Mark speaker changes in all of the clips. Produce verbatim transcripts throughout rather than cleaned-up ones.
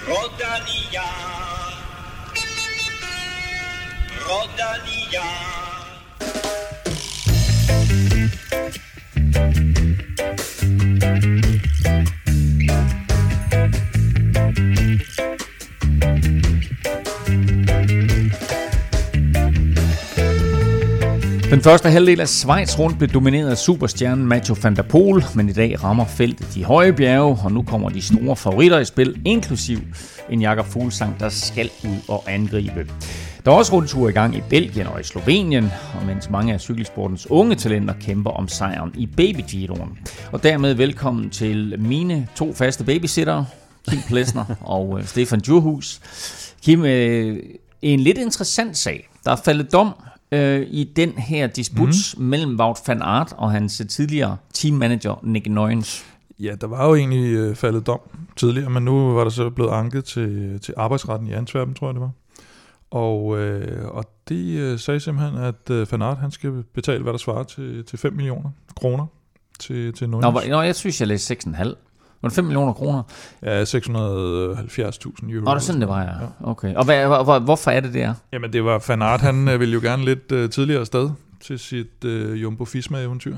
Speaker 1: Rodania, Rodania.
Speaker 2: Den første halvdel af Schweiz rundt blev domineret af superstjernen Mathieu van der Poel, men i dag rammer feltet de høje bjerge, og nu kommer de store favoritter i spil, inklusiv en Jakob Fuglsang, der skal ud og angribe. Der er også rundture i gang i Belgien og i Slovenien, og mens mange af cykelsportens unge talenter kæmper om sejren i Baby Giroen. Og dermed velkommen til mine to faste babysittere, Kim Plesner og Stefan Djurhus. Kim, øh, en lidt interessant sag. Der er faldet dom i den her disputs mm. mellem Wout van Aert og hans tidligere teammanager Nick Nøjens.
Speaker 3: Ja, der var jo egentlig faldet dom tidligere, men nu var der så blevet anket til, til arbejdsretten i Antwerpen, tror jeg det var. Og, øh, og de øh, sagde simpelthen, at øh, van Aert han skal betale, hvad der svarer til, til fem millioner kroner til, til Nøjens.
Speaker 2: Nå, nå, jeg synes, jeg læste seks komma fem. Var det fem millioner kroner?
Speaker 3: Ja, seks hundrede og halvfjerds tusind euro.
Speaker 2: Nå, det er sådan, det var, ja. Okay. Og hvad, hvor, hvorfor er det der?
Speaker 3: Jamen, det var Van Aert, han ville jo gerne lidt uh, tidligere afsted til sit uh, Jumbo-Fisma-eventyr.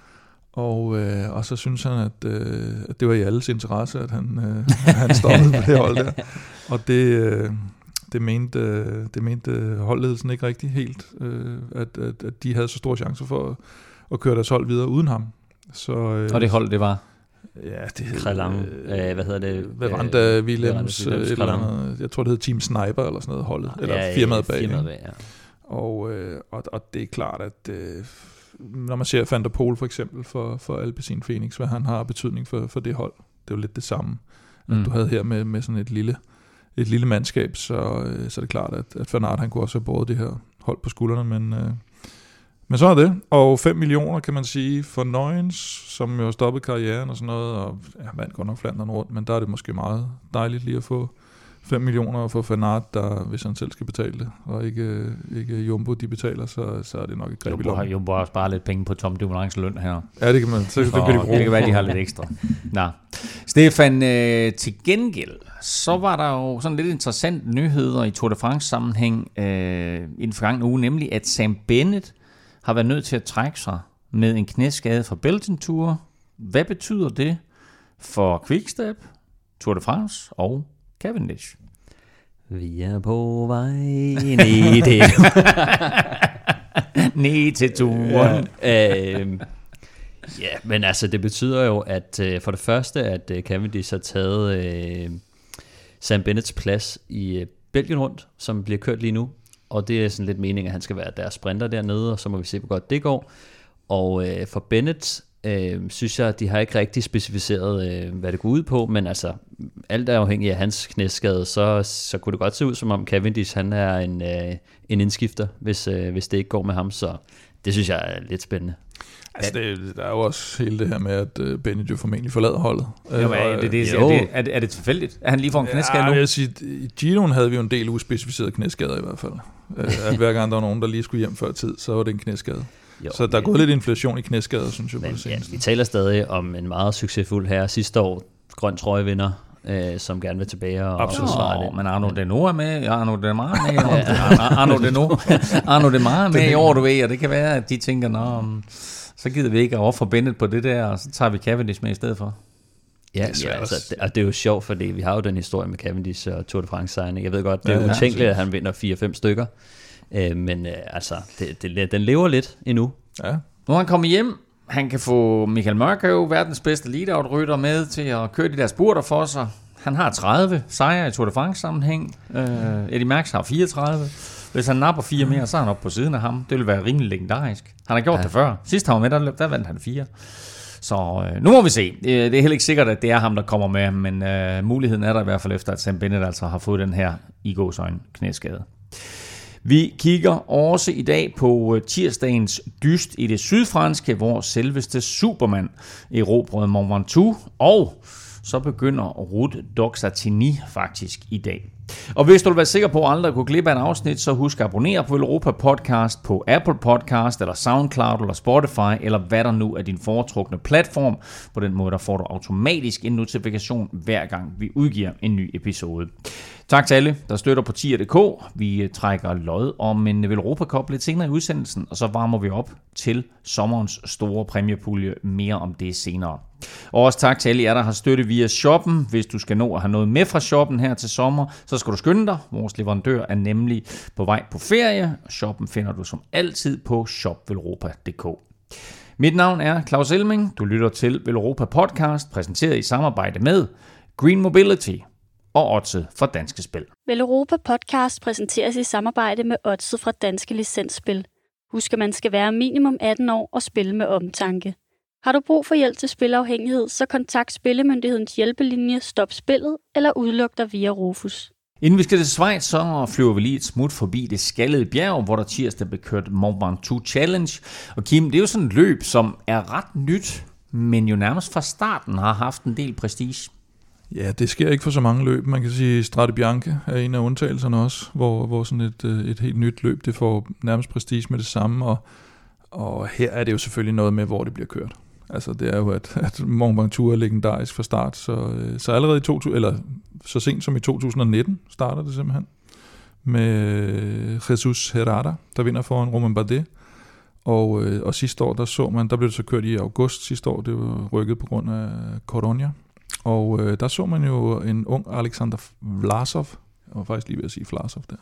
Speaker 3: Og, uh, og så synes han, at, uh, at det var i alles interesse, at han, uh, han stoppede på det hold der. Og det, uh, det, mente, uh, det mente holdledelsen ikke rigtig helt, uh, at, at, at de havde så store chancer for at, at køre deres hold videre uden ham. Så, uh,
Speaker 2: og det hold, det var?
Speaker 3: Ja, det hed...
Speaker 4: Krelang, øh, hvad hedder det?
Speaker 3: Veranda Willems, eller andet. Jeg tror, det hed Team Sniper, eller sådan noget, holdet. Eller
Speaker 4: ja,
Speaker 3: firmaet bag.
Speaker 4: Firmaet bag, ja.
Speaker 3: Og, øh, og, og det er klart, at øh, når man ser Van der Poel for eksempel, for, for Alpecin Phoenix, hvad han har betydning for, for det hold, det er jo lidt det samme, mm. at du havde her med, med sådan et lille, et lille mandskab, så, øh, så er det klart, at, at Van Aert, han kunne også have båret det her hold på skuldrene, men... Øh, Men så er det, og fem millioner kan man sige for Nøjens, som jo har stoppet karrieren og sådan noget, og ja, vandt godt nok Flandern rundt, men der er det måske meget dejligt lige at få fem millioner for Van Aert, der hvis han selv skal betale det, og ikke, ikke Jumbo de betaler, så, så er det nok et greb i lommen.
Speaker 2: Jumbo har sparet lidt penge på Tom Dumoulin's løn her.
Speaker 3: Ja, det kan man, så det kan de bruge.
Speaker 2: Det kan være, de har lidt ekstra. Nå. Stefan, øh, til gengæld, så var der jo sådan lidt interessant nyheder i Tour de France sammenhæng øh, i den forgangne uge, nemlig at Sam Bennett har været nødt til at trække sig med en knæskade fra Belgian Tour. Hvad betyder det for Quickstep, Tour de France og Cavendish?
Speaker 4: Vi er på vej ned til
Speaker 2: ned til turen.
Speaker 4: Ja, øh, ja, men altså det betyder jo, at øh, for det første, at øh, Cavendish har taget øh, Sam Bennetts plads i øh, Belgien rundt, som bliver kørt lige nu. Og det er sådan lidt meningen, at han skal være deres sprinter dernede, og så må vi se, hvor godt det går. Og øh, for Bennett, øh, synes jeg, at de har ikke rigtig specificeret, øh, hvad det går ud på, men altså, alt er afhængigt af hans knæskade, så, så kunne det godt se ud, som om Cavendish, han er en, øh, en indskifter, hvis, øh, hvis det ikke går med ham, så det synes jeg er lidt spændende.
Speaker 3: Altså, det, der er jo også hele det her med, at uh, Bennett jo formentlig forlader holdet.
Speaker 2: Jo, men er det, det, er, det, er, det, er det tilfældigt? Er han lige får en knæskade
Speaker 3: ja,
Speaker 2: nu?
Speaker 3: Jeg vil sige, i Giroen havde vi jo en del uspecificerede knæskader i hvert fald. At hver gang der var nogen, der lige skulle hjem før tid, så var det en knæskade. Jo, så der er gået lidt inflation i knæskader, synes jeg.
Speaker 4: Men,
Speaker 3: på det
Speaker 4: ja, vi taler stadig om en meget succesfuld herre sidste år, grøn trøjevinder, øh, som gerne vil tilbage og forsvare det.
Speaker 2: Men Arnaud Denot er med, Arnaud Demar er med, Arnaud Denot, Arnaud Demar er med i år, du ved, og det kan være, at de tænker, nå, så gider vi ikke at ofre Bennett på det der, og så tager vi Cavendish med i stedet for.
Speaker 4: Ja, ja altså, det, og det er jo sjovt, fordi vi har jo den historie med Cavendish og Tour de France-sejrene. Jeg ved godt, det er ja, utænkeligt, at han vinder fire fem stykker, øh, men øh, altså, det, det, den lever lidt endnu.
Speaker 3: Ja.
Speaker 2: Nu er han kommet hjem. Han kan få Michael Mørkøv, verdens bedste lead-out-rytter, med til at køre de der spurter for sig. Han har tredive sejre i Tour de France-sammenhæng. Uh, Eddie Merckx har fireogtredive. Hvis han napper fire mere, så er han oppe på siden af ham. Det vil være rimelig legendarisk. Han har gjort ja. det før. Sidst han var med, der, der vandt han fire. Så uh, nu må vi se. Det er heller ikke sikkert, at det er ham, der kommer med, men uh, muligheden er der i hvert fald efter, at Sam Bennett altså har fået den her i gåseøjne knæskade. Vi kigger også i dag på tirsdagens dyst i det sydfranske, hvor selveste Superman erobrede Mont Ventoux, og så begynder Route d'Occitanie faktisk i dag. Og hvis du vil være sikker på, at aldrig gå glip af en afsnit, så husk at abonnere på Velropa Podcast på Apple Podcast, eller SoundCloud, eller Spotify, eller hvad der nu er din foretrukne platform. På den måde der får du automatisk en notifikation, hver gang vi udgiver en ny episode. Tak til alle, der støtter på tier punktum d k. Vi trækker lod om en Velropa Cup lidt senere i udsendelsen, og så varmer vi op til sommerens store præmiepulje. Mere om det senere. Og også tak til alle jer, der har støttet via shoppen. Hvis du skal nå at have noget med fra shoppen her til sommer, så skal du skynde dig. Vores leverandør er nemlig på vej på ferie. Shoppen finder du som altid på shop velropa punktum d k. Mit navn er Claus Elming. Du lytter til Velropa Podcast, præsenteret i samarbejde med Green Mobility og Oddset fra Danske Spil.
Speaker 1: Velropa Podcast præsenteres i samarbejde med Oddset fra Danske Licensspil. Husk, at man skal være minimum atten år og spille med omtanke. Har du brug for hjælp til spilafhængighed, så kontakt Spillemyndighedens hjælpelinje Stop Spillet eller udluk dig via Rufus.
Speaker 2: Inden vi skal til Schweiz, så flyver vi lige et smut forbi det skaldede bjerg, hvor der tirsdag blev kørt Mont Ventoux Challenge. Og Kim, det er jo sådan et løb, som er ret nyt, men jo nærmest fra starten har haft en del prestige.
Speaker 3: Ja, det sker ikke for så mange løb. Man kan sige, Strade Bianche er en af undtagelserne også, hvor, hvor sådan et, et helt nyt løb, det får nærmest prestige med det samme. Og, og her er det jo selvfølgelig noget med, hvor det bliver kørt. Altså det er jo, at, at Mont Ventoux er legendarisk fra start, så, så allerede i to tusind, eller så sent som i to tusind nitten starter det simpelthen med Jesus Herrada, der vinder foran Romain Bardet. Og, og sidste år, der så man, der blev det så kørt i august sidste år, det var rykket på grund af corona. Og øh, der så man jo en ung Alexander Vlasov, jeg var faktisk lige ved at sige Vlasov der,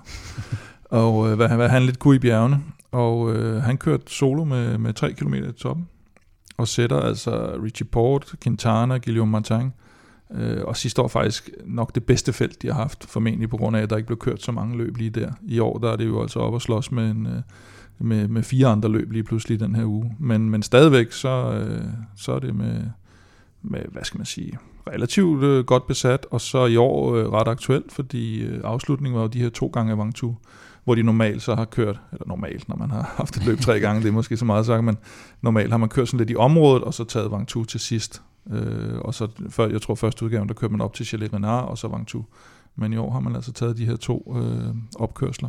Speaker 3: og øh, hvad, hvad han lidt kunne i bjergene, og øh, han kørte solo med, med tre kilometer i toppen, og sætter altså Richie Porte, Quintana, Guillaume Martin, øh, og sidste år faktisk nok det bedste felt, de har haft, formentlig på grund af, at der ikke blev kørt så mange løb lige der. I år, der er det jo altså op at slås med, en, øh, med, med fire andre løb lige pludselig den her uge, men, men stadigvæk, så, øh, så er det med, med, hvad skal man sige, relativt øh, godt besat, og så i år øh, ret aktuelt, fordi øh, afslutningen var jo de her to gange af Ventoux, hvor de normalt så har kørt, eller normalt, når man har haft et løb tre gange, det er måske så meget sagt, men normalt har man kørt sådan lidt i området, og så taget Ventoux til sidst. Øh, og så, før, jeg tror første udgaven, der kørte man op til Chalet Renard, og så Ventoux. Men i år har man altså taget de her to øh, opkørsler.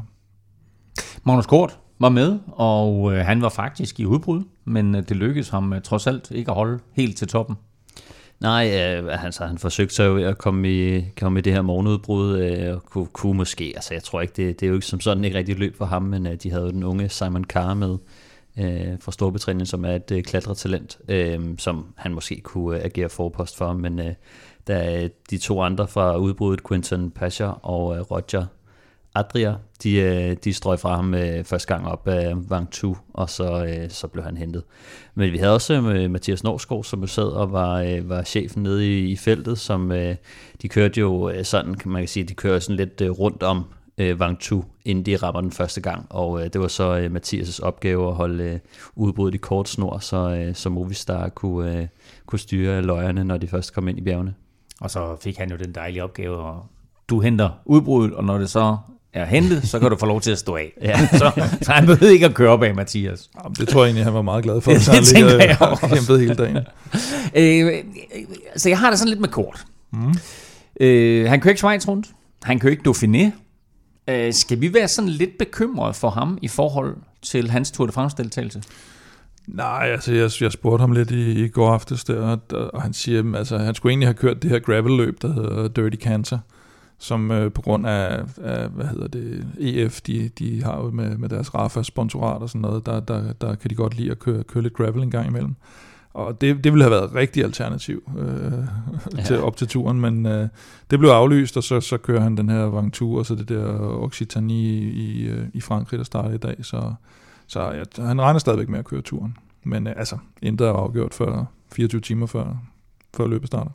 Speaker 2: Magnus Kort var med, og øh, han var faktisk i udbrud, men øh, det lykkedes ham øh, trods alt ikke at holde helt til toppen.
Speaker 4: Nej, øh, altså, han forsøgte så jo at komme i, komme i det her morgenudbrud, øh, og kunne, kunne måske, altså jeg tror ikke, det, det er jo ikke som sådan ikke rigtig løb for ham, men øh, de havde jo den unge Simon Carr med øh, fra Storbritannien, som er et øh, klatretalent, øh, som han måske kunne øh, agere forpost for, men øh, da de to andre fra udbruddet, Quentin Pasha og øh, Roger Adria, de, de strøg fra ham øh, første gang op af Ventoux, og så, øh, så blev han hentet. Men vi havde også øh, Mathias Norsgaard, som jo sad og var, øh, var chefen nede i, i feltet, som øh, de kørte jo øh, sådan, kan man kan sige, de kører sådan lidt øh, rundt om øh, Ventoux, inden de rammer den første gang, og øh, det var så øh, Mathias' opgave at holde øh, udbruddet i kort snor, så, øh, så Movistar kunne, øh, kunne styre løjerne, når de først kom ind i bjergene.
Speaker 2: Og så fik han jo den dejlige opgave, at du henter udbruddet, og når det så er hentet, så kan du få lov til at stå af. Ja. så, så han behøvede ikke at køre op af Mathias.
Speaker 3: Jamen, det tror jeg egentlig, han var meget glad for,
Speaker 2: det,
Speaker 3: så han
Speaker 2: det
Speaker 3: ligger
Speaker 2: jeg
Speaker 3: og kæmpede hele dagen.
Speaker 2: øh, så jeg har det sådan lidt med Kort. Mm. Øh, han kører ikke Schweiz rundt. Han kører ikke Dauphiné. Øh, skal vi være sådan lidt bekymrede for ham i forhold til hans Tour de France-deltagelse?
Speaker 3: Nej, altså jeg, jeg spurgte ham lidt i, i går aftes der, og han siger, altså han skulle egentlig have kørt det her gravel-løb, der hedder Dirty Cancer, som øh, på grund af, af, hvad hedder det, E F, de, de har jo med, med deres Rafa-sponsorat og sådan noget, der, der, der kan de godt lide at køre, køre lidt gravel en gang imellem. Og det, det ville have været et rigtigt alternativ øh, ja. til, op til turen, men øh, det blev aflyst, og så, så kører han den her Ventoux, og så det der Occitanie i, i, i Frankrig, der starter i dag, så, så ja, han regner stadigvæk med at køre turen. Men øh, altså, intet er afgjort før fireogtyve timer før, før løbet starter.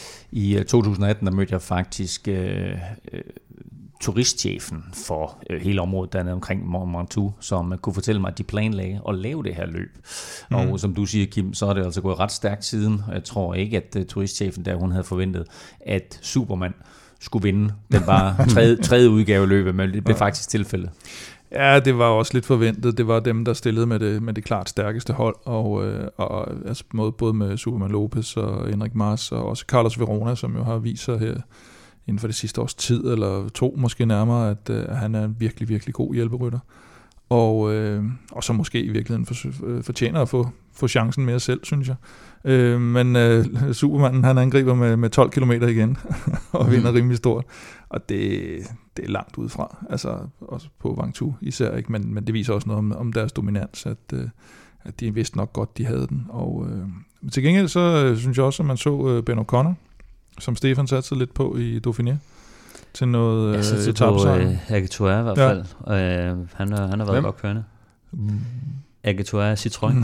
Speaker 2: I to tusind atten, der mødte jeg faktisk øh, øh, turistchefen for øh, hele området dernede omkring Mont Ventoux, som øh, kunne fortælle mig, at de planlagde at lave det her løb. Mm. Og som du siger, Kim, så er det altså gået ret stærkt siden. Jeg tror ikke, at uh, turistchefen der, hun havde forventet, at Superman skulle vinde. Den var tredje, tredje udgave løbet, men det blev ja. faktisk tilfældet.
Speaker 3: Ja, det var også lidt forventet. Det var dem, der stillede med det, med det klart stærkeste hold, og, øh, og altså, både med Superman Lopez og Enric Mas, og også Carlos Verona, som jo har vist sig her inden for det sidste års tid, eller to måske nærmere, at øh, han er en virkelig, virkelig god hjælperytter. Og, øh, og så måske i virkeligheden for, øh, fortjener at få, få chancen mere selv, synes jeg. Øh, men øh, Supermanden, han angriber med, med tolv kilometer igen, og mm. vinder rimelig stort. Og det, det er langt udefra, altså også på Ventoux især, ikke? Men, men det viser også noget om, om deres dominans, at, øh, at de vidste nok godt, de havde den. Og øh, til gengæld så øh, synes jeg også, at man så øh, Ben O'Connor, som Stefan satte sig lidt på i Dauphiné, til noget
Speaker 4: jeg synes,
Speaker 3: etape
Speaker 4: på øh, Agatour i hvert fald. Ja. Øh, han, har, han har været Hvem? godt kørende. Mm. Agatour Citroën.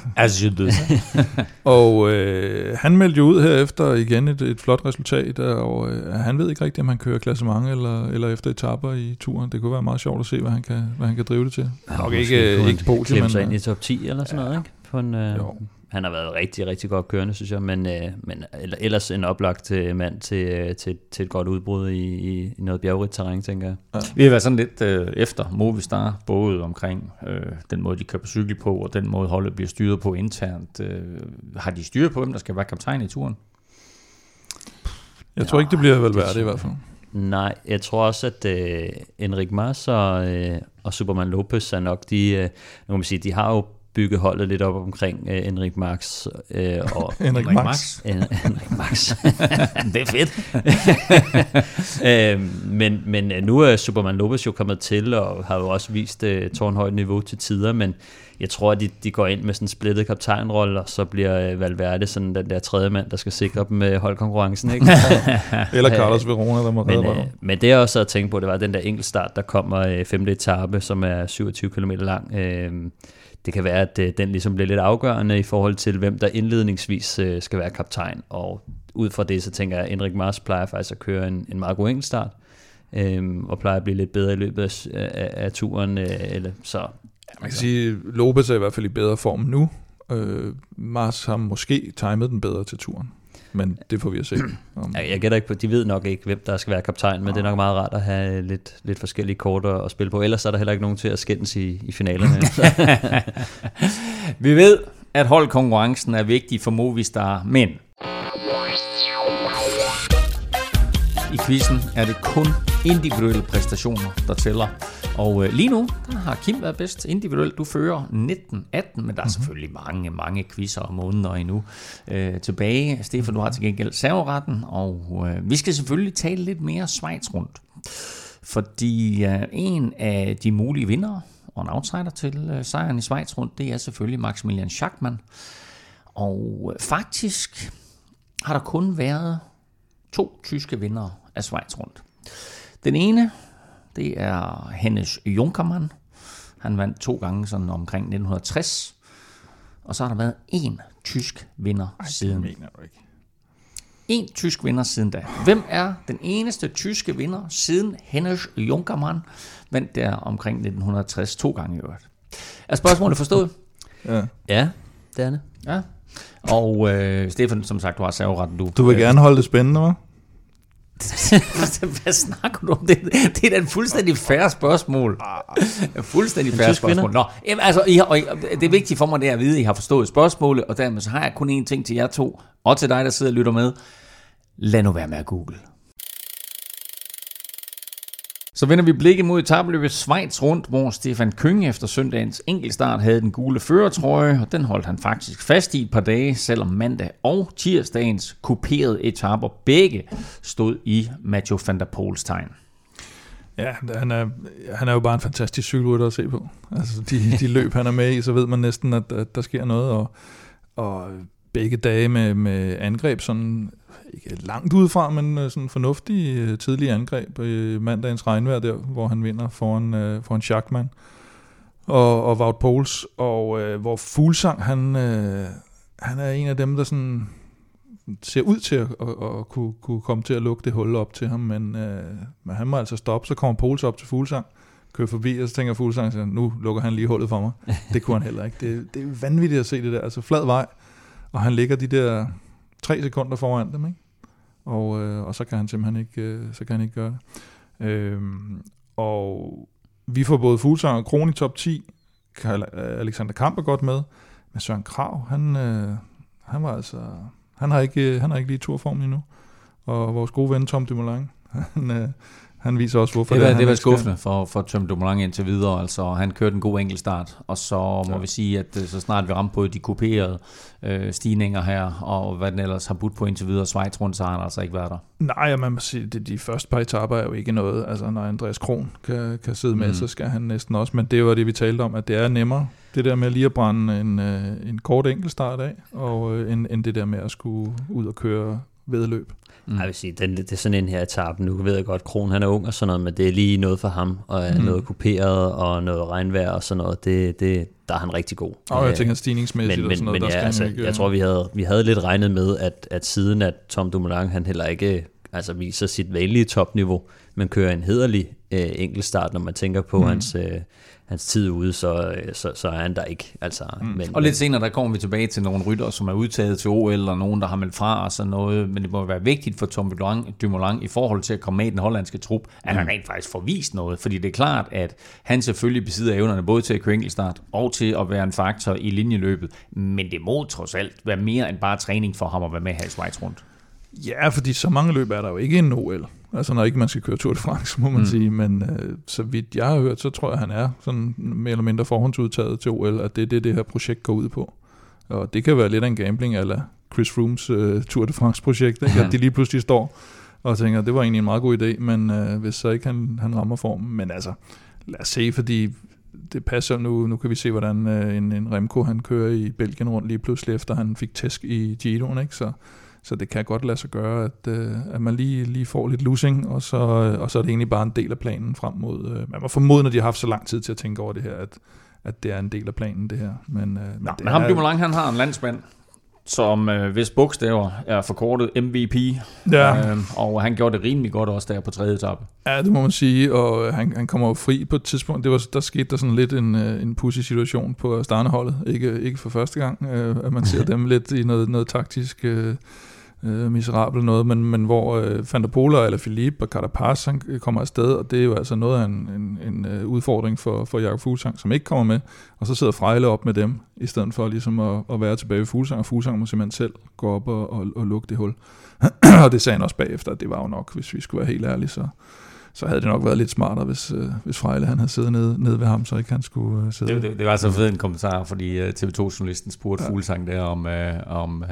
Speaker 3: og øh, han meldte jo ud herefter igen et, et flot resultat, og øh, han ved ikke rigtigt, om han kører klassement eller, eller efter etaper i turen. Det kunne være meget sjovt at se, hvad han kan, hvad han kan drive det til.
Speaker 4: Ja, nok ikke, ikke, ikke podium, men sig ind i top ti eller sådan ja, noget, ikke? På en, øh, han har været rigtig, rigtig godt kørende, synes jeg, men, øh, men ellers en oplagt mand til, til, til et godt udbrud i, i noget bjergrigt terræn, tænker jeg.
Speaker 2: Ja. Vi har været sådan lidt øh, efter Movistar, både omkring øh, den måde, de kører på cykel på, og den måde, holdet bliver styret på internt. Øh, har de styret på, hvem der skal være kaptajn i turen?
Speaker 3: Jeg tror ikke, det bliver vel værd, det i hvert fald.
Speaker 4: Nej, jeg tror også, at øh, Enric Mas og, øh, og Superman Lopez er nok de, øh, nu kan man sige, de har jo bygge holdet lidt op omkring uh, Enric Mas øh, og
Speaker 3: Enric Max.
Speaker 4: Enric Max.
Speaker 2: Det er fedt.
Speaker 4: øh, men, men nu er Superman Lopez jo kommet til og har jo også vist uh, tårnhøjt niveau til tider, men jeg tror, at de, de går ind med sådan en splittet kaptajnrolle, og så bliver uh, Valverde sådan den der tredje mand, der skal sikre dem med holdkonkurrencen, ikke?
Speaker 3: Eller Carlos Verona, der må redde
Speaker 4: men, uh, men det jeg også havde tænkt på, det var den der enkeltstart, der kommer uh, femte etape, som er syvogtyve kilometer lang. Uh, Det kan være, at øh, den ligesom bliver lidt afgørende i forhold til, hvem der indledningsvis øh, skal være kaptajn. Og ud fra det, så tænker jeg, at Enric Mas plejer faktisk at køre en, en meget god enkeltstart, øh, og plejer at blive lidt bedre i løbet af, af, af turen. Øh, eller, så,
Speaker 3: ja, man kan sige, Lopez er i hvert fald i bedre form nu. Øh, Mas har måske timet den bedre til turen. Men det får vi at se.
Speaker 4: Om. Ja, jeg gætter ikke på, de ved nok ikke, hvem der skal være kaptajn, men ja. Det er nok meget rart at have lidt, lidt forskellige kort at spille på. Ellers er der heller ikke nogen til at skændes i, i finalerne.
Speaker 2: Vi ved, at holdkonkurrencen er vigtig for Movistar, men i quizzen er det kun individuelle præstationer, der tæller. Og øh, lige nu, der har Kim været bedst individuelt. Du fører nitten atten, men der er selvfølgelig mange, mange quizzer og måneder endnu øh, tilbage. Stefan, du har til gengæld serveretten, og øh, vi skal selvfølgelig tale lidt mere Schweiz rundt. Fordi øh, en af de mulige vindere og en outsider til øh, sejren i Schweiz rundt, det er selvfølgelig Maximilian Schachmann. Og øh, faktisk har der kun været to tyske vindere af Schweiz rundt. Den ene, det er Hennes Junkermann. Han vandt to gange sådan omkring nitten tres. Og så har der været én tysk vinder Ej, siden.
Speaker 3: Mener du ikke.
Speaker 2: En tysk vinder siden da. Hvem er den eneste tyske vinder siden Hennes Junkermann vandt der omkring nitten tres to gange i øvrigt? Er spørgsmålet forstået?
Speaker 3: Ja.
Speaker 4: Ja, det er det.
Speaker 2: Ja. Og øh, Stefan, som sagt, du har serveretten. Du,
Speaker 3: du vil gerne holde det spændende, hva'?
Speaker 2: Hvad snakker du om? Det, det er da en fuldstændig færre spørgsmål. Fuldstændig færre spørgsmål. Nå, jamen, altså, I har, og det er vigtigt for mig, det er at vide, at I har forstået spørgsmålet, og dermed så har jeg kun én ting til jer to, og til dig, der sidder og lytter med. Lad nu være med at google. Så vender vi blikket mod etapeløbet Schweiz rundt, hvor Stefan Küng efter søndagens enkeltstart havde den gule førertrøje, og den holdt han faktisk fast i et par dage, selvom mandag og tirsdagens kuperede etaper begge stod i Mathieu van der Poels tegn.
Speaker 3: Ja, han er, han er jo bare en fantastisk cykelrytter at se på. Altså de, de løb, han er med i, så ved man næsten, at, at der sker noget, og, og begge dage med, med angreb, sådan ikke langt udefra, men sådan fornuftige tidlige angreb i mandagens regnvejr der, hvor han vinder foran, foran Schachmann og, og Wout Poels, og øh, hvor Fuglsang, han, øh, han er en af dem, der sådan ser ud til at, at, at kunne, kunne komme til at lukke det hul op til ham, men, øh, men han må altså stoppe, så kommer Poels op til Fuglsang, kører forbi, og så tænker Fuglsang, så nu lukker han lige hullet for mig. Det kunne han heller ikke. Det, det er vanvittigt at se det der, altså flad vej, og han ligger de der tre sekunder foran dem, ikke? og, øh, og så kan han simpelthen ikke, øh, så kan han ikke gøre det. Øh, og vi får både Fuglsang og Krohn i top ti. Alexander Kamp er godt med, men Søren Kragh, han, øh, han var altså, han har ikke, han har ikke lige turformen endnu. Og vores gode ven Tom Dumoulin, han, øh, han viser også, hvorfor
Speaker 2: det var,
Speaker 3: det,
Speaker 2: det var skuffende for, for Tom Dumoulin indtil videre. Altså, han kørte en god enkeltstart, og så må ja. vi sige, at så snart vi ramte på de kuperede øh, stigninger her, og hvad den ellers har budt på indtil videre, Schweiz rundt, så har han altså ikke været der.
Speaker 3: Nej, man må sige, det, de første par etaper er jo ikke noget. Altså, når Andreas Krohn kan, kan sidde med, mm. så skal han næsten også. Men det var det, vi talte om, at det er nemmere. Det der med lige at brænde en, en kort enkeltstart af, og end, end det der med at skulle ud og køre vedløb.
Speaker 4: Mm. Jeg vil sige, det, det er sådan en her etape. Nu ved jeg godt, Krohn han er ung og sådan noget, men det er lige noget for ham, og mm. noget kuperet og noget regnvejr og sådan noget. Det, det, der er han rigtig god.
Speaker 3: Og jeg tænker stigningsmæssigt
Speaker 4: men,
Speaker 3: og sådan noget.
Speaker 4: Men,
Speaker 3: der
Speaker 4: ja,
Speaker 3: skal
Speaker 4: altså,
Speaker 3: ikke,
Speaker 4: jeg tror, vi havde, vi havde lidt regnet med, at, at siden at Tom Dumoulin, han heller ikke altså, viser sit vanlige topniveau, men kører en hederlig øh, enkeltstart, når man tænker på mm. hans... Øh, hans tid ude, så, så, så er han der ikke. Altså,
Speaker 2: mm.
Speaker 4: men,
Speaker 2: og lidt senere, der kommer vi tilbage til nogle ryttere, som er udtaget til O L, og nogen, der har meldt fra og sådan noget, men det må være vigtigt for Tom Dumoulin i forhold til at komme med i den hollandske trup, at mm. han rent faktisk får vist noget, fordi det er klart, at han selvfølgelig besidder evnerne både til at køre enkeltstart og til at være en faktor i linjeløbet, men det må trods alt være mere end bare træning for ham at være med her i Schweiz rundt.
Speaker 3: Ja, fordi så mange løb er der jo ikke en O L. Altså når ikke man skal køre Tour de France, må man mm. sige, men øh, så vidt jeg har hørt, så tror jeg, han er sådan mere eller mindre forhåndsudtaget til O L, at det er det, det her projekt går ud på. Og det kan være lidt af en gambling, eller Chris Froomes øh, Tour de France-projekt, ikke? At de lige pludselig står og tænker, det var egentlig en meget god idé, men øh, hvis så ikke han, han rammer formen. Men altså, lad os se, fordi det passer nu. Nu kan vi se, hvordan øh, en, en Remco, han kører i Belgien rundt lige pludselig, efter han fik tæsk i Giroen, ikke? Så Så det kan godt lade sig gøre, at, øh, at man lige, lige får lidt losing, og så, og så er det egentlig bare en del af planen frem mod... Øh, man må formode, når de har haft så lang tid til at tænke over det her, at, at det er en del af planen, det her. Men, øh, men,
Speaker 2: Nå,
Speaker 3: det
Speaker 2: men ham
Speaker 3: er,
Speaker 2: Dumoulin, han har en landsmand, som øh, hvis bogstaver er forkortet M V P,
Speaker 3: ja.
Speaker 2: øh, og han gjorde det rimelig godt også der på tredje etape.
Speaker 3: Ja, det må man sige, og han, han kommer jo fri på et tidspunkt. Det var, der skete der sådan lidt en, en pussy situation på Starneholdet. Ikke, ikke for første gang, øh, at man ser dem lidt i noget, noget taktisk... Øh, Øh, miserabel noget, men, men hvor øh, Van der Poel eller Philippe og Carapaz han kommer afsted, og det er jo altså noget af en, en, en øh, udfordring for, for Jakob Fuglsang, som ikke kommer med, og så sidder Frejle op med dem, i stedet for ligesom at, at være tilbage ved Fuglsang, og Fuglsang må simpelthen selv gå op og, og, og lukke det hul. Og det sagde han også bagefter, at det var jo nok, hvis vi skulle være helt ærlige, så, så havde det nok været lidt smartere, hvis, øh, hvis Frejle han havde siddet nede, nede ved ham, så ikke han skulle øh, sidde.
Speaker 2: Det, det, det var så fed en kommentar, fordi øh, T V to-journalisten spurgte ja. Fuglsang der om, øh, om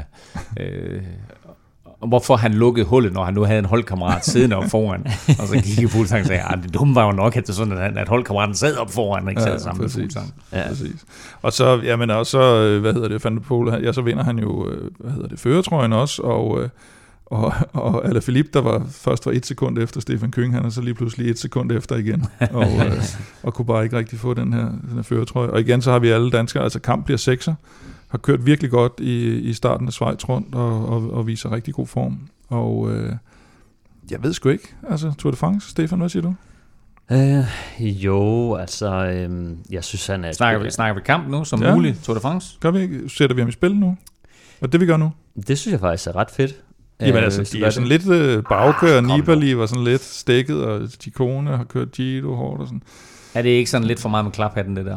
Speaker 2: øh, hvorfor han lukkede hullet, når han nu havde en holdkammerat siddende op foran. Og så gik Fuglsang og sagde, at det dumme var jo nok, at, det sådan, at, at holdkammeraten sad op foran, og ikke sad ja, sammen præcis. Med Fuglsang.
Speaker 3: Ja, præcis. Og så, jamen, og så, hvad hedder det, Van der Poel, ja, så vinder han jo, hvad hedder det, førertrøjen også, og, og, og Alaphilippe, der var først var et sekund efter Stefan Küng, han er så lige pludselig et sekund efter igen, og, og kunne bare ikke rigtig få den her, den her førertrøje. Og igen, så har vi alle danskere, altså Kamp bliver sekser, har kørt virkelig godt i, i starten af Schweiz rundt, og, og, og viser rigtig god form. Og øh, jeg ved sgu ikke, altså Tour de France, Stefan, hvad siger du?
Speaker 4: Øh, jo, altså, øh, jeg synes, han er...
Speaker 2: Snakker vi, snakker vi kamp nu, som ja. muligt, Tour de France?
Speaker 3: Gør vi ikke? Sætter vi ham i spil nu? Og det vi gør nu?
Speaker 4: Det synes jeg faktisk er ret fedt.
Speaker 3: Jamen øh, altså, de er sådan lidt øh, bagkører, Nibali var sådan lidt stikket, og Ciccone har kørt Giro hårdt og sådan.
Speaker 2: Er det ikke sådan lidt for meget med klaphatten, det der?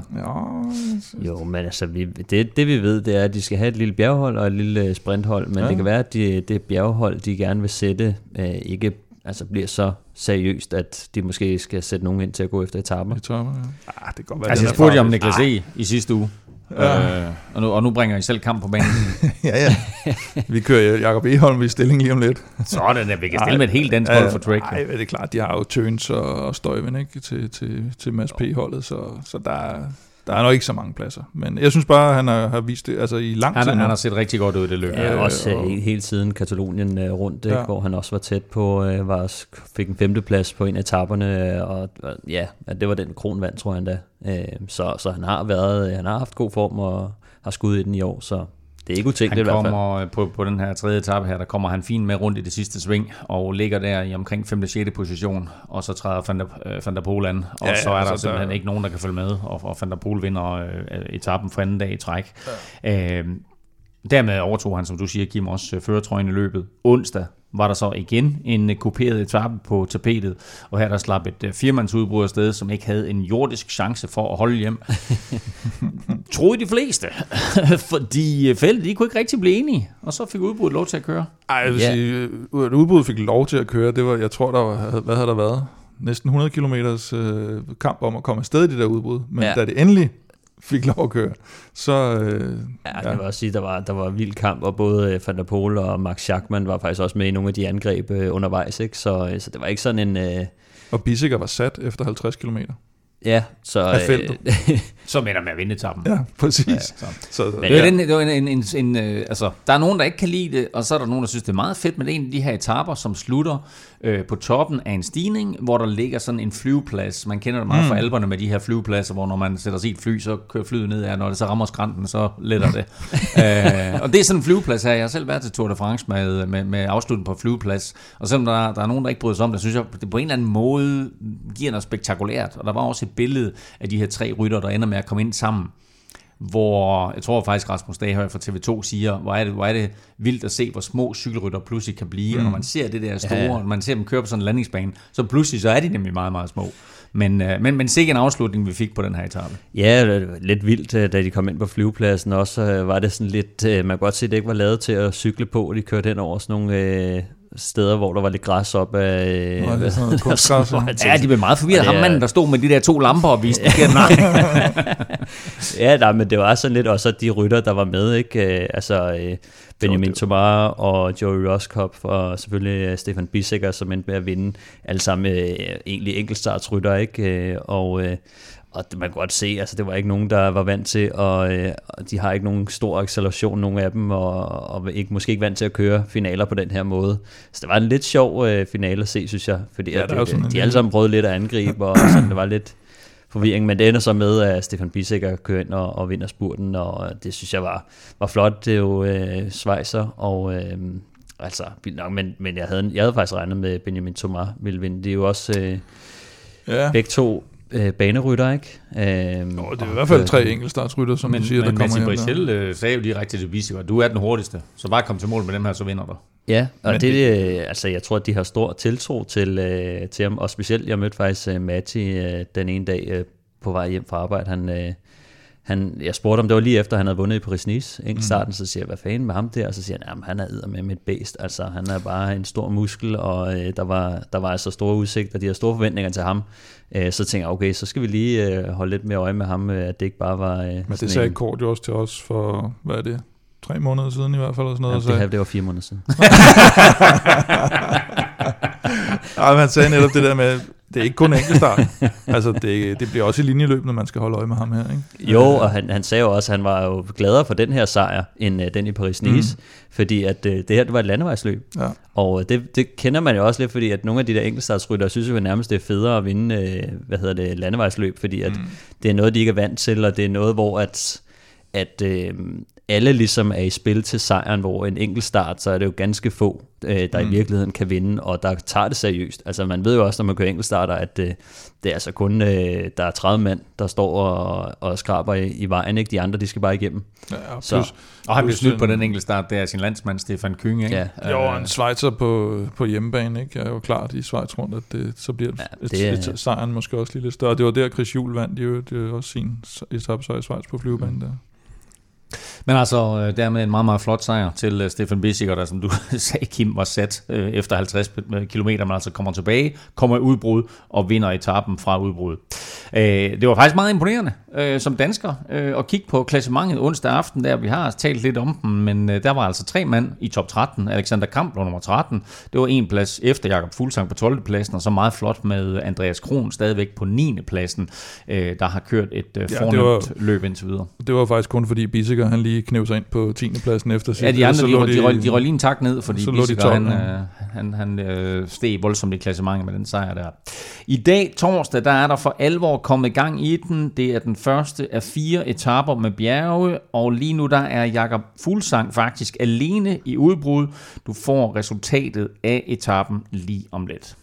Speaker 3: Ja.
Speaker 4: Jo, men altså, vi, det, det vi ved, det er, at de skal have et lille bjerghold og et lille sprinthold, men ja. Det kan være, at de, det bjerghold, de gerne vil sætte, øh, ikke altså bliver så seriøst, at de måske skal sætte nogen ind til at gå efter etaper.
Speaker 3: Etaper, ja. Ah, det kan godt være.
Speaker 2: Altså, jeg spurgte om Niklas E. i sidste uge, ja. øh, og, nu, og nu bringer I selv kamp på banen.
Speaker 3: ja, ja. Vi kører Jakob Eholm i stilling lige om lidt.
Speaker 2: Sådan, at vi kan stille med et helt dansk hold for Trek.
Speaker 3: Nej, det er klart, de har jo Tøns og Støjven, ikke, til, til, til Mads P-holdet, så, så der er... Der er nok ikke så mange pladser, men jeg synes bare, at han har, har vist det altså i lang tid.
Speaker 2: Han, han har set rigtig godt ud i det løb.
Speaker 4: Ja, også øh, og, hele tiden Katalonien øh, rundt, ja. Hvor han også var tæt på, øh, var, fik en femteplads på en af etaperne, og, og ja, det var den kronvand, tror jeg endda. Øh, så, så han har været, han har haft god form og har skudt i den i år, så det er ikke utænkeligt i hvert fald.
Speaker 2: Han kommer på, på den her tredje etape her, der kommer han fint med rundt i det sidste sving, og ligger der i omkring femte sjette position, og så træder Van der, øh, Van der Poel an, og ja, så er der altså simpelthen der... ikke nogen, der kan følge med, og, og Van der Poel vinder øh, etappen for anden dag i træk. Ja. Øh, dermed overtog han, som du siger, Kim, også førertrøjen i løbet. Onsdag, var der så igen en kuperet etape på tapetet, og her der slap et firmandsudbrud afsted, som ikke havde en jordisk chance for at holde hjem. Troede de fleste, fordi feltet, de kunne ikke rigtig blive enige, og så fik udbruddet lov til at køre.
Speaker 3: Ej, jeg vil
Speaker 2: ja.
Speaker 3: sige, at udbruddet fik lov til at køre, det var, jeg tror, der var, hvad havde der været? Næsten hundrede kilometers øh, kamp om at komme afsted i det der udbrud, men ja. da det endelig fik lov at køre, så... Øh,
Speaker 4: ja, det ja. vil også sige, der var, der var vild kamp, og både Van der Poel og Max Schachmann var faktisk også med i nogle af de angreb øh, undervejs, ikke? Så, øh, så det var ikke sådan en... Øh...
Speaker 3: Og Bissegger var sat efter halvtreds kilometer.
Speaker 4: Ja, så...
Speaker 3: Øh,
Speaker 2: så mener med at vinde etappen.
Speaker 3: Ja, præcis. Ja,
Speaker 2: så.
Speaker 3: Så,
Speaker 2: Men, det er, den, det er en, en, en, en, altså, der er nogen, der ikke kan lide det, og så er der nogen, der synes, det er meget fedt, men det er en af de her etaper, som slutter øh, på toppen af en stigning, hvor der ligger sådan en flyveplads. Man kender det meget mm. fra Alperne med de her flyvepladser, hvor når man sætter sig i et fly, så kører flyet ned, og når det så rammer skrænten, så letter det. øh, og det er sådan en flyveplads her. Jeg har selv været til Tour de France med, med, med afslutning på flyveplads, og selvom der, der er nogen, der ikke bryder sig om det, synes jeg, det på en eller anden måde giver noget spektakulært. Og der var også et billede af de her tre rytter, der ender med at komme ind sammen, hvor jeg tror faktisk Rasmus Daghøj fra T V to siger, hvor er det, hvor er det vildt at se, hvor små cykelrytter pludselig kan blive, mm. og når man ser det der store, ja, ja. og man ser dem køre på sådan en landingsbane, så pludselig så er de nemlig meget, meget små. Men, men, men sikke en afslutning, vi fik på den her etape.
Speaker 4: Ja, lidt vildt, da de kom ind på flyvepladsen også, var det sådan lidt, man kan godt se, at det ikke var lavet til at cykle på, og de kørte hen over sådan nogle... Øh steder, hvor der var lidt græs op af...
Speaker 3: Nå, det er sådan noget
Speaker 2: ja, de blev meget forvirret. Ham manden, der stod med de der to lamper og viste.
Speaker 4: ja, nej, men det var sådan lidt, og så de rytter, der var med, ikke? Altså, Benjamin Thomas og Joey Rosskopf, og selvfølgelig Stefan Bissegger, som endte med at vinde, alle sammen egentlig enkeltstartsrytter, ikke? Og... Og man kan godt se, altså det var ikke nogen, der var vant til, og øh, de har ikke nogen stor acceleration, nogen af dem, og, og ikke, måske ikke vant til at køre finaler på den her måde. Så det var en lidt sjov øh, finale at se, synes jeg, fordi ja, at, de, de alle sammen prøvede lidt at angribe, og sådan, det var lidt forvirring, men det ender så med, at Stefan Bissegger kører ind og, og vinder spurten, og det synes jeg var, var flot. Det er jo øh, Schweizer, og... Øh, altså, men, men jeg, havde, jeg havde faktisk regnet med, Benjamin Thomas ville vinde. Det er jo også øh, ja. begge to banerytter, ikke? Øhm,
Speaker 3: Nå, det er i hvert fald tre enkeltstartsrytter, som
Speaker 2: men,
Speaker 3: du siger,
Speaker 2: men,
Speaker 3: der kommer
Speaker 2: hjem. Men Brichel øh, sagde jo direkte til Bissegger, du er den hurtigste, så bare kom til mål med dem her, så vinder du.
Speaker 4: Ja, og men det, det, altså jeg tror, at de har stor tiltro til, øh, til ham, og specielt, jeg mødte faktisk uh, Matti øh, den ene dag øh, på vej hjem fra arbejde, han... Øh, Han, jeg spurgte om det var lige efter, han havde vundet i Paris-Nice, enkeltstarten, mm. så siger jeg, hvad fanden med ham der? Og så siger han, jamen, han er eddermame med et bæst, altså han er bare en stor muskel, og øh, der, var, der var altså store udsigter, de har store forventninger til ham. Øh, så tænker jeg, okay, så skal vi lige øh, holde lidt mere øje med ham, øh, at det ikke bare var... Øh,
Speaker 3: Men det sagde en... Kort jo også til os for, hvad er det, tre måneder siden i hvert fald, eller sådan noget.
Speaker 4: Ja, det, her, det var fire måneder siden.
Speaker 3: Ej, men han sagde netop det der med, det er ikke kun enkeltstart. Altså, det, det bliver også i linjeløb, når man skal holde øje med ham her, ikke?
Speaker 4: Jo, og han, han sagde jo også, at han var jo gladere for den her sejr, end uh, den i Paris-Nice, mm. fordi at uh, det her, det var et landevejsløb. Ja. Og det, det kender man jo også lidt, fordi at nogle af de der enkeltstartsryttere synes jo nærmest, det er federe at vinde, uh, hvad hedder det, landevejsløb, fordi at mm. det er noget, de ikke er vant til, og det er noget, hvor at, at uh, alle ligesom er i spil til sejren, hvor en enkelt start, så er det jo ganske få, øh, der mm. i virkeligheden kan vinde, og der tager det seriøst. Altså man ved jo også, når man kører enkeltstarter, at øh, det er altså kun, øh, der er tredive mand, der står og, og skraber i, i vejen, ikke? De andre, de skal bare igennem.
Speaker 3: Ja, plus,
Speaker 2: så. Og han blev snydt på den enkeltstart, det er sin landsmand Stefan Küng, ikke?
Speaker 3: Ja. Jo, en Schweizer på, på hjemmebane, ikke? Jeg er jo klart i Schweiz rundt, at det, så bliver ja, det et, et, et, sejren måske også lige lidt større. Det var der, Chris Juhl vandt, det er jo det er også sin etape i Schweiz på flyvebanen der.
Speaker 2: Men altså, dermed en meget, meget flot sejr til Stefan Bissegger, der som du sagde, Kim, var sat øh, efter halvtreds kilometer, men altså kommer tilbage, kommer i udbrud og vinder etappen fra udbrud. Øh, det var faktisk meget imponerende øh, som dansker øh, at kigge på klassementet onsdag aften, der vi har talt lidt om dem, men øh, der var altså tre mand i top tretten. Alexander Kamp var nummer tretten. Det var en plads efter Jakob Fuglsang på tolvte pladsen, og så meget flot med Andreas Kron stadigvæk på niende pladsen, øh, der har kørt et øh, fornemt ja, var, løb indtil videre.
Speaker 3: Det var faktisk kun fordi Bissegger, han lige knev sig ind på tiende pladsen efter sit.
Speaker 2: Ja, de andre, de, de, de, de, de røg lige en tak ned, fordi Bissegger, han, øh, han, han øh, steg voldsomt i klassementet med den sejr der. I dag, torsdag, der er der for alvor kommet gang i den. Det er den første af fire etaper med bjerge, og lige nu der er Jakob Fuglsang faktisk alene i udbrud. Du får resultatet af etappen lige om lidt.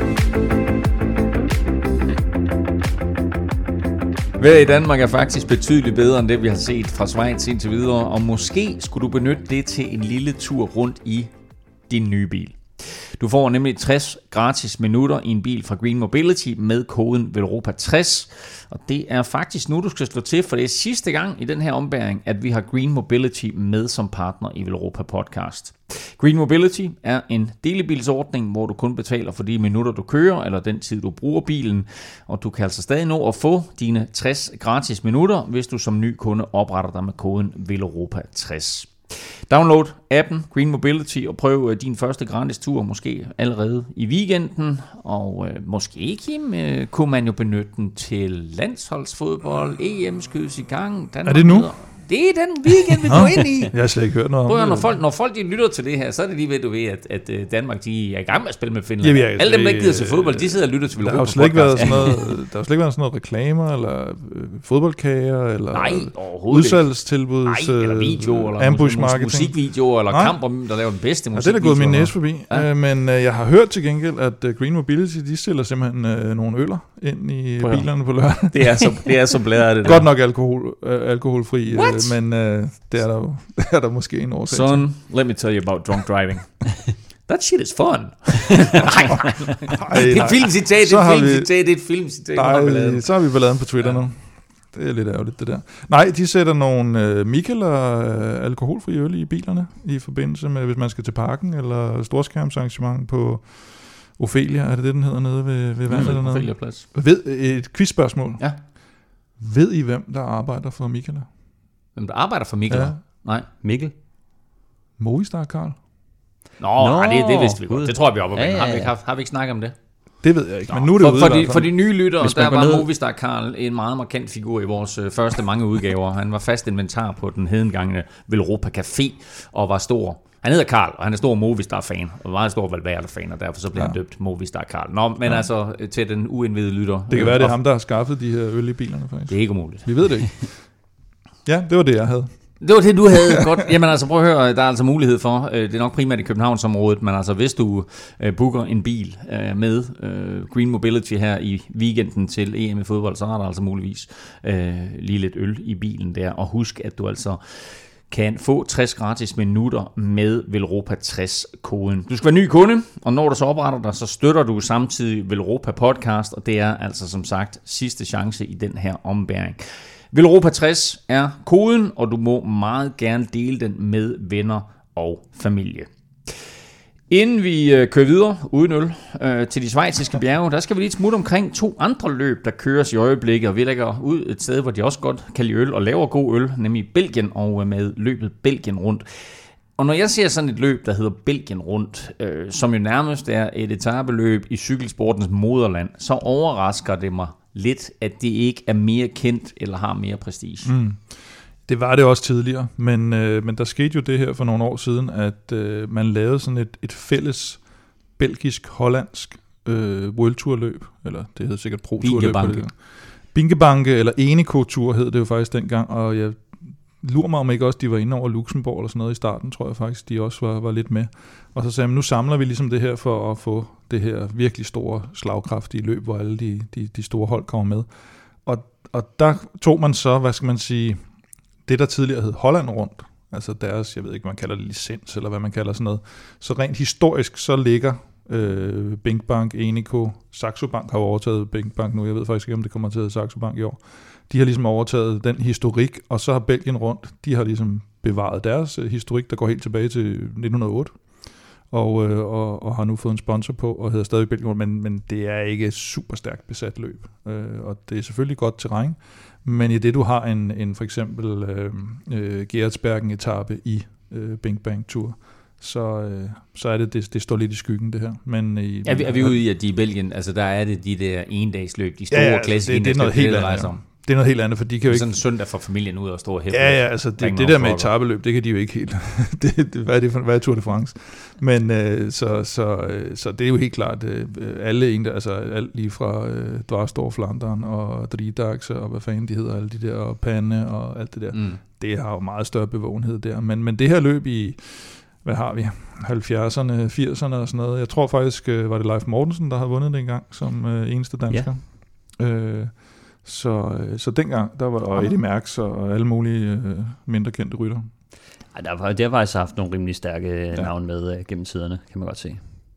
Speaker 2: Vejret i Danmark er faktisk betydeligt bedre end det, vi har set fra Schweiz indtil videre, og måske skulle du benytte det til en lille tur rundt i din nye bil. Du får nemlig tres gratis minutter i en bil fra Green Mobility med koden Velropa tres, og det er faktisk nu, du skal slå til, for det er sidste gang i den her ombæring, at vi har Green Mobility med som partner i Velropa Podcast. Green Mobility er en delebilsordning, hvor du kun betaler for de minutter, du kører, eller den tid, du bruger bilen, og du kan altså stadig nå at få dine tres gratis minutter, hvis du som ny kunde opretter dig med koden Velropa tres. Download appen Green Mobility og prøv din første gratis tur, måske allerede i weekenden. Og øh, måske, Kim, øh, kunne man jo benytte den til landsholdsfodbold, E M skødes i gang.
Speaker 3: Danmark er det nu?
Speaker 2: Møder. Det er den weekend, vi går ind i.
Speaker 3: Jeg har slet ikke hørt noget om
Speaker 2: Prøv,
Speaker 3: det.
Speaker 2: Når folk, når folk de lytter til det her, så er det lige ved, du ved, at, at Danmark de er i gang med at spille med Finland. Jamen, alle dem, der ikke gider til fodbold, de sidder og lytter til Velropa
Speaker 3: Podcast. Der har jo slet ikke været sådan noget, der har slet ikke været sådan noget reklamer, eller øh, fodboldkager, eller
Speaker 2: Nej,
Speaker 3: udsalgstilbud,
Speaker 2: Nej, eller video, eller
Speaker 3: ambush marketing.
Speaker 2: Musikvideoer, eller Nej. kamper, der laver den bedste musik.
Speaker 3: Ja, det er da gået min næse forbi. Ja. Men øh, jeg har hørt til gengæld, at uh, Green Mobility, de stiller simpelthen øh, nogle øller ind i Prøv. bilerne på lørdag.
Speaker 2: Det er så, det er så blæret det der.
Speaker 3: Godt nok alkohol, øh, alkoholfri, øh, men øh, det er der, det er der måske en årsag til.
Speaker 2: Son, let me tell you about drunk driving. That shit is fun. nej, nej. Det er et filmcitat, det er et filmcitat, det er et filmcitat.
Speaker 3: Nej, så har vi balladen på Twitter ja. nu. Det er lidt ærgerligt, det der. Nej, de sætter nogle øh, Mikkel og øh, alkoholfri øl i bilerne, i forbindelse med, hvis man skal til parken, eller storskærmsarrangement på Ophelia, er det det, den hedder nede ved, ved vandet?
Speaker 2: Mm, Ophelia Plads.
Speaker 3: Ved, et quizspørgsmål.
Speaker 2: Ja.
Speaker 3: Ved I, hvem der arbejder for Mikkel?
Speaker 2: Hvem der arbejder for Mikkel? Ja. Nej.
Speaker 4: Mikkel?
Speaker 3: Movistar Karl.
Speaker 2: Nå, Nå nej, det, det vidste vi godt. Det tror jeg, vi er oppe ja, ja, ja. Har, vi ikke, har, har vi ikke snakket om det?
Speaker 3: Det ved jeg ikke, Nå, men nu er det
Speaker 2: for,
Speaker 3: ude
Speaker 2: for, de, for de nye lyttere, der var ned... Movistar Karl en meget markant figur i vores øh, første mange udgaver. Han var fast inventar på den hedengangne Velropa Café og var stor. Han hedder Karl, og han er stor Movistar-fan, og meget stor Valverde-fan, og derfor så bliver ja. han døbt Movistar Karl. Nå, men ja. altså til den uindvidede lytter.
Speaker 3: Det kan være, det er ham, der har skaffet de her øl i bilerne, faktisk.
Speaker 2: Det er ikke umuligt.
Speaker 3: Vi ved det ikke. Ja, det var det, jeg havde.
Speaker 2: Det var det, du havde. Godt. Jamen altså, prøv at høre, der er altså mulighed for, det er nok primært i Københavnsområdet, men altså hvis du booker en bil med Green Mobility her i weekenden til E M i fodbold, så er der altså muligvis lige lidt øl i bilen der. Og husk, at du altså kan få tres gratis minutter med Velropa tres-koden. Du skal være ny kunde, og når du så opretter dig, så støtter du samtidig Velropa Podcast, og det er altså som sagt sidste chance i den her ombæring. Velropa tres er koden, og du må meget gerne dele den med venner og familie. Inden vi kører videre uden øl øh, til de schweiziske bjerge, der skal vi lige smutte omkring to andre løb, der køres i øjeblikket, og vi lægger ud et sted, hvor de også godt kan lide øl og laver god øl, nemlig Belgien, og med løbet Belgien rundt. Og når jeg ser sådan et løb, der hedder Belgien rundt, øh, som jo nærmest er et etapeløb i cykelsportens moderland, så overrasker det mig lidt, at det ikke er mere kendt eller har mere prestige. Mm.
Speaker 3: Det var det også tidligere, men, øh, men der skete jo det her for nogle år siden, at øh, man lavede sådan et, et fælles belgisk-hollandsk øh, World Tour løb, eller det hed sikkert Pro Tour løb.
Speaker 2: Bingebanke.
Speaker 3: Bingebanke, eller Eneco Tour hed det jo faktisk dengang, og jeg lurer mig om ikke også, de var inde over Luxembourg eller sådan noget i starten, tror jeg faktisk, de også var, var lidt med. Og så sagde man, nu samler vi ligesom det her for at få det her virkelig store slagkraftige løb, hvor alle de, de, de store hold kommer med. Og, og der tog man så, hvad skal man sige, det der tidligere hed Holland rundt, altså deres, jeg ved ikke, man kalder det licens, eller hvad man kalder sådan noget. Så rent historisk, så ligger øh, Binkbank, Eneco, Saxo Bank har jo overtaget Binkbank nu, jeg ved faktisk ikke, om det kommer til at hedde Saxo Bank i år. De har ligesom overtaget den historik, og så har Belgien rundt, de har ligesom bevaret deres øh, historik, der går helt tilbage til nitten hundrede og otte, og, øh, og, og har nu fået en sponsor på, og hedder stadig Belgien rundt, men, men det er ikke super stærkt besat løb, øh, og det er selvfølgelig godt terræn, men i det du har en, en for eksempel øh, øh, Gerardsbergen-etape i øh, Binkbank Tour, så, øh, så er det, det, det står lidt i skyggen det her. Men i,
Speaker 2: er, vi, er vi ude i, at de i Belgien, altså der er det de der endagsløb, de store ja, ja, klassiske
Speaker 3: det, det er noget helt andet. Det er noget helt andet, for de kan jo ikke...
Speaker 2: Sådan en søndag for familien ud og stå og hæppe.
Speaker 3: Ja, ja, altså det, det der med etabeløb, det kan de jo ikke helt. det, det, hvad, er det for, hvad er Tour de France? Men øh, så, så, øh, så det er jo helt klart, øh, alle en der, altså alt lige fra øh, Dvarstor, Flandern og Dridax og hvad fanden de hedder, alle de der, og Panne og alt det der. Mm. Det har jo meget større bevågenhed der. Men, men det her løb i, hvad har vi, halvfjerdserne, firserne og sådan noget. Jeg tror faktisk, øh, var det Leif Mortensen, der har vundet det engang som øh, eneste dansker. Ja. Øh, Så, så dengang, der var der Eddie Merckx og alle mulige øh, mindre kendte rytter.
Speaker 4: Ej, der har der faktisk haft nogle rimelig stærke ja. navn med øh, gennem tiderne, kan man godt se.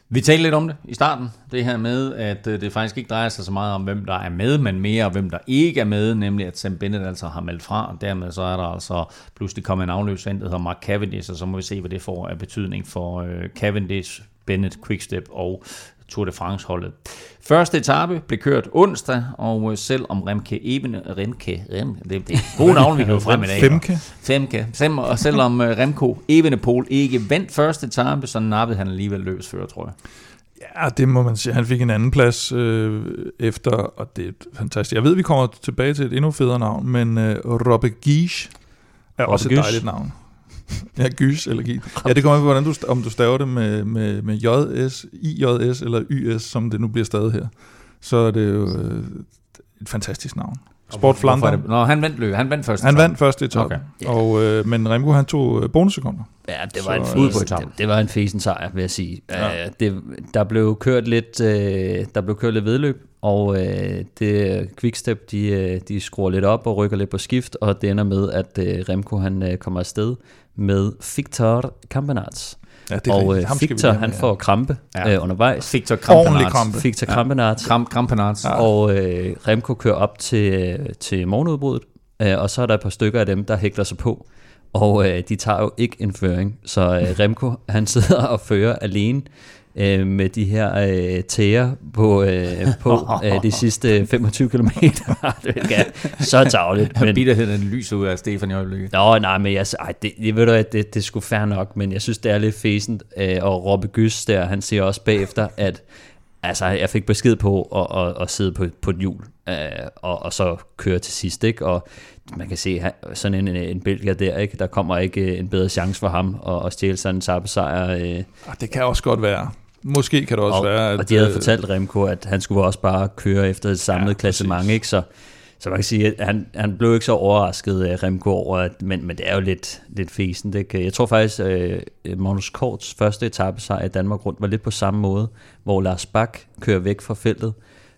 Speaker 2: Vi talte lidt om det i starten, det her med, at det faktisk ikke drejer sig så meget om, hvem der er med, men mere om, hvem der ikke er med, nemlig at Sam Bennett altså har meldt fra, og dermed så er der altså pludselig kommet en afløser ind, der hedder Mark Cavendish, og så må vi se, hvad det får af betydning for uh, Cavendish, Bennett, Quickstep og Tour de France-holdet. Første etape blev kørt onsdag, og selv om Remke Even, Remke, Rem, det, det er gode navn, vi kan frem i dag.
Speaker 3: Femke.
Speaker 2: Femke. Selv, og selvom Remco Evenepoel ikke vandt første etape, så nappede han alligevel løbsfører, tror jeg.
Speaker 3: Ja, det må man sige. Han fik en anden plads øh, efter, og det er fantastisk. Jeg ved, vi kommer tilbage til et endnu federe navn, men øh, Robbe Gies er Robbe også et dejligt navn. Ja, Gys eller Gies. Ja, det kommer an på, hvordan du, om du staver det med, med, med J S, I J S eller Y S, som det nu bliver stadig her. Så er det jo øh, et fantastisk navn. Sport Flandern.
Speaker 2: Nå, han vandt løb. Han vandt første
Speaker 3: Han
Speaker 2: etape.
Speaker 3: vandt første etape. Okay. Og, øh, men Remco, han tog bonussekunder.
Speaker 4: Ja, det var,
Speaker 3: så,
Speaker 4: en fesen, det, det var en fesen sejr, vil jeg sige. Ja. Uh, det, der blev kørt lidt, uh, der blev kørt lidt vedløb, og uh, det Quickstep, de, de skruer lidt op og rykker lidt på skift, og det ender med, at uh, Remco han uh, kommer afsted med Victor Campenaerts. Ja, og uh, Victor, han får krampe ja. uh, undervejs.
Speaker 2: Victor Campenaerts.
Speaker 3: Krampe.
Speaker 4: Victor Campenaerts.
Speaker 2: Ja. Campenaerts.
Speaker 4: Ja. Og uh, Remco kører op til, til morgenudbruddet, uh, og så er der et par stykker af dem, der hækler sig på. Og øh, de tager jo ikke en føring, så øh, Remco han sidder og fører alene øh, med de her øh, tæer på, øh, på øh, de sidste femogtyve kilometer. Det er så tarveligt.
Speaker 2: Men bitterheden lyser ud af Stefan i øjeblikket.
Speaker 4: Nå, nej, men jeg, ej, det, jeg ved du, at det, det er sgu fair nok, men jeg synes, det er lidt fæsent. Øh, og Robbe Gys der, han siger også bagefter, at altså, jeg fik besked på at, at, at sidde på, på et hjul, øh, og, og så køre til sidst, ikke? Og man kan se, sådan en, en belgier der, ikke? Der kommer ikke en bedre chance for ham at, at stjæle sådan en etappesejr. Øh.
Speaker 3: Det kan også godt være. Måske kan det også
Speaker 4: og,
Speaker 3: være. At,
Speaker 4: og de havde fortalt Remco, at han skulle også bare køre efter et samlet ja, klassement, ikke? Så, så man kan sige, at han, han blev ikke så overrasket, Remco, over, at, men, men det er jo lidt, lidt fæsent, ikke? Jeg tror faktisk, at Magnus Korts første etappesejr i Danmark rundt var lidt på samme måde, hvor Lars Bak kører væk fra feltet.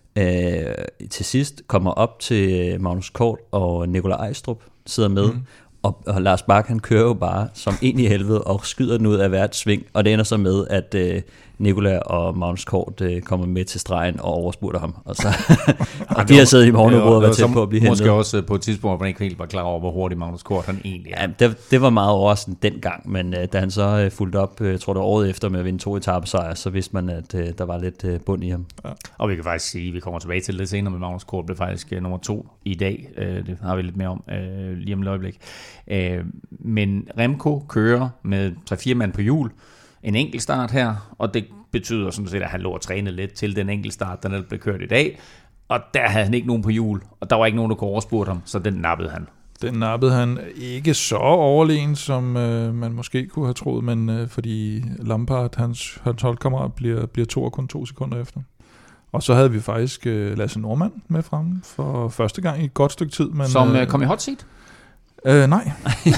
Speaker 4: Øh, til sidst kommer op til Magnus Kort og Nikolaj Ejstrup sidder med, mm. og, og Lars Bak han kører jo bare som ind i helvede og skyder den ud af hvert sving, og det ender så med, at øh, Nikolaj og Magnus Kort øh, kommer med til stregen og overspurter ham, og, så, og de har siddet i morgenudbrud og været tæt på at blive hentet.
Speaker 2: Måske også på et tidspunkt, hvor man ikke helt var klar over, hvor hurtigt Magnus Kort han egentlig er.
Speaker 4: Ja, det, det var meget overraskende dengang, men øh, da han så øh, fulgte op, øh, tror det var året efter med at vinde to etapesejre, så vidste man, at øh, der var lidt øh, bund i ham.
Speaker 2: Ja. Og vi kan faktisk sige, at vi kommer tilbage til det senere, med Magnus Kort blev faktisk øh, nummer to i dag. Øh, det har vi lidt mere om øh, lige om et øjeblik. Øh, men Remco kører med tre fire mand på hjul, en enkelt start her, og det betyder sådan set, at han lå og trænede lidt til den enkelt start, der blev kørt i dag, og der havde han ikke nogen på hjul, og der var ikke nogen, der kunne overspurgte ham, så den nappede han.
Speaker 3: Den nappede han ikke så overlegen, som øh, man måske kunne have troet, men øh, fordi Lampard, hans, hans holdkammerat, bliver, bliver to og kun to sekunder efter. Og så havde vi faktisk øh, Lasse Nordmann med fremme for første gang i et godt stykke tid. Men,
Speaker 2: som øh, kom i hot seat?
Speaker 3: Øh, nej.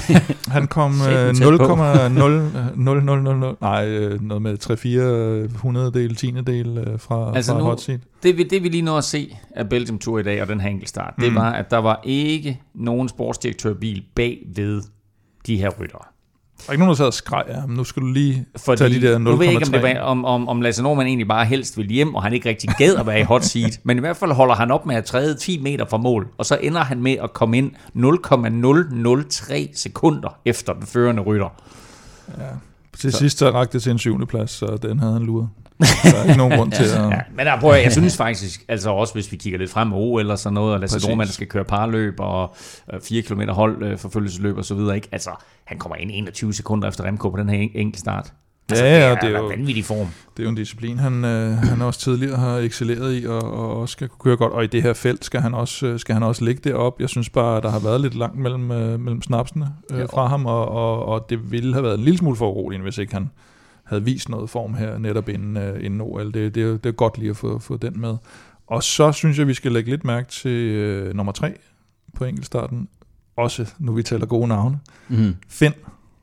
Speaker 3: Han kom øh, nul komma nul nul nul nul nul nej, øh, noget med tre fire hundrededel, tiendedel øh, fra,
Speaker 2: altså
Speaker 3: fra
Speaker 2: nu,
Speaker 3: hot seat.
Speaker 2: Det vi, det vi lige nåede at se af Belgium Tour i dag og den her enkeltstart, mm. det var, at der var ikke nogen sportsdirektørbil bag ved de her ryttere.
Speaker 3: Der er ikke nogen, der sad og skreg, ja, men nu skal du lige
Speaker 2: fordi,
Speaker 3: tage de der nul komma tre.
Speaker 2: Nu ved jeg ikke, om, det var, om, om, om Lasse Nordmann egentlig bare helst ville hjem, og han ikke rigtig gad at være i hot seat, men i hvert fald holder han op med at træde ti meter fra mål, og så ender han med at komme ind nul komma nul nul tre sekunder efter den førende rytter.
Speaker 3: Ja, til så. sidst så rakte det til en syvende plads, så den havde han luret. Der er ikke nogen grund til at...
Speaker 2: Ja, men der prøver jeg, jeg synes faktisk, altså også hvis vi kigger lidt frem med O eller sådan noget, og Lasse Nordmann, der skal køre parløb og fire kilometer hold øh, forfølgelsesløb og så videre, ikke? Altså, han kommer ind enogtyve sekunder efter Remco på den her enkelte start. Altså,
Speaker 3: ja, ja,
Speaker 2: det er,
Speaker 3: det er jo
Speaker 2: vanvittig form.
Speaker 3: Det er jo en disciplin, han, øh, han også tidligere har excelleret i, og, og også skal kunne køre godt. Og i det her felt skal han også, skal han også ligge derop. Jeg synes bare, at der har været lidt langt mellem, øh, mellem snapsene øh, ja. fra ham, og, og, og det ville have været en lille smule for uroligende, hvis ikke han havde vist noget form her netop inden, uh, inden O L. Det, det, det er godt lige at få, få den med. Og så synes jeg, vi skal lægge lidt mærke til uh, nummer tre på enkeltstarten. Også, nu vi taler gode navne. Mm. Finn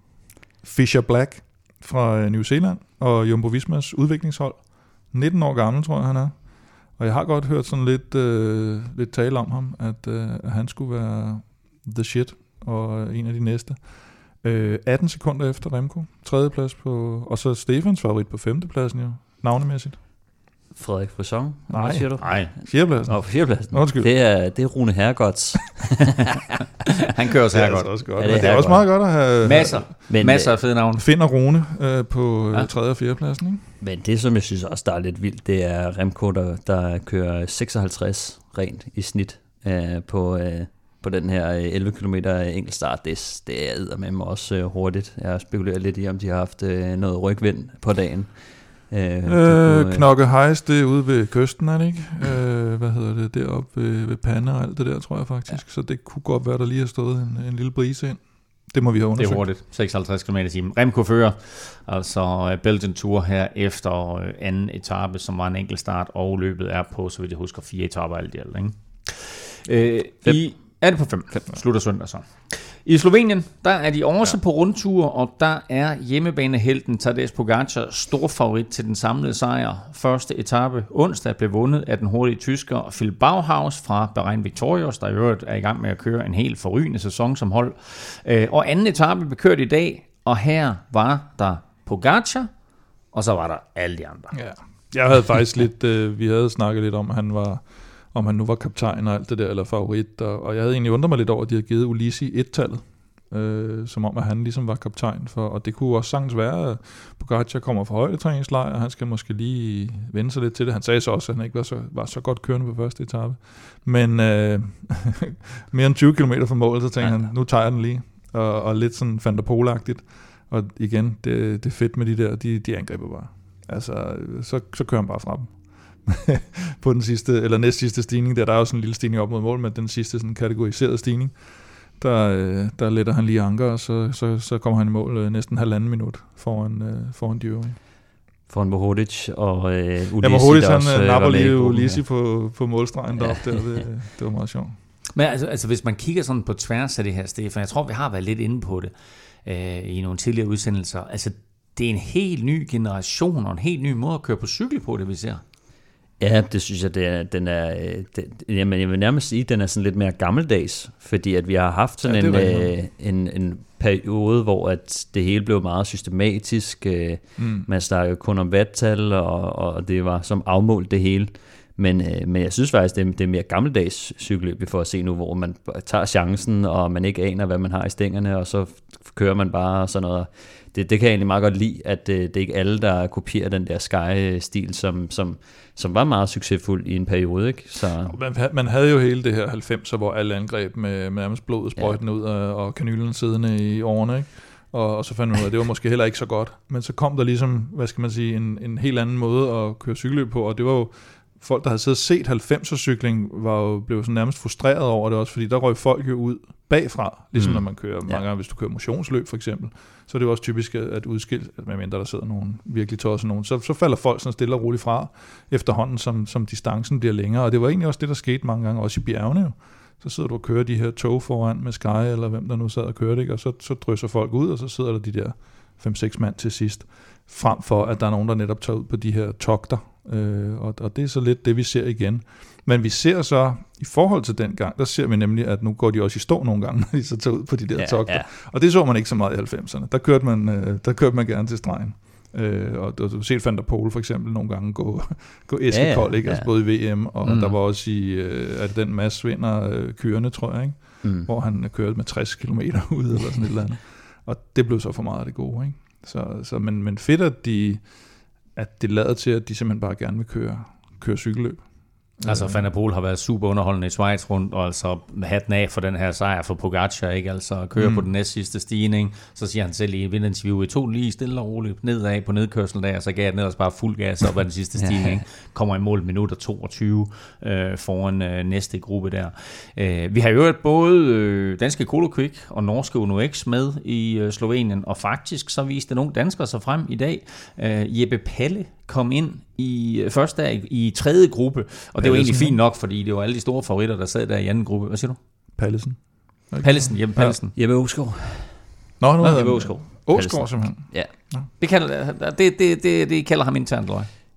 Speaker 3: Fisher Black fra uh, New Zealand og Jumbo Vismas udviklingshold. nitten år gammel, tror jeg, han er. Og jeg har godt hørt sådan lidt, uh, lidt tale om ham, at, uh, at han skulle være the shit og en af de næste. atten sekunder efter Remco, tredje plads på, og så Stefans favorit på femtepladsen jo, navnemæssigt?
Speaker 4: Frederik Frisson?
Speaker 3: Nej.
Speaker 4: Hvad siger du?
Speaker 2: Nej.
Speaker 3: Fjerdepladsen?
Speaker 4: Nå, for fjerdepladsen.
Speaker 3: Undskyld.
Speaker 4: Det er, det er Rune Hergods.
Speaker 2: Han kører også
Speaker 3: Det
Speaker 2: her
Speaker 3: er
Speaker 2: godt.
Speaker 3: altså også godt.
Speaker 4: Ja,
Speaker 3: Ja,
Speaker 4: det
Speaker 3: det,
Speaker 4: er
Speaker 3: er også
Speaker 4: godt.
Speaker 3: meget godt at have
Speaker 2: Masser.
Speaker 4: Men,
Speaker 2: Masser af fede navne.
Speaker 3: Finn og Rune øh, på
Speaker 2: Ja.
Speaker 3: ja. tredje og fjerdepladsen, ikke?
Speaker 4: Men det, som jeg synes også, der er lidt vildt, det er Remco, der, der kører seksoghalvtreds rent i snit øh, på, øh, på den her elleve kilometer enkeltstart. Det, det er eddermame også øh, hurtigt. Jeg spekulerer lidt i, om de har haft øh, noget rygvind på dagen. Øh,
Speaker 3: Øh,
Speaker 4: kunne,
Speaker 3: Knokke Heis, det er ude ved kysten, er det ikke? Øh, hvad hedder det? Deroppe ved, ved Pande og alt det der, tror jeg faktisk. Ja. Så det kunne godt være, der lige har stået en, en lille brise ind. Det må vi have
Speaker 2: Det
Speaker 3: undersøgt.
Speaker 2: er hurtigt. seksoghalvtreds kilometer i timen. Remco fører altså Belgian Tour her efter øh, anden etape, som var en enkelt start, og løbet er på, så vidt jeg husker, fire etaper alt i alt. Ikke? Øh, i, er det på fem? fem. Slutter søndag så. I Slovenien, der er de også ja. på rundtur, og der er hjemmebanehelten Tadej Pogačar stor favorit til den samlede sejr. Første etape onsdag blev vundet af den hurtige tysker Phil Bauhaus fra Bahrain Victorious, der i øvrigt er i gang med at køre en helt forrygende sæson som hold. Og anden etape blev kørt i dag, og her var der Pogačar, og så var der alle de andre.
Speaker 3: Ja. Jeg havde faktisk lidt, øh, vi havde snakket lidt om, at han var, om han nu var kaptajn og alt det der, eller favorit, og, og jeg havde egentlig undret mig lidt over, at de havde givet Ulissi et-tallet, øh, som om, at han ligesom var kaptajn for, og det kunne også sagtens være, at Pogačar kommer fra højdetræningslejr, og han skal måske lige vende sig lidt til det. Han sagde så også, at han ikke var så, var så godt kørende på første etape, men øh, mere end tyve kilometer fra målet, så tænkte ja. han, nu tager jeg den lige, og, og lidt sådan Van der Poel-agtigt, og igen, det, det er fedt med de der, de, de angriber bare. Altså, så, så kører han bare fra dem. på den sidste, eller næst sidste stigning, der, der er jo sådan en lille stigning op mod mål, men den sidste sådan kategoriserede stigning, der, der letter han lige anker, og så, så, så kommer han i mål næsten halvanden minut foran, foran de øvrige.
Speaker 4: Foran Mohodic og øh, Ulissi.
Speaker 3: Ja, Mohodic,
Speaker 4: han
Speaker 3: han napper lige Ulissi
Speaker 4: ja.
Speaker 3: på, på målstregen ja. deroppe, der, det, det var meget sjovt.
Speaker 2: Men altså, altså, hvis man kigger sådan på tværs af det her, Stefan, jeg tror, vi har været lidt inde på det øh, i nogle tidligere udsendelser, altså, det er en helt ny generation og en helt ny måde at køre på cykel på, det vi ser.
Speaker 4: Ja, det synes jeg, det er, den er, det, jamen, jeg vil nærmest sige, at den er sådan lidt mere gammeldags, fordi at vi har haft sådan ja, en, øh, en, en periode, hvor at det hele blev meget systematisk. Øh, mm. Man snakkede kun om vattal, og, og det var som afmålt det hele. Men, øh, men jeg synes faktisk, det er, det er mere gammeldags cykelløb, vi får at se nu, hvor man tager chancen, og man ikke aner, hvad man har i stængerne, og så kører man bare sådan noget. Det, det kan jeg egentlig meget godt lide, at øh, det er ikke alle, der kopierer den der Sky-stil, som, som, som var meget succesfuld i en periode. Ikke? Så...
Speaker 3: Man, man havde jo hele det her halvfemser, hvor alle angreb med, med nærmest blodet sprøjten ja. ud, og, og kanylen siddende i årene, ikke? Og, og så fandt man ud af, at det var måske heller ikke så godt. Men så kom der ligesom, hvad skal man sige, en, en helt anden måde at køre cykelløb på, og det var jo folk, der havde siddet og set halvfemser-cykling, var jo blevet sådan nærmest frustreret over det også, fordi der røg folk jo ud bagfra, ligesom mm. når man kører mange ja. gange, hvis du kører motionsløb for eksempel, så er det jo også typisk at udskille, at medmindre der sidder nogen virkelig tosset nogen, så, så falder folk sådan stille og roligt fra efterhånden, som, som distancen bliver længere, og det var egentlig også det, der skete mange gange, også i bjergene jo. Så sidder du og kører de her tog foran med Sky, eller hvem der nu sad og kørte, ikke? Og så, så drysser folk ud, og så sidder der de der fem seks mand til sidst, frem for at der er nogen, der netop tager ud på de her togter, øh, og, og det er så lidt det, vi ser igen. Men vi ser så, i forhold til den gang, der ser vi nemlig, at nu går de også i stå nogle gange, når de så tager ud på de der ja, togter. Ja. Og det så man ikke så meget i halvfemserne. Der kørte man, øh, der kørte man gerne til stregen. Øh, og du har set Van der Poel for eksempel nogle gange gå, gå æskekold, ja, ja, ikke? Altså ja. både i V M, og mm. der var også i, øh, at den Mads vinder øh, kørende, tror jeg, ikke? Mm. Hvor han kørte med tres kilometer ud, eller sådan et eller andet. Og det blev så for meget af det gode, ikke? Så, så, men, men fedt, at, de, at det lader til, at de simpelthen bare gerne vil køre, køre cykelløb.
Speaker 2: Altså Van der Poel har været super underholdende i Schweiz rundt, og altså hatten af for den her sejr for Pogačar, ikke? Altså kører mm. på den næst sidste stigning, så siger han selv i et vindinterview, jeg tog lige stille og roligt nedad på nedkørslen der, og så gav jeg den ellers bare fuld gas op ad den sidste stigning, kommer i mål minutter toogtyve øh, foran øh, næste gruppe der. Øh, vi har jo både øh, danske Colo Quick og norske Uno X med i øh, Slovenien, og faktisk så viste nogle danskere sig frem i dag. Øh, Jeppe Palle kom ind i første dag i tredje gruppe, og det var egentlig fint nok, fordi det var alle de store favoritter, der sad der i anden gruppe. Hvad siger du?
Speaker 3: Pallesen.
Speaker 2: Okay. Pallesen, Jeppe Pallesen.
Speaker 4: Ja. Jeppe Åskov.
Speaker 3: Nå, nu
Speaker 4: Jeppe Åskov.
Speaker 3: Åskov simpelthen.
Speaker 4: Ja.
Speaker 2: Det, kalder, det, det, det, det kalder ham internt, eller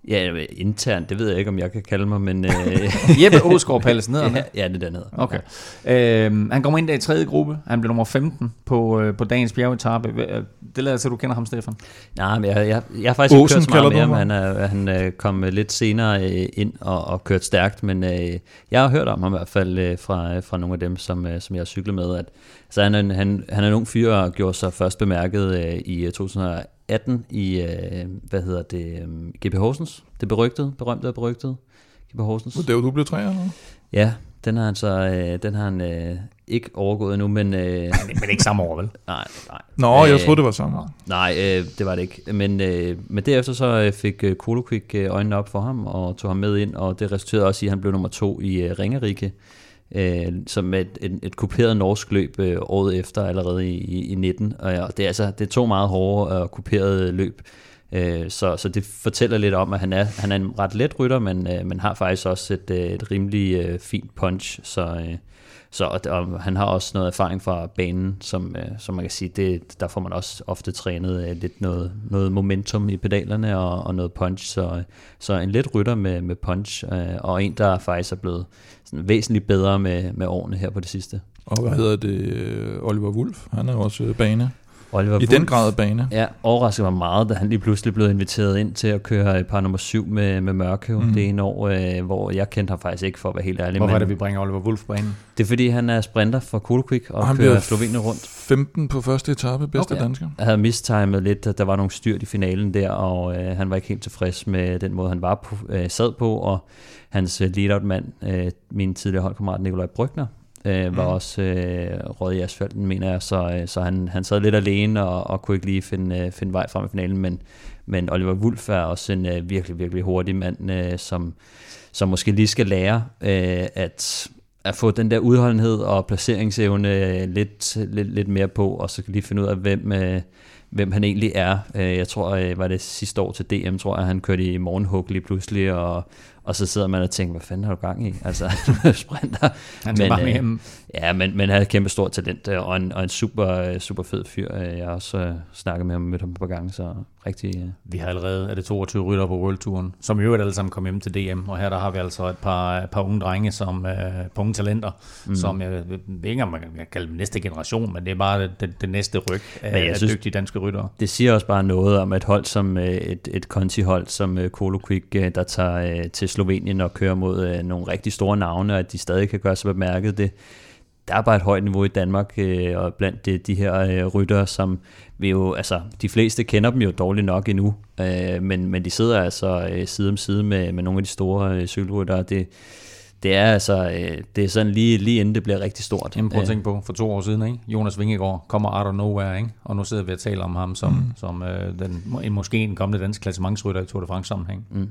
Speaker 4: Ja, internt, det ved jeg ikke, om jeg kan kalde mig, men... Øh,
Speaker 2: Jeppe Åsgaard Pallesen hedder han.
Speaker 4: ja, ja, det er dernede.
Speaker 2: Okay. Øhm, han kommer ind der i tredje gruppe. Han blev nummer femten på, øh, på dagens bjergetappe. Det lader sig, du kender ham, Stefan.
Speaker 4: Nej, men jeg, jeg, jeg har faktisk ikke
Speaker 3: Åsen,
Speaker 4: kørt så meget med ham.
Speaker 3: ham.
Speaker 4: Han, er, han øh, kom lidt senere øh, ind og, og kørt stærkt, men øh, jeg har hørt om ham i hvert fald øh, fra, fra nogle af dem, som, øh, som jeg har cyklet med. At, altså, han, er, han, han er en ung fyr og gjorde sig først bemærket øh, i to tusind atten i, øh, hvad hedder det, øh, G P Horsens, det berygtede, berømte og berygtede G P Horsens.
Speaker 3: Det er jo, du blev træer, eller?
Speaker 4: Ja, den har han så, øh, den har han øh, ikke overgået endnu, men... Øh,
Speaker 2: Men ikke samme år, vel?
Speaker 4: nej, nej.
Speaker 3: Nå, jeg
Speaker 4: Øh,
Speaker 3: troede, det var samme.
Speaker 4: Nej, øh, det var det ikke. Men, øh, men derefter så øh, fik øh, Kolo Quick øh, øjnene op for ham og tog ham med ind, og det resulterede også i, at han blev nummer to i øh, Ringerike, øh, som et, et, et kuperet norsk løb øh, året efter, allerede i, i, i nitten. Og ja, det er altså det er to meget hårde og kuperede løb. Øh, så, så det fortæller lidt om, at han er, han er en ret let rytter, men øh, man har faktisk også et, et rimelig øh, fint punch, så... Øh, Så, og, og han har også noget erfaring fra banen, som, øh, som man kan sige, det, der får man også ofte trænet øh, lidt noget, noget momentum i pedalerne og, og noget punch. Så, så en let rytter med, med punch, øh, og en, der faktisk er blevet sådan væsentligt bedre med, med årene her på det sidste.
Speaker 3: Og hvad hedder det? Oliver Wulff, han er jo også bane.
Speaker 4: Oliver
Speaker 3: I
Speaker 4: Wulff,
Speaker 3: den grad bane.
Speaker 4: Ja, overraskede mig meget, da han lige pludselig blev inviteret ind til at køre et par nummer syv med, med Mørkøv. Mm. Det ene år, øh, hvor jeg kendte ham faktisk ikke, for at være helt ærlig.
Speaker 2: Hvorfor
Speaker 4: men
Speaker 2: er det, vi bringer Oliver Wulff på banen?
Speaker 4: det er fordi, han er sprinter for Kolo Quick og,
Speaker 3: Og han
Speaker 4: kører
Speaker 3: bliver
Speaker 4: Slovenien rundt.
Speaker 3: femten på første etape, bedste
Speaker 2: Okay.
Speaker 3: dansker.
Speaker 4: Jeg havde mistimet lidt, at der var nogle styrt i finalen der, og øh, han var ikke helt tilfreds med den måde, han var på, øh, sad på, og hans øh, lead-out-mand, øh, min tidligere holdkammerat Nikolaj Brygner, øh, var mm. også øh, rød i asfalten, mener jeg, så, øh, så han, han sad lidt alene og, og kunne ikke lige finde, øh, finde vej frem i finalen, men, men Oliver Wulff er også en øh, virkelig, virkelig hurtig mand, øh, som, som måske lige skal lære øh, at... at få den der udholdenhed og placeringsevne lidt, lidt, lidt mere på, og så kan lige finde ud af, hvem, øh, hvem han egentlig er. Jeg tror, øh, var det sidste år til D M, tror jeg, han kørte i morgenhug lige pludselig, og, og så sidder man og tænker, hvad fanden har du gang i? Altså, sprinter.
Speaker 2: Han skal bare med hjem.
Speaker 4: Ja, men, men han er et kæmpe stort talent, og en, og en super, super fed fyr. Jeg har også øh, snakket med ham og mødt ham et par gange, så rigtig... Øh.
Speaker 2: Vi har allerede, er det toogtyve rytter på World-turen, som i øvrigt alle sammen kom hjem til D M, og her der har vi altså et par, et par unge drenge, som øh, par unge talenter, mm. som jeg ved ikke, om man kan kalde dem næste generation, men det er bare det, det næste ryg af, af synes, dygtige danske ryttere.
Speaker 4: Det siger også bare noget om et hold som øh, et, et Conti-hold, som øh, Kolo Quick, øh, der tager øh, til Slovenien og kører mod øh, nogle rigtig store navne, og at de stadig kan gøre sig bemærket. Det, der er bare et højt niveau i Danmark, øh, og blandt de, de her øh, ryttere, som vi jo, altså de fleste kender dem jo dårligt nok endnu, øh, men, men de sidder altså øh, side om side med, med nogle af de store øh, cykelryttere. Det, det er altså, øh, det er sådan lige, lige inden det bliver rigtig stort.
Speaker 2: Jamen prøv at tænke på, for to år siden, ikke? Jonas Vingegaard kommer out of nowhere, ikke? Og nu sidder vi og taler om ham som, mm. som øh, den, måske en kommende dansk klassementsrytter i Tour de France sammenhæng. Mm.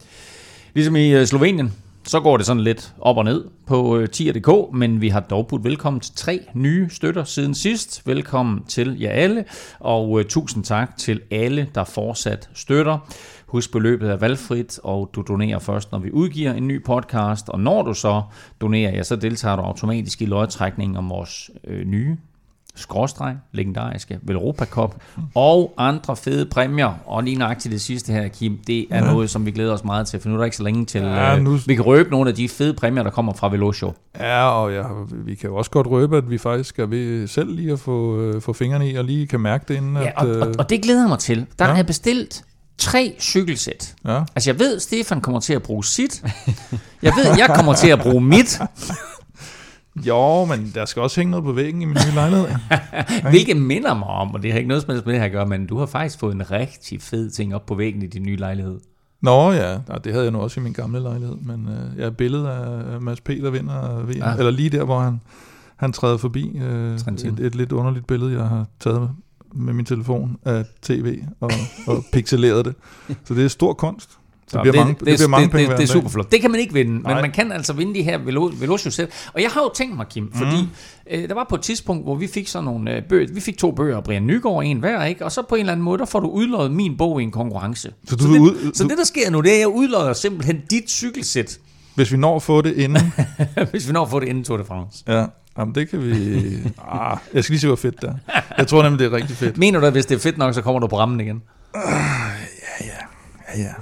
Speaker 2: Ligesom i øh, Slovenien, så går det sådan lidt op og ned på øh, tier punktum d k, men vi har dog budt velkommen til tre nye støtter siden sidst. Velkommen til jer alle, og øh, tusind tak til alle, der fortsat støtter. Husk, beløbet er valgfrit, og du donerer først, når vi udgiver en ny podcast, og når du så donerer, ja, så deltager du automatisk i lodtrækningen om vores øh, nye skråstreg, legendariske Velropa Cup og andre fede præmier. Og lige nøjagtigt det sidste her, Kim, det er ja. noget, som vi glæder os meget til, for nu er der ikke så længe til, ja, nu... øh, vi kan røbe nogle af de fede præmier, der kommer fra Velocio.
Speaker 3: Ja, og ja, vi kan jo også godt røbe, at vi faktisk er ved selv lige at få, øh, få fingrene i, og lige kan mærke det inden.
Speaker 2: Ja,
Speaker 3: at,
Speaker 2: og, og, og det glæder mig til. Der ja. er bestilt tre cykelsæt. Ja. Altså jeg ved, Stefan kommer til at bruge sit. Jeg ved, jeg kommer til at bruge mit.
Speaker 3: Jo, men der skal også hænge noget på væggen i min nye lejlighed.
Speaker 2: Hvilket minder mig om, og det har ikke noget som helst med det her at gøre, men du har faktisk fået en rigtig fed ting op på væggen i din nye lejlighed.
Speaker 3: Nå ja, det havde jeg nu også i min gamle lejlighed, men øh, jeg har et billede af Mads P, der vinder V M, ja. Eller lige der, hvor han, han træder forbi. Øh, et, et lidt underligt billede, jeg har taget med min telefon af tv og, og pixeleret det. Så det er stor kunst. Det bliver mange, det, det, det, mange det, penge
Speaker 2: det, det er super flot. Det kan man ikke vinde, Nej. men man kan altså vinde de her Velocio selv. Og jeg har jo tænkt mig, Kim, fordi mm. øh, der var på et tidspunkt, hvor vi fik sådan nogle øh, bøger. Vi fik to bøger, Brian Nygaard en hver, ikke? Og så på en eller anden måde, der får du udloddet min bog i en konkurrence. Så, du så, det, ud, så du... det, der sker nu, det er, at jeg udlodder simpelthen dit cykelsæt.
Speaker 3: Hvis vi når at få det inden.
Speaker 2: Hvis vi når at få det inden Tour de France.
Speaker 3: Ja. Jamen det kan vi... Ah, jeg skal lige se, hvor fedt det er. Jeg tror nemlig, det er rigtig fedt.
Speaker 2: Mener du, at hvis det er fedt nok, så kommer du på rammen igen?
Speaker 3: Uh, ja, ja. Ja, ja.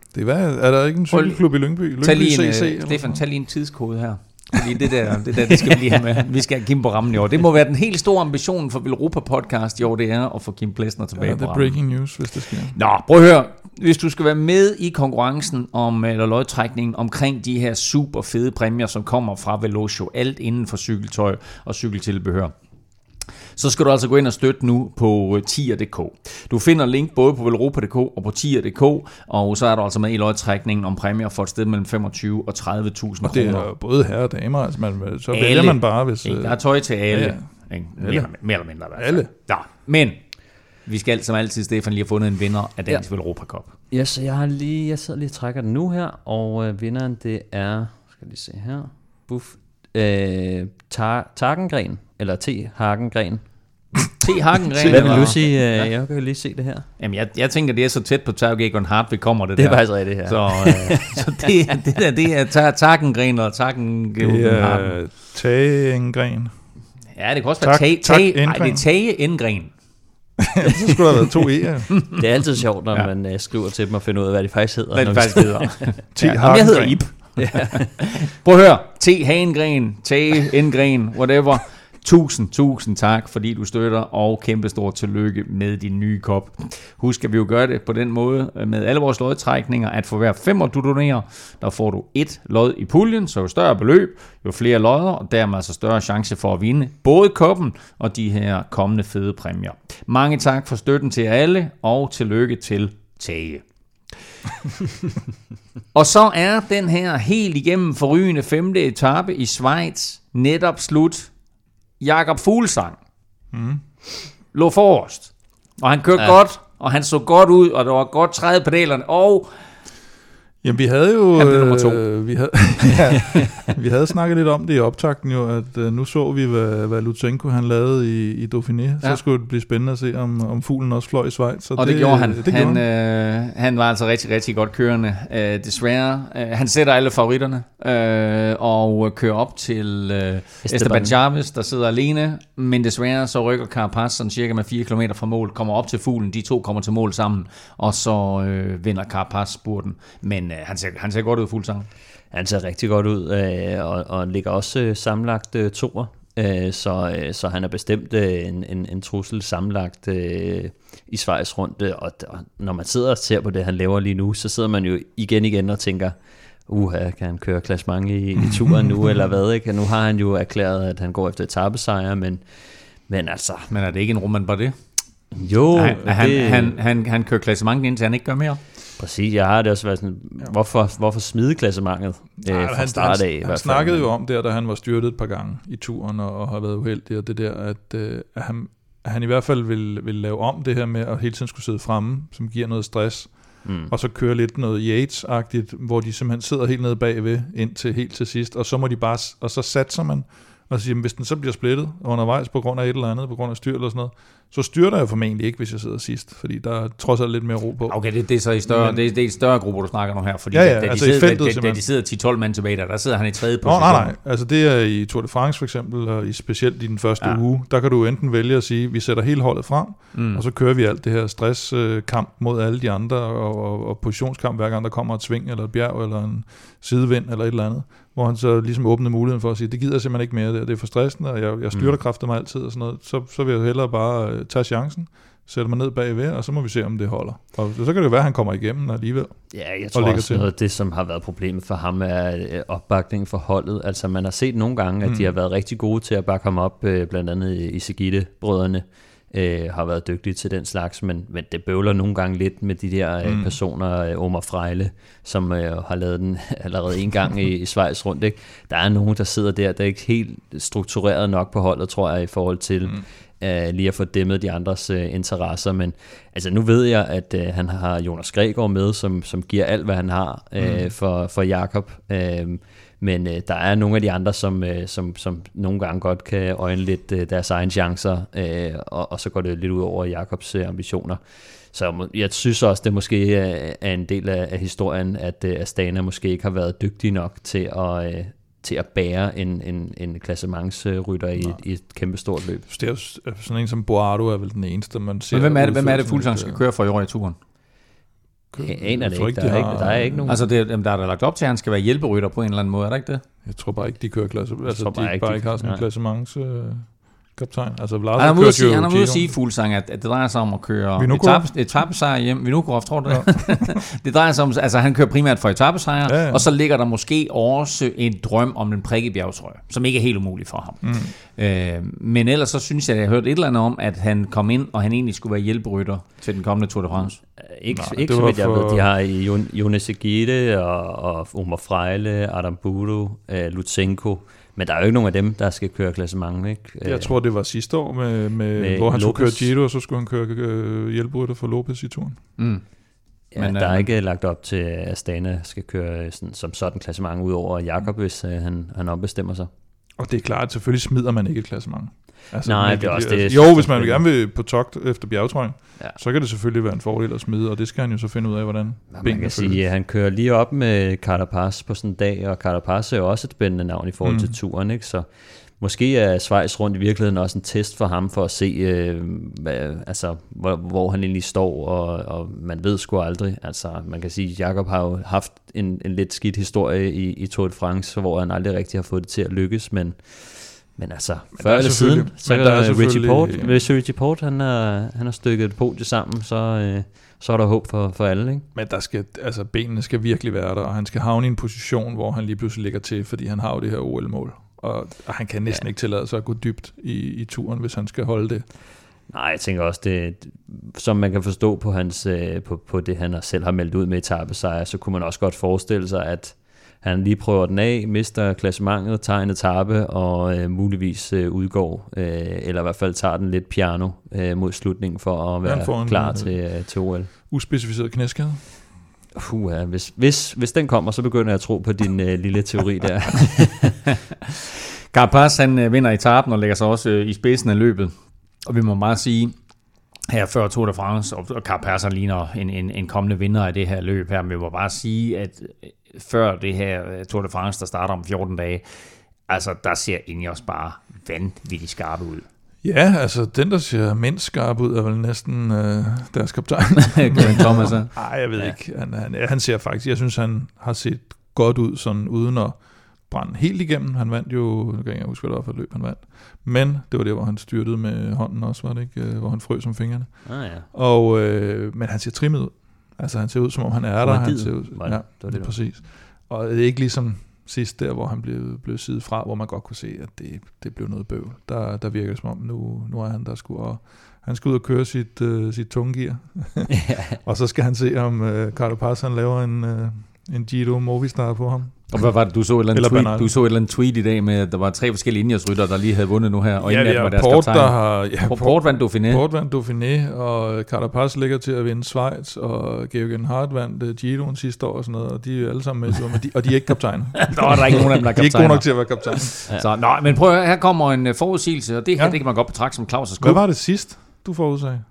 Speaker 3: Det er, hvad, er der ikke en cykelklub i Lyngby? Lyngby
Speaker 2: tag lige en,
Speaker 3: C C,
Speaker 2: uh, Stefan, tag lige en tidskode her. Fordi det der, det der, det skal vi lige have med. Vi skal have Kim på rammen i år. Det må være den helt store ambition for Velropa Podcast i år, det er at få Kim Plesner tilbage
Speaker 3: ja,
Speaker 2: på rammen.
Speaker 3: det er breaking news, hvis det sker.
Speaker 2: Nå, prøv at høre. Hvis du skal være med i konkurrencen om, eller lodtrækningen omkring de her super fede præmier, som kommer fra Velocio, alt inden for cykeltøj og cykeltilbehør, så skal du altså gå ind og støtte nu på tier punktum d k. Du finder link både på velropa punktum d k og på tier punktum d k, og så er du altså med i lodtrækningen om præmier for et sted mellem femogtyve og tredive tusind kroner.
Speaker 3: Og det er både herrer og damer, altså man, så alle. Vælger man bare, hvis...
Speaker 2: Ikke? Der er tøj til alle.
Speaker 3: Ja, ja.
Speaker 2: Ikke? Mere, eller, mere eller mindre.
Speaker 3: Alle.
Speaker 2: Ja, men vi skal som altid, Stefan, lige have fundet en vinder af dagens ja. Velropa Cup.
Speaker 4: Ja, så jeg har lige, jeg sidder lige og trækker den nu her, og øh, vinderen det er, skal lige se her, Buff, øh, tar, Tarkengren, eller T. Hakengren.
Speaker 2: T. Hakengren.
Speaker 4: Hvad vil du sige? Øh, ja. Jeg kan lige se det her.
Speaker 2: Jamen, jeg, jeg tænker, det er så tæt på Target og Hart, vi kommer det,
Speaker 4: det
Speaker 2: der.
Speaker 4: Det er faktisk rigtigt her.
Speaker 2: Så, øh, så det, det der, det er Tarkengren og Tarkengren.
Speaker 3: Det er Tagengren.
Speaker 2: Ja, det kan også være Tage. Tage. Nej, det er Tage Engren.
Speaker 3: Ja, så skulle der have været to E'er.
Speaker 4: Det er altid sjovt, når ja. man uh, skriver til dem og finder ud af, hvad de faktisk hedder.
Speaker 2: Hvad de faktisk hedder.
Speaker 3: T. Ja,
Speaker 2: jeg hedder Ip. Ja. Prøv at høre. T. Hagengren, Tage Engren, whatever. Tusind, tusind tak, fordi du støtter, og kæmpestort tillykke med din nye kop. Husk, at vi jo gør det på den måde med alle vores lodtrækninger, at for hver femmer du donerer, der får du et lod i puljen, så jo større beløb, jo flere lodder, og dermed altså større chance for at vinde både koppen og de her kommende fede præmier. Mange tak for støtten til alle, og tillykke til Tage. Og så er den her helt igennem forrygende femte etape i Schweiz netop slut. Jakob Fuglsang mm. lå forrest, og han kørte ja. godt, og han så godt ud, og der var godt træde pedalerne, og
Speaker 3: jamen vi havde jo
Speaker 2: han blev nummer to.
Speaker 3: Øh, vi havde ja, vi havde snakket lidt om det i optakten jo, at øh, nu så vi hvad, hvad Lutsenko han lavede i, i Dauphiné, ja. Så skulle det blive spændende at se om, om fuglen også fløj i Schweiz. Så
Speaker 2: og det, det gjorde han. Det han, øh, han var altså rigtig rigtig godt kørende. Øh, desværre, øh, han sætter alle favoritterne øh, og kører op til øh, Esteban Chavez, der sidder alene, men desværre så rykker Carapaz sådan cirka med fire kilometer fra mål, kommer op til fuglen, de to kommer til mål sammen, og så øh, vinder Carapaz spurten, men Han ser, han ser godt ud, Fuglsang.
Speaker 4: Han ser rigtig godt ud, øh, og, og ligger også øh, sammenlagt øh, toer, øh, så, øh, så han er bestemt øh, en, en, en trussel sammenlagt øh, i Schweiz rundt, og, og når man sidder og ser på det, han laver lige nu, så sidder man jo igen igen og tænker, uha, kan han køre klassement i, i turen nu, eller hvad, ikke? Nu har han jo erklæret, at han går efter etapesejre, men, men altså...
Speaker 2: Men er det ikke en Romain Bardet?
Speaker 4: Jo,
Speaker 2: han,
Speaker 4: det...
Speaker 2: han, han, han, han kører klassement indtil han ikke gør mere.
Speaker 4: Præcis, jeg har det også været sådan, hvorfor, hvorfor smide klassementet øh, fra
Speaker 3: han,
Speaker 4: start af?
Speaker 3: Han, han snakkede jo om der, da han var styrtet et par gange i turen og, og har været uheldig, og det der, at, øh, at, han, at han i hvert fald vil, vil lave om det her med at hele tiden skulle sidde fremme, som giver noget stress, mm. og så køre lidt noget Yates-agtigt, hvor de simpelthen sidder helt nede bagved indtil helt til sidst, og så må de bare, og så satser man, og siger, hvis den så bliver splittet undervejs på grund af et eller andet, på grund af styr eller sådan noget, så styrter jeg formentlig ikke, hvis jeg sidder sidst, fordi der er trods alt lidt mere ro på.
Speaker 2: Okay, det, det er så i større, men, det, det er i større gruppe, du snakker om her, fordi
Speaker 3: ja, ja,
Speaker 2: da, da,
Speaker 3: altså
Speaker 2: de sidder,
Speaker 3: feltet,
Speaker 2: da, da de sidder ti tolv mand tilbage, der, der sidder han i tredje position.
Speaker 3: Nå, nej, nej, altså det er i Tour de France for eksempel, og i, specielt i den første ja. uge, der kan du enten vælge at sige, vi sætter hele holdet frem, mm. og så kører vi alt det her stresskamp mod alle de andre, og, og, og positionskamp, hver gang der kommer et sving, eller et bjerg, eller en sidevind, eller et eller andet, hvor han så ligesom åbnede muligheden for at sige, det gider jeg simpelthen ikke mere, det er for stressende, og jeg, jeg styrter mm. kræfter mig altid, og sådan noget, så, så vil jeg hellere bare uh, tage chancen, sætter mig ned bagved, og så må vi se, om det holder. Og så kan det jo være, at han kommer igennem alligevel.
Speaker 4: Ja, jeg tror også, noget af det, som har været problemet for ham, er opbakningen for holdet. Altså, man har set nogle gange, at mm. de har været rigtig gode til at bakke ham op, blandt andet i Seguide-brødrene, øh, har været dygtige til den slags, men, men det bøvler nogle gange lidt med de der mm. personer, Omar Freile, som øh, har lavet den allerede en gang i, i Schweiz rundt. Ikke? Der er nogen, der sidder der, der er ikke helt struktureret nok på holdet, tror jeg, i forhold til... Mm. Uh, lige at få dæmmet de andres uh, interesser, men altså nu ved jeg, at uh, han har Jonas Gregor med, som, som giver alt, hvad han har uh, mm. for, for Jakob, uh, men uh, der er nogle af de andre, som, uh, som, som nogle gange godt kan øjne lidt uh, deres egne chancer, uh, og, og så går det lidt ud over Jakobs uh, ambitioner. Så jeg synes også, det måske uh, er en del af, af historien, at uh, Astana måske ikke har været dygtig nok til at... Uh, til at bære en, en, en klassementsrytter i, i et kæmpe stort løb.
Speaker 3: Det er sådan en som Boardo er vel den eneste, man ser.
Speaker 2: Men hvem er det, hvem er det Fuglsang skal køre for i år i turen?
Speaker 4: Jeg aner det ikke. Der, er ikke, der er ikke nogen.
Speaker 2: Altså, det, der er der lagt op til, at han skal være hjælperytter på en eller anden måde, er der ikke det?
Speaker 3: Jeg tror bare ikke, de kører klasse. Altså, de
Speaker 4: bare
Speaker 3: ikke, bare
Speaker 4: de,
Speaker 3: ikke har sådan en klassements øh, kaptajn. Altså, Lars
Speaker 2: han er ude at sige, han er ude at sige Fuglsang, at, at det drejer sig om at køre etapesejr hjem. Vinokurov, tror du det? Ja. Det drejer sig om, altså han kører primært for etapesejr, ja, ja. Og så ligger der måske også en drøm om den prikkebjergtrøje, som ikke er helt umulig for ham. Mm. Øh, men ellers så synes jeg, at jeg har hørt et eller andet om, at han kom ind, og han egentlig skulle være hjælperytter til den kommende Tour de France.
Speaker 4: Ikke, Nej, ikke så vidt jeg ved. De har Jonas Egede og, og Omar Frejle, Adam Budo, uh, Lutsenko. Men der er jo ikke nogen af dem, der skal køre klassement, ikke?
Speaker 3: Jeg tror, det var sidste år, med, med, med hvor han Lopez. skulle køre Giro, og så skulle han køre øh, hjælperytter for Lopez i turen.
Speaker 4: Mm. Ja, men der er øh, ikke lagt op til, at Astana skal køre sådan, som sådan klassement ud over Jakob, hvis øh, han, han ombestemmer sig.
Speaker 3: Og det er klart, at selvfølgelig smider man ikke et klassement. Altså,
Speaker 4: Nej, det er også det.
Speaker 3: Jo, hvis man gerne vil på togt efter bjergetrøjen, ja. Så kan det selvfølgelig være en fordel at smide, og det skal han jo så finde ud af, hvordan
Speaker 4: ja, man kan sige, at han kører lige op med Carapaz på sådan en dag, og Carapaz er jo også et spændende navn i forhold mm. til turen, ikke? Så måske er Schweiz rundt i virkeligheden også en test for ham, for at se, øh, hvad, altså, hvor, hvor han egentlig står, og, og man ved sgu aldrig. Altså, man kan sige, at Jakob har jo haft en, en lidt skidt historie i, i Tour de France, hvor han aldrig rigtig har fået det til at lykkes, men Men altså, men før eller siden, så er Richie Port, hvis Richie Port, han har, han har stykket et podie sammen, så, øh, så er der håb for, for alle, ikke?
Speaker 3: Men der skal, altså, benene skal virkelig være der, og han skal havne i en position, hvor han lige pludselig ligger til, fordi han har jo det her O L-mål. Og, og han kan næsten ja. ikke tillade sig at gå dybt i, i turen, hvis han skal holde det.
Speaker 4: Nej, jeg tænker også, det, som man kan forstå på, hans, på, på det, han selv har meldt ud med etapesejr, så kunne man også godt forestille sig, at han lige prøver den af, mister klassementet, tager en etape og øh, muligvis øh, udgår, øh, eller i hvert fald tager den lidt piano øh, mod slutningen for at være klar en, til, øh, til O L.
Speaker 3: Uspecificeret knæskade?
Speaker 4: Puh, ja, hvis, hvis, hvis den kommer, så begynder jeg at tro på din øh, lille teori der.
Speaker 2: Carapaz, han øh, vinder etapen og lægger sig også øh, i spidsen af løbet. Og vi må meget sige, her før Tour de France, og Carapaz ligner en, en, en kommende vinder af det her løb her, men vi må bare sige, at før det her Tour de France, der starter om fjorten dage, altså der ser Ineos bare vanvittigt skarpe ud.
Speaker 3: Ja, altså den, der ser mindst skarp ud, er vel næsten øh, deres kaptajn.
Speaker 2: Thomas.
Speaker 3: Nej, jeg ved ja. ikke. Han, han, han ser faktisk, jeg synes, han har set godt ud, sådan uden at brænde helt igennem. Han vandt jo, nu kan jeg ikke huske, hvad det var for et løb, han vandt. Men det var det, hvor han styrtede med hånden også, var det ikke? Hvor han frøs om fingrene.
Speaker 4: Ah, ja.
Speaker 3: Og, øh, men han ser trimmet ud. Altså han ser ud, som om han er der. Han ser ud,
Speaker 4: ja, det var det,
Speaker 3: præcis. Og det er ikke ligesom sidst der, hvor han blev, blev siddet fra, hvor man godt kunne se, at det, det blev noget bøvl. Der, der virker det som om, nu, nu er han der skulle, og han skal ud og køre sit, uh, sit tungegear. Og så skal han se, om uh, Carapaz han laver en, uh, en Giro Movistar på ham.
Speaker 2: Og hvad var det, du så et eller andet, tweet, du så et eller andet tweet i dag med, at der var tre forskellige Ineos-rytter, der lige havde vundet nu her, og
Speaker 3: ja,
Speaker 2: ingen af dem var deres
Speaker 3: Port,
Speaker 2: kaptajn.
Speaker 3: Der har, ja,
Speaker 2: Port, Port vandt Dauphiné.
Speaker 3: Port vandt Dauphiné, og Carapaz ligger til at vinde Schweiz, og Georg Hart vandt uh, Giroen sidste år og sådan noget, og de er alle sammen med, og de, og de er ikke kaptajner.
Speaker 2: Nå, der er ikke nogen af dem, der er kaptajner.
Speaker 3: De er ikke gode nok til at være kaptajn.
Speaker 2: Ja. Så, nej, men prøv at høre, her kommer en forudsigelse, og det her, ja. det kan man godt betragte som Claus' skub.
Speaker 3: Hvad var det sidst, du forudsagde?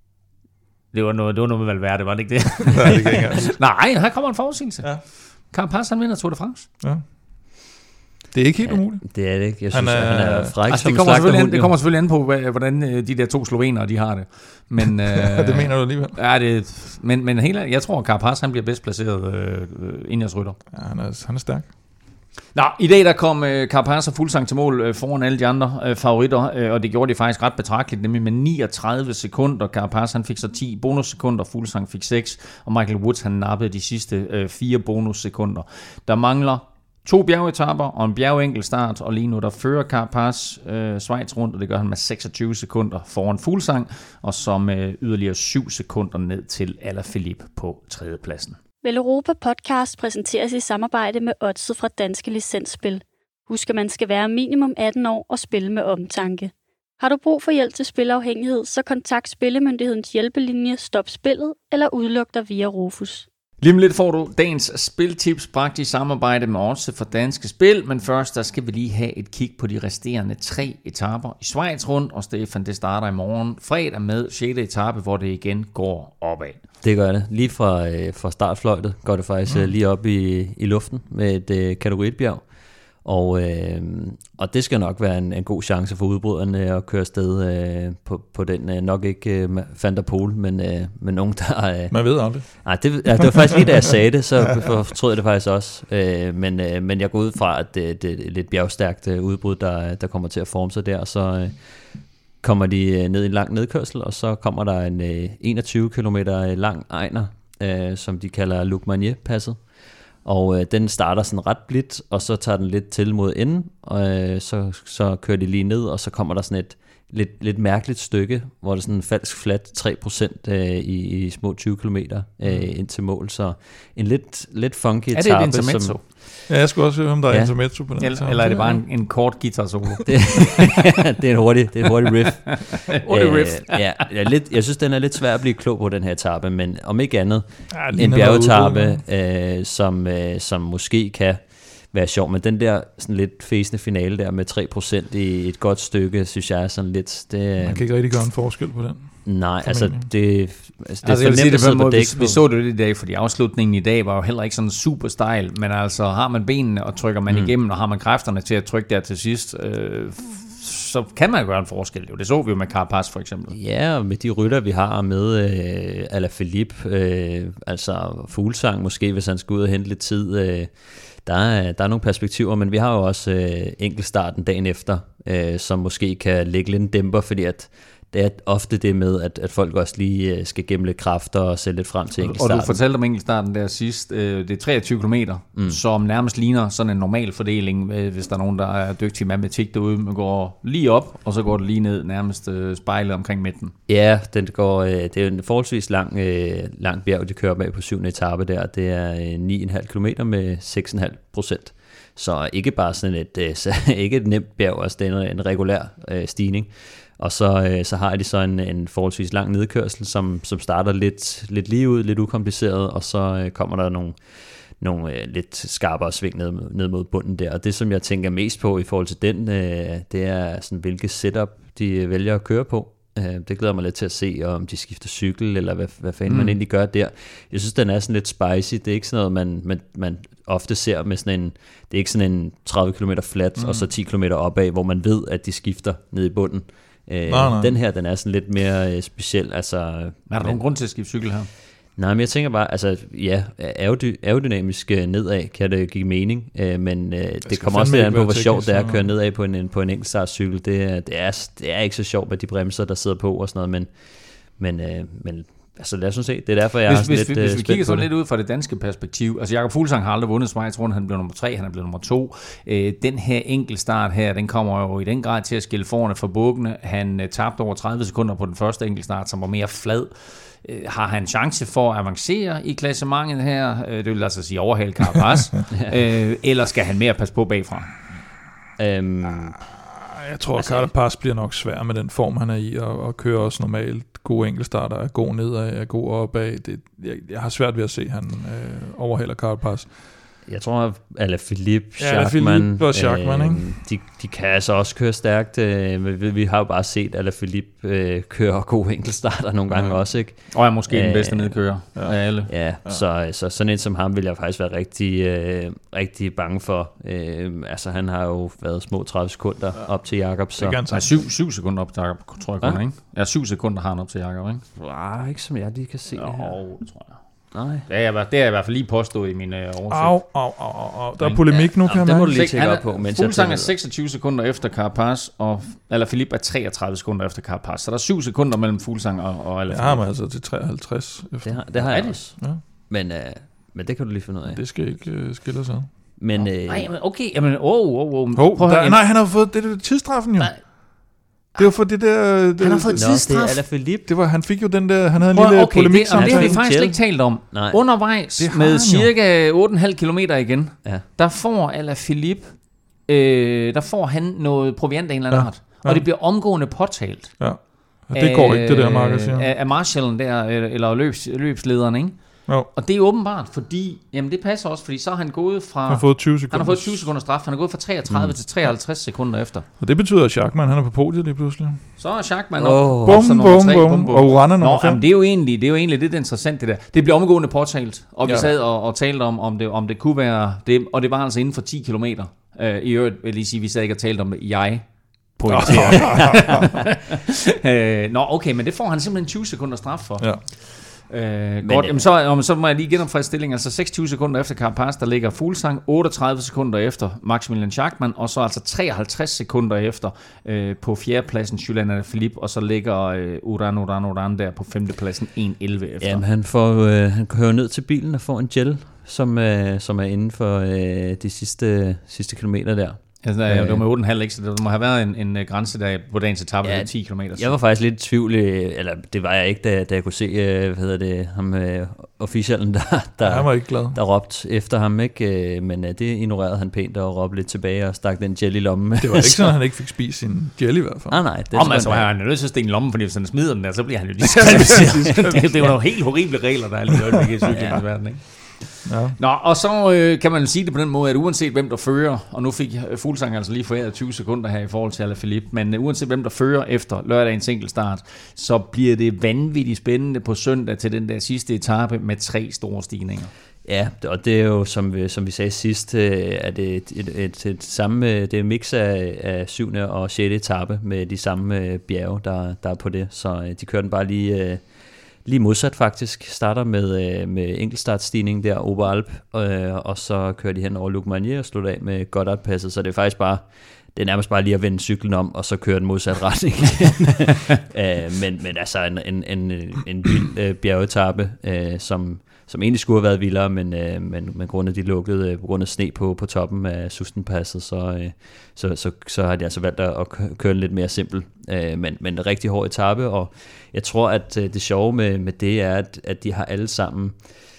Speaker 2: Det var noget, det var noget med Valverde, var det ikke det?
Speaker 3: Nej, det kan ikke have.
Speaker 2: Nej, her kommer en forudsigelse.
Speaker 3: Ja.
Speaker 2: Carapaz, han vinder Tour de France.
Speaker 3: Ja. Det er ikke helt umuligt.
Speaker 4: Ja, det er det ikke. Jeg synes, han er, han er fræk
Speaker 2: altså,
Speaker 4: som
Speaker 2: det kommer, selvfølgelig an, det kommer selvfølgelig an på, hvordan de der to slovener, de har det. Men,
Speaker 3: ja, det mener du alligevel.
Speaker 2: Ja, det, men, men hele, jeg tror, at Carapaz, han bliver bedst placeret øh, Ineos rytter.
Speaker 3: Ja, han er, han er stærk.
Speaker 2: Nå, i dag der kom øh, Carapaz og Fuglsang til mål øh, foran alle de andre øh, favoritter, øh, og det gjorde de faktisk ret betragteligt, nemlig med niogtredive sekunder. Carapaz han fik så ti bonussekunder, Fuglsang fik seks, og Michael Woods han nappede de sidste øh, fire bonussekunder. Der mangler to bjergetapper og en bjergenkelstart, og lige nu der fører Carapaz øh, Schweiz rundt, og det gør han med seksogtyve sekunder foran Fuglsang, og så med yderligere syv sekunder ned til Alaphilippe på tredjepladsen.
Speaker 1: Vel Europa Podcast præsenteres i samarbejde med Oddset fra Danske Licensspil. Husk, at man skal være minimum atten år og spille med omtanke. Har du brug for hjælp til spilafhængighed, så kontakt Spillemyndighedens hjælpelinje Stop Spillet eller udluk dig via Rufus.
Speaker 2: Lige om lidt får du dagens spiltips bragt i samarbejde med Oddset for Danske Spil, men først der skal vi lige have et kig på de resterende tre etaper i Schweiz rundt, og Stefan, det starter i morgen fredag med sjette etape, hvor det igen går opad.
Speaker 4: Det gør det. Lige fra, øh, fra startfløjtet går det faktisk mm. lige op i, i luften med et øh, kategori et bjerg. Og, øh, og det skal nok være en, en god chance for udbryderne at køre afsted øh, på, på den, øh, nok ikke øh, Van der Poel, men, øh, men nogen, der... Øh,
Speaker 3: Man ved aldrig.
Speaker 4: Nej, det, ja, det var faktisk lige da jeg sagde det, så fortrød jeg det faktisk også. Øh, men, øh, men jeg går ud fra, at det, det er lidt bjergstærkt øh, udbrud, der, der kommer til at forme sig der, så øh, kommer de øh, ned i en lang nedkørsel, og så kommer der en øh, enogtyve kilometer lang ejner, øh, som de kalder Lugmanier-passet. Og øh, den starter sådan ret blidt, og så tager den lidt til mod enden, og øh, så, så kører de lige ned, og så kommer der sådan et lidt, lidt mærkeligt stykke, hvor der er sådan en falsk flat tre procent øh, i, i små tyve kilometer øh, ind til mål, så en lidt, lidt funky etape.
Speaker 2: Er det et intermezzo?
Speaker 4: Som,
Speaker 3: Ja, jeg skulle også høre, om der er
Speaker 4: ja.
Speaker 3: intermezzo på den.
Speaker 2: Eller, eller er det bare en, en kort guitar solo?
Speaker 4: det, det er en hurtig, det er en hurtig riff.
Speaker 2: Hurtig riff.
Speaker 4: øh, ja, jeg, er lidt, jeg synes, den er lidt svær at blive klog på, den her etape, men om ikke andet,
Speaker 3: Ja,
Speaker 4: en bjergetape, øh, som, øh, som måske kan være sjov, men den der sådan lidt fæsende finale der med tre procent i et godt stykke, synes jeg er sådan lidt... Det,
Speaker 3: Man kan ikke rigtig gøre en forskel på den.
Speaker 4: nej, altså det, altså, det
Speaker 2: Altså,
Speaker 4: er
Speaker 2: jeg vil sige det på en måde, vi,
Speaker 4: dæk.
Speaker 2: vi så det i dag, fordi afslutningen i dag var jo heller ikke sådan super stejl, men altså har man benene og trykker man mm. igennem, og har man kræfterne til at trykke der til sidst, øh, så kan man gøre en forskel. Jo. Det så vi jo med Carapaz for eksempel.
Speaker 4: Ja, og med de rytter, vi har med øh, Alaphilippe, øh, altså Fuglsang måske, hvis han skal ud og hente lidt tid, øh, der, er, der er nogle perspektiver, men vi har jo også øh, enkeltstarten dagen efter, øh, som måske kan lægge lidt en dæmper, fordi at det er ofte det med, at, at folk også lige skal gemme lidt kræfter og sætte lidt frem til enkeltstarten.
Speaker 2: Og du fortalte om enkeltstarten der sidst. Det er treogtyve kilometer, mm. som nærmest ligner sådan en normal fordeling, hvis der er nogen, der er dygtige i matematik derude. Man går lige op, og så går det lige ned, nærmest spejlet omkring midten.
Speaker 4: Ja, den går, det er en forholdsvis lang, lang bjerg, de kører med på syvende etape der. Det er ni komma fem kilometer med seks komma fem procent. Så ikke bare sådan et, ikke et nemt bjerg, altså det er en regulær stigning. Og så, øh, så har de så en, en forholdsvis lang nedkørsel, som, som starter lidt, lidt lige ud, lidt ukompliceret, og så øh, kommer der nogle, nogle øh, lidt skarpere sving ned, ned mod bunden der. Og det, som jeg tænker mest på i forhold til den, øh, det er sådan, hvilket setup de vælger at køre på. Øh, det glæder mig lidt til at se, om de skifter cykel, eller hvad, hvad fanden mm. man egentlig gør der. Jeg synes, den er sådan lidt spicy. Det er ikke sådan noget, man, man, man ofte ser med sådan en, det er ikke sådan en tredive kilometer flat, mm. og så ti kilometer opad, hvor man ved, at de skifter ned i bunden. Øh, nej, nej. Den her, den er sådan lidt mere øh, speciel. Altså,
Speaker 2: er der nogen grund til at skifte cykel her?
Speaker 4: Nej, men jeg tænker bare, altså ja, aerody- aerodynamisk nedad kan det give mening, øh, men øh, det kommer også lidt an på, hvor sjovt det er at køre nedad på en, på en enkeltstartcykel. Det, det, er, det er ikke så sjovt med de bremser, der sidder på og sådan noget, men, men, øh, men altså lad os nu se, det er derfor, jeg
Speaker 2: hvis,
Speaker 4: har sådan
Speaker 2: hvis,
Speaker 4: lidt
Speaker 2: Hvis vi kigger sådan
Speaker 4: det.
Speaker 2: lidt ud fra det danske perspektiv, altså Jakob Fuglsang har aldrig vundet Schweiz rundt, han blev nummer tre, han er blevet nummer to. Øh, den her enkeltstart her, den kommer jo i den grad til at skille forerne fra bukkene. Han øh, tabte over tredive sekunder på den første enkeltstart, som var mere flad. Øh, har han chance for at avancere i klassementet her? Øh, det vil altså sige overhale Carapaz. øh, eller skal han mere passe på bagfra?
Speaker 4: Øhm,
Speaker 3: Jeg tror, at
Speaker 4: altså,
Speaker 3: Carapaz bliver nok svær med den form, han er i, og, og kører også normalt gode enkeltstarter, er god nedad, er god opad. Det, jeg, jeg har svært ved at se, at han øh, overhaler Carapaz.
Speaker 4: Jeg tror, Alaphilippe,
Speaker 3: ja,
Speaker 4: Schachmann,
Speaker 3: og Schachmann,
Speaker 4: øh, de, de kan altså også køre stærkt. Øh, vi, vi har jo bare set Alaphilippe øh, køre gode enkeltstarter nogle gange ja. også, ikke?
Speaker 2: Og er måske øh, den bedste nedkører ja. af alle.
Speaker 4: Ja, ja. Så, så sådan en som ham vil jeg faktisk være rigtig, øh, rigtig bange for. Øh, altså han har jo været små tredive sekunder ja. op til Jakob. Så.
Speaker 2: Det er syv, syv sekunder op til Jakob, tror jeg kun, ja? ikke? Ja, syv sekunder har han op til Jakob, ikke?
Speaker 4: Nej, ikke som jeg lige kan se
Speaker 2: jo,
Speaker 4: det her.
Speaker 2: Det tror jeg.
Speaker 4: Nej.
Speaker 2: Det er, jeg, det er jeg i hvert fald lige påstået i min øh, oversigt.
Speaker 3: Au, au, au, au. Der er polemik ja. nu, kan
Speaker 4: ja,
Speaker 3: man.
Speaker 4: Det må du lige tjekke op på.
Speaker 2: Fuglsang er seksogtyve sekunder efter Carapaz, og Alaphilippe er treogtredive sekunder efter Carapaz. Så der er syv sekunder mellem Fuglsang og, og Alaphilippe.
Speaker 3: Jeg har man altså til treoghalvtreds efter.
Speaker 4: Det har, det har jeg også. Ja. Men, øh, men det kan du lige finde ud af.
Speaker 3: Det skal ikke øh, skille sig.
Speaker 4: Men, øh,
Speaker 2: nej, men okay. Jamen, oh, oh, oh.
Speaker 3: oh der, nej, han har fået det, det tidsstraffen jo. Nej. Det var for det der... Det,
Speaker 2: han har fået tidsstraf.
Speaker 3: Det var, han fik jo den der... Han havde en Prøv, lille
Speaker 2: okay,
Speaker 3: polemik.
Speaker 2: Det, det har vi faktisk slet ikke talt om. Nej. Undervejs med cirka otte komma fem kilometer igen, ja. der får Alaphilippe, øh, der får han noget proviant af en eller anden ja. art. Og ja. det bliver omgående påtalt.
Speaker 3: Ja. Ja, det går ikke, det der, Marcus siger.
Speaker 2: Af, af marshallen der, eller løbs, løbslederen, ikke?
Speaker 3: Jo.
Speaker 2: Og det er åbenbart, fordi, jamen det passer også, fordi så har han gået fra...
Speaker 3: Han har fået tyve sekunder.
Speaker 2: Han har fået tyve sekunder straf. Han er gået fra treogtredive mm. til treoghalvtreds sekunder efter.
Speaker 3: Og det betyder, at Schachmann, han er på podiet lige pludselig.
Speaker 2: Så er Schachmann
Speaker 3: oh. op. Bum, bum, bum. Og Urana nummer fem.
Speaker 2: Det er jo egentlig, det er jo egentlig lidt interessant, det der. Det bliver omgående påtalt. Og vi ja. sad og, og talte om, om det, om det kunne være... Det, og det var altså inden for ti kilometer. Øh, I øvrigt vil jeg lige sige, vi sad ikke og talte om det. Jeg pointerer. øh, nå, okay, men det får han simpelthen tyve sekunder straf for.
Speaker 3: Ja.
Speaker 2: Øh, men, godt, jamen så, så må jeg lige genopfriske stillingen. Altså seksogtyve sekunder efter Carapaz, der ligger Fuglsang, otteogtredive sekunder efter Maximilian Schachmann, og så altså treoghalvtreds sekunder efter øh, på fjerdepladsen Julian Alaphilippe, og så ligger øh, Uran Uran Uran der på femtepladsen en elleve efter.
Speaker 4: Jamen han, får, øh, han kører ned til bilen og får en gel, som, øh, som er inden for øh, de sidste, sidste kilometer der.
Speaker 2: Altså, der, det var med otte komma fem, ikke? Så der må have været en, en grænse der på dagens etape, ja, ti kilometer.
Speaker 4: Jeg var faktisk lidt i tvivl, eller det var jeg ikke, da, da jeg kunne se, hvad hedder det, ham officialen, der, der,
Speaker 3: han var ikke glad.
Speaker 4: der råbte efter ham, ikke? Men det ignorerede han pænt og råbte lidt tilbage og stak den gel i lommen.
Speaker 3: Det var ikke sådan, at han ikke fik spist sin gel i hvert fald.
Speaker 4: Nej, nej. Det
Speaker 2: Om, altså, han er nødt til at stikke i lommen, fordi hvis han smider den der, så bliver han jo diskvalificeret. det, det er jo nogle helt horrible regler, der er lige øjeblik i cyklingsverdenen, ikke? Ja. Nå, og så øh, kan man sige det på den måde, at uanset hvem der fører, og nu fik Fuglsang altså lige foræret tyve sekunder her i forhold til Alaphilippe, men øh, uanset hvem der fører efter lørdagens enkeltstart, så bliver det vanvittigt spændende på søndag til den der sidste etape med tre store stigninger.
Speaker 4: Ja, og det er jo, som vi, som vi sagde sidst, at det et, et, et, et samme, det er et mix af, af syvende og sjette etape med de samme bjerge, der, der er på det, så de kører den bare lige... Lige modsat faktisk, starter med, med enkeltstartstigning der, Oberalp, øh, og så kører de hen over Lugmanier og slutter af med Goddard-passet, så det er faktisk bare, det er nærmest bare lige at vende cyklen om, og så køre den modsat retning. øh, men, men altså en, en, en, en vild øh, bjergetappe, øh, som, som egentlig skulle have været vildere, men, øh, men, men grundet de lukkede, øh, på grund af sne på, på toppen af Sustenpasset, så, øh, så, så, så har de altså valgt at køre den lidt mere simpel. Øh, men, men en rigtig hård etape, og jeg tror, at øh, det sjove med, med det er, at, at de har alle sammen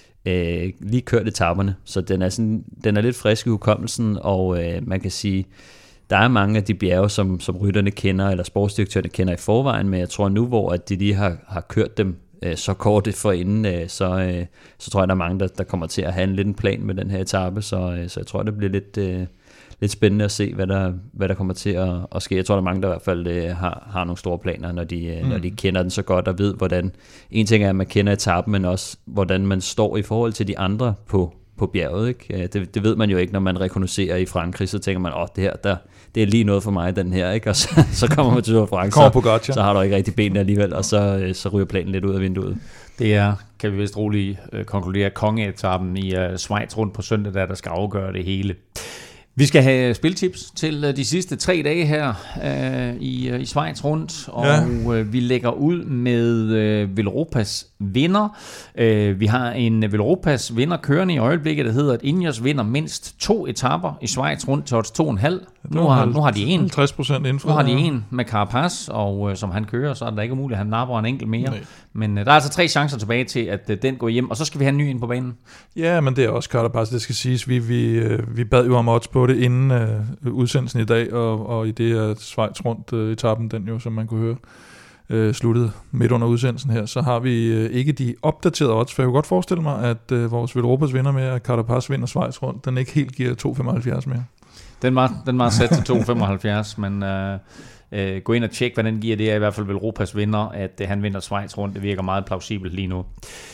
Speaker 4: øh, lige kørt etaperne, så den er, sådan, den er lidt frisk i hukommelsen, og øh, man kan sige, der er mange af de bjerge, som, som rytterne kender, eller sportsdirektørerne kender i forvejen, men jeg tror nu, hvor at de lige har, har kørt dem øh, så kort forinden, øh, så, øh, så tror jeg, der er mange, der, der kommer til at have en lidt en plan med den her etape, så, øh, så jeg tror, det bliver lidt, øh, lidt spændende at se, hvad der, hvad der kommer til at, at ske. Jeg tror, der er mange, der i hvert fald øh, har, har nogle store planer, når de, øh, mm. når de kender den så godt og ved, hvordan, en ting er, at man kender etapen, men også, hvordan man står i forhold til de andre på, på bjerget, ikke? Det, det ved man jo ikke, når man rekognoserer i Frankrig, så tænker man, åh, oh, det her, der, det er lige noget for mig, den her, ikke? Og så, så kommer man til Frankrig, så, så har du ikke rigtig benene alligevel, og så, så ryger planen lidt ud af vinduet.
Speaker 2: Det er, kan vi vist roligt øh, konkludere, kongeetappen i øh, Schweiz rundt på søndag, der, der skal afgøre det hele. Vi skal have spiltips til de sidste tre dage her øh, i, i Schweiz rundt, og ja. øh, vi lægger ud med øh, Velropas vinder. Øh, vi har en Velropas vinder kørende i øjeblikket, der hedder, at Ineos vinder mindst to etaper i Schweiz rundt til odds to komma fem. Nu har, nu har de en.
Speaker 3: halvtreds procent
Speaker 2: Nu har de en med Carapaz, og øh, som han kører, så er det ikke umuligt, at han napper en enkelt mere. Nej. Men øh, der er altså tre chancer tilbage til, at øh, den går hjem, og så skal vi have en ny ind på banen.
Speaker 3: Ja, men det er også Carapaz, det skal siges. Vi, vi, øh, vi bad jo om odds på det inden øh, udsendelsen i dag, og, og i det at Schweiz rundt øh, etappen, den jo, som man kunne høre, øh, sluttede midt under udsendelsen her, så har vi øh, ikke de opdaterede odds, for jeg kunne godt forestille mig, at øh, vores Velropas vinder med, at Carapaz vinder Schweiz rundt, den ikke helt giver to komma femoghalvfjerds mere.
Speaker 2: Den var, den var sat til to komma femoghalvfjerds, men øh, øh, gå ind og tjek, hvad den giver. Det er i hvert fald Velropas vinder, at øh, han vinder Schweiz rundt. Det virker meget plausibelt lige nu.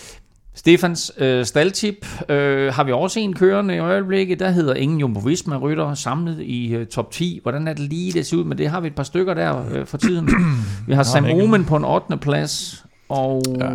Speaker 2: Stefans øh, staldtip øh, har vi også en kørende i øjeblikket. Der hedder ingen Jumbo-Visma-rytter samlet i øh, top ti. Hvordan er det lige, det ser ud med det? Har vi et par stykker der øh, for tiden. Vi har Sam Oomen på en ottende plads. Og ja.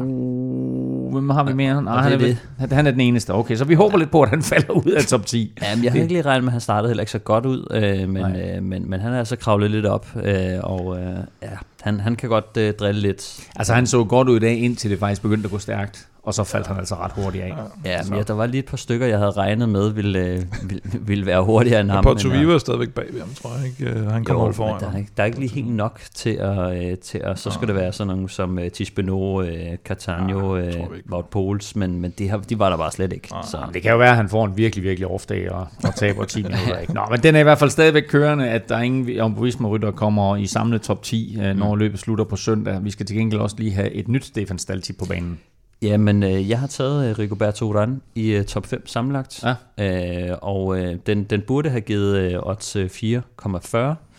Speaker 2: Hvem har vi mere? Nej, han, er det. han er den eneste. Okay, så vi håber lidt på, at han falder ud af top ti.
Speaker 4: Jamen, jeg har ikke lige regnet med, at han startede heller ikke så godt ud, øh, men, øh, men, men han er altså kravlet lidt op, øh, og øh, ja, han, han kan godt øh, drille lidt.
Speaker 2: Altså, han så godt ud i dag, indtil det faktisk begyndte at gå stærkt. Og så faldt han altså ret hurtigt af.
Speaker 4: Ja, men ja, der var lige et par stykker, jeg havde regnet med, ville, ville, ville være hurtigere end ham.
Speaker 3: Porto Vivo er stadigvæk bag ved ham, tror jeg ikke. Han kommer holde foran.
Speaker 4: Der er, ikke, der er ikke lige helt nok til at... Til at så skal det være sådan nogle som uh, Tispeno, uh, Catania, uh, Wout Poels, men, men de, har, de var der bare slet ikke.
Speaker 2: Så. Det kan jo være, at han får en virkelig, virkelig off-dag og, og taber ti minutter. Ikke? Nå, men den er i hvert fald stadigvæk kørende, at der er ingen Jumbo-Visma-rytter kommer i samlet top ti, uh, når mm. løbet slutter på søndag. Vi skal til gengæld også lige have et nyt Stefan Staltip på banen.
Speaker 4: Jamen, øh, jeg har taget øh, Rigoberto Urán i øh, top fem sammenlagt, ja. øh, og øh, den, den burde have givet øh, odds øh, fire komma fyrre,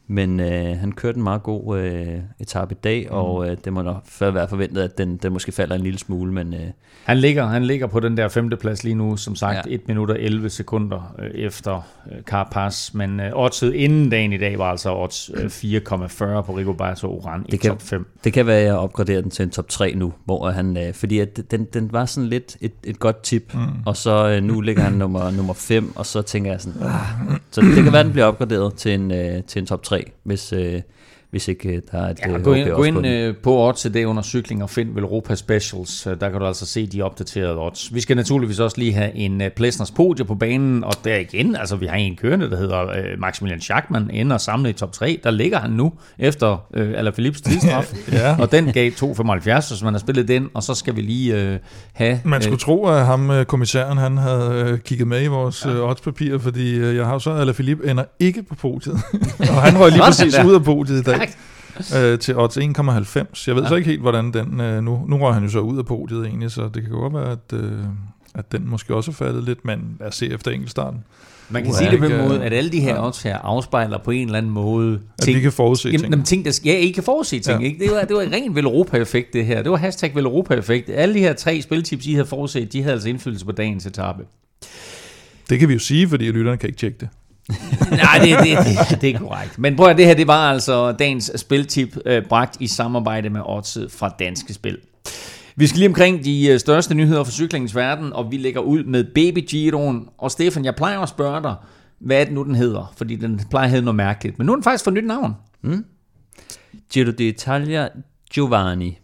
Speaker 4: Men øh, han kørte en meget god øh, etape i dag, mm. og øh, det må nok være forventet, at den, den måske falder en lille smule. Men, øh,
Speaker 2: han, ligger, han ligger på den der femteplads lige nu, som sagt,
Speaker 4: ja.
Speaker 2: et minut og elleve sekunder øh, efter øh, Carapaz. Men øh, oddset inden dagen i dag var altså odds øh, fire komma fyrre på Rigoberto Urán i top fem.
Speaker 4: Det kan være, at jeg opgraderer den til en top tre nu, hvor han, øh, fordi at den, den var sådan lidt et, et godt tip, mm. og så øh, nu ligger han nummer, nummer fem, og så tænker jeg sådan, ah. Så det kan være, at den bliver opgraderet til en, øh, til en top tre. Hvis, øh, hvis ikke der er et
Speaker 2: ja, gå ind, gå ind øh, på odds i dag under cykling og find Velropa Specials. Der kan du altså se de opdaterede odds. Vi skal naturligvis også lige have en uh, Plesners podie på banen, og der igen, altså vi har en kørende, der hedder uh, Maximilian Schachmann, ender og samlet i top tre. Der ligger han nu efter uh, Alaphilippes tidsstraf, ja. Og den gav to komma femoghalvfjerds, så man har spillet den, og så skal vi lige uh, have...
Speaker 3: Man skulle uh, tro, at ham, kommissæren, han havde uh, kigget med i vores ja. uh, oddspapirer, fordi uh, jeg har så Alaphilippe ender ikke på podiet, og han røg lige præcis ud af podiet i dag. Øh, til odds en komma halvfems. Jeg ved ja. så ikke helt, hvordan den... Øh, nu, nu røg han jo så ud af podiet egentlig, så det kan godt være, at, øh, at den måske også er faldet lidt, men lad os se efter enkeltstarten.
Speaker 2: Man kan uh, sige det på en måde, at alle de her odds her afspejler på en eller anden måde...
Speaker 3: At ting, vi kan forudse
Speaker 2: jamen, ting. ting der, ja, I kan forudse ting. Ja. Ikke? Det var, det var en ren Velropa-effekt, det her. Det var hashtag Velropa-effekt. Alle de her tre spiltips, I havde forudset, de havde altså indflydelse på dagens etape.
Speaker 3: Det kan vi jo sige, fordi lytterne kan ikke tjekke det.
Speaker 2: Nej, det, det, det, det er korrekt. Men prøv at det her, det var altså dagens spiltip, øh, bragt i samarbejde med Oddset fra Danske Spil. Vi skal lige omkring de største nyheder for cyklingens verden, og vi lægger ud med Baby Giroen. Og Stefan, jeg plejer at spørge dig, hvad er det nu, den hedder? Fordi den plejer at hedde noget mærkeligt. Men nu er den faktisk fået nyt navn.
Speaker 4: Mm. Giro d'Italia Giovanni.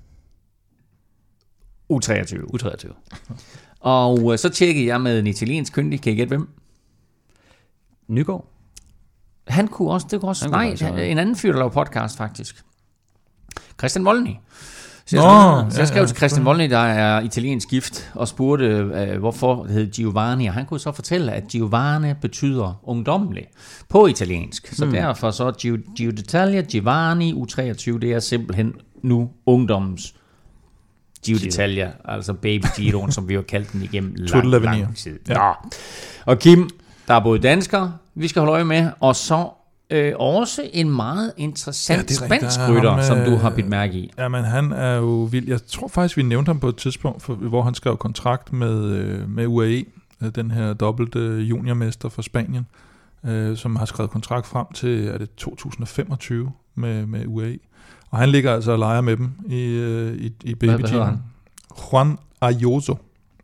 Speaker 2: U treogtyve.
Speaker 4: U treogtyve.
Speaker 2: Og så tjekkede jeg med en italiensk kyndig. Kan I gætte hvem?
Speaker 4: Nygaard?
Speaker 2: Han kunne også, det kunne også, nej, også, ja. En anden fyr, der laver podcast faktisk. Christian Volny. Så jeg, Nå, så jeg skrev ja, ja, til Christian Volny, der er italiensk gift, og spurgte, øh, hvorfor det hed Giovanni, og han kunne så fortælle, at Giovanni betyder ungdommelig på italiensk. Så hmm. derfor så Giro, Giro d'Italia, Giovanni, U treogtyve, det er simpelthen nu ungdommens Giro d'Italia, altså Baby Giroen, som vi har kaldt den igennem lang, lang tid. Ja. Og Kim, der er både danskere, vi skal holde øje med, og så øh, også en meget interessant ja, spansk rytter, som du har bidt mærke i.
Speaker 3: Jamen, han er jo vild. Jeg tror faktisk, vi nævnte ham på et tidspunkt, for, hvor han skrev kontrakt med, med U A E, den her dobbelte juniormester fra Spanien, øh, som har skrevet kontrakt frem til er det to tusind og femogtyve med, med U A E. Og han ligger altså og leger med dem i, i, i baby-teamen. Juan Ayuso.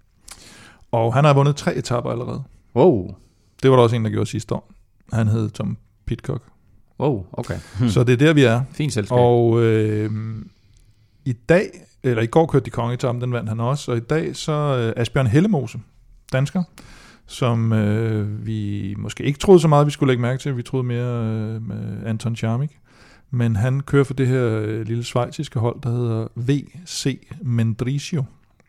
Speaker 3: Og han har vundet tre etaper allerede.
Speaker 2: Wow.
Speaker 3: Det var der også en, der gjorde sidste år. Han hed Tom Pidcock.
Speaker 2: Wow, okay.
Speaker 3: Hmm. Så det er der, vi er.
Speaker 2: Fint selskab.
Speaker 3: Og øh, i dag, eller i går kørte de kongeetappen, den vandt han også. Og i dag så øh, Asbjørn Hellemose, dansker, som øh, vi måske ikke troede så meget, vi skulle lægge mærke til. Vi troede mere øh, med Anton Charmik. Men han kører for det her øh, lille schweiziske hold, der hedder V C Mendrisio.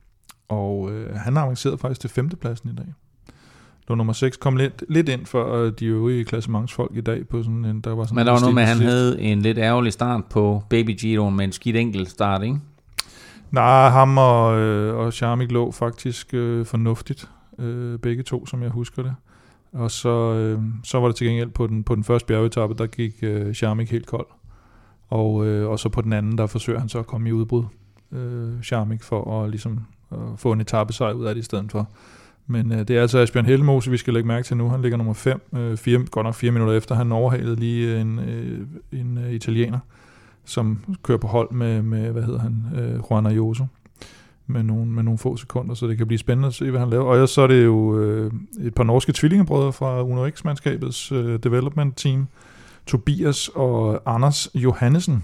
Speaker 3: Og øh, han har avanceret faktisk til femtepladsen i dag. Det var nummer seks, kom lidt, lidt ind for de øvrige klassementsfolk i dag. På sådan en, der var sådan
Speaker 2: Men der var noget med, at han havde en lidt ærgerlig start på Baby Giroen med en skidt enkelt start, ikke?
Speaker 3: Nej, ham og, øh, og Charmik lå faktisk øh, fornuftigt, øh, begge to, som jeg husker det. Og så, øh, så var det til gengæld på den, på den første bjergetappe, der gik øh, Charmik helt kold. Og, øh, og så på den anden, der forsøger han så at komme i udbrud, øh, Charmik, for at ligesom at få en etappesejr ud af det i stedet for. Men øh, det er altså Asbjørn Hellemose, vi skal lægge mærke til nu. Han ligger nummer fem, øh, fire, godt nok fire minutter efter. Han overhalede lige en, øh, en øh, italiener, som kører på hold med, med hvad hedder han, øh, Juan Ayuso, med nogle, med nogle få sekunder, så det kan blive spændende at se, hvad han laver. Og så er det jo øh, et par norske tvillingebrødre fra Uno X-mandskabets øh, development team, Tobias og Anders Johannesen.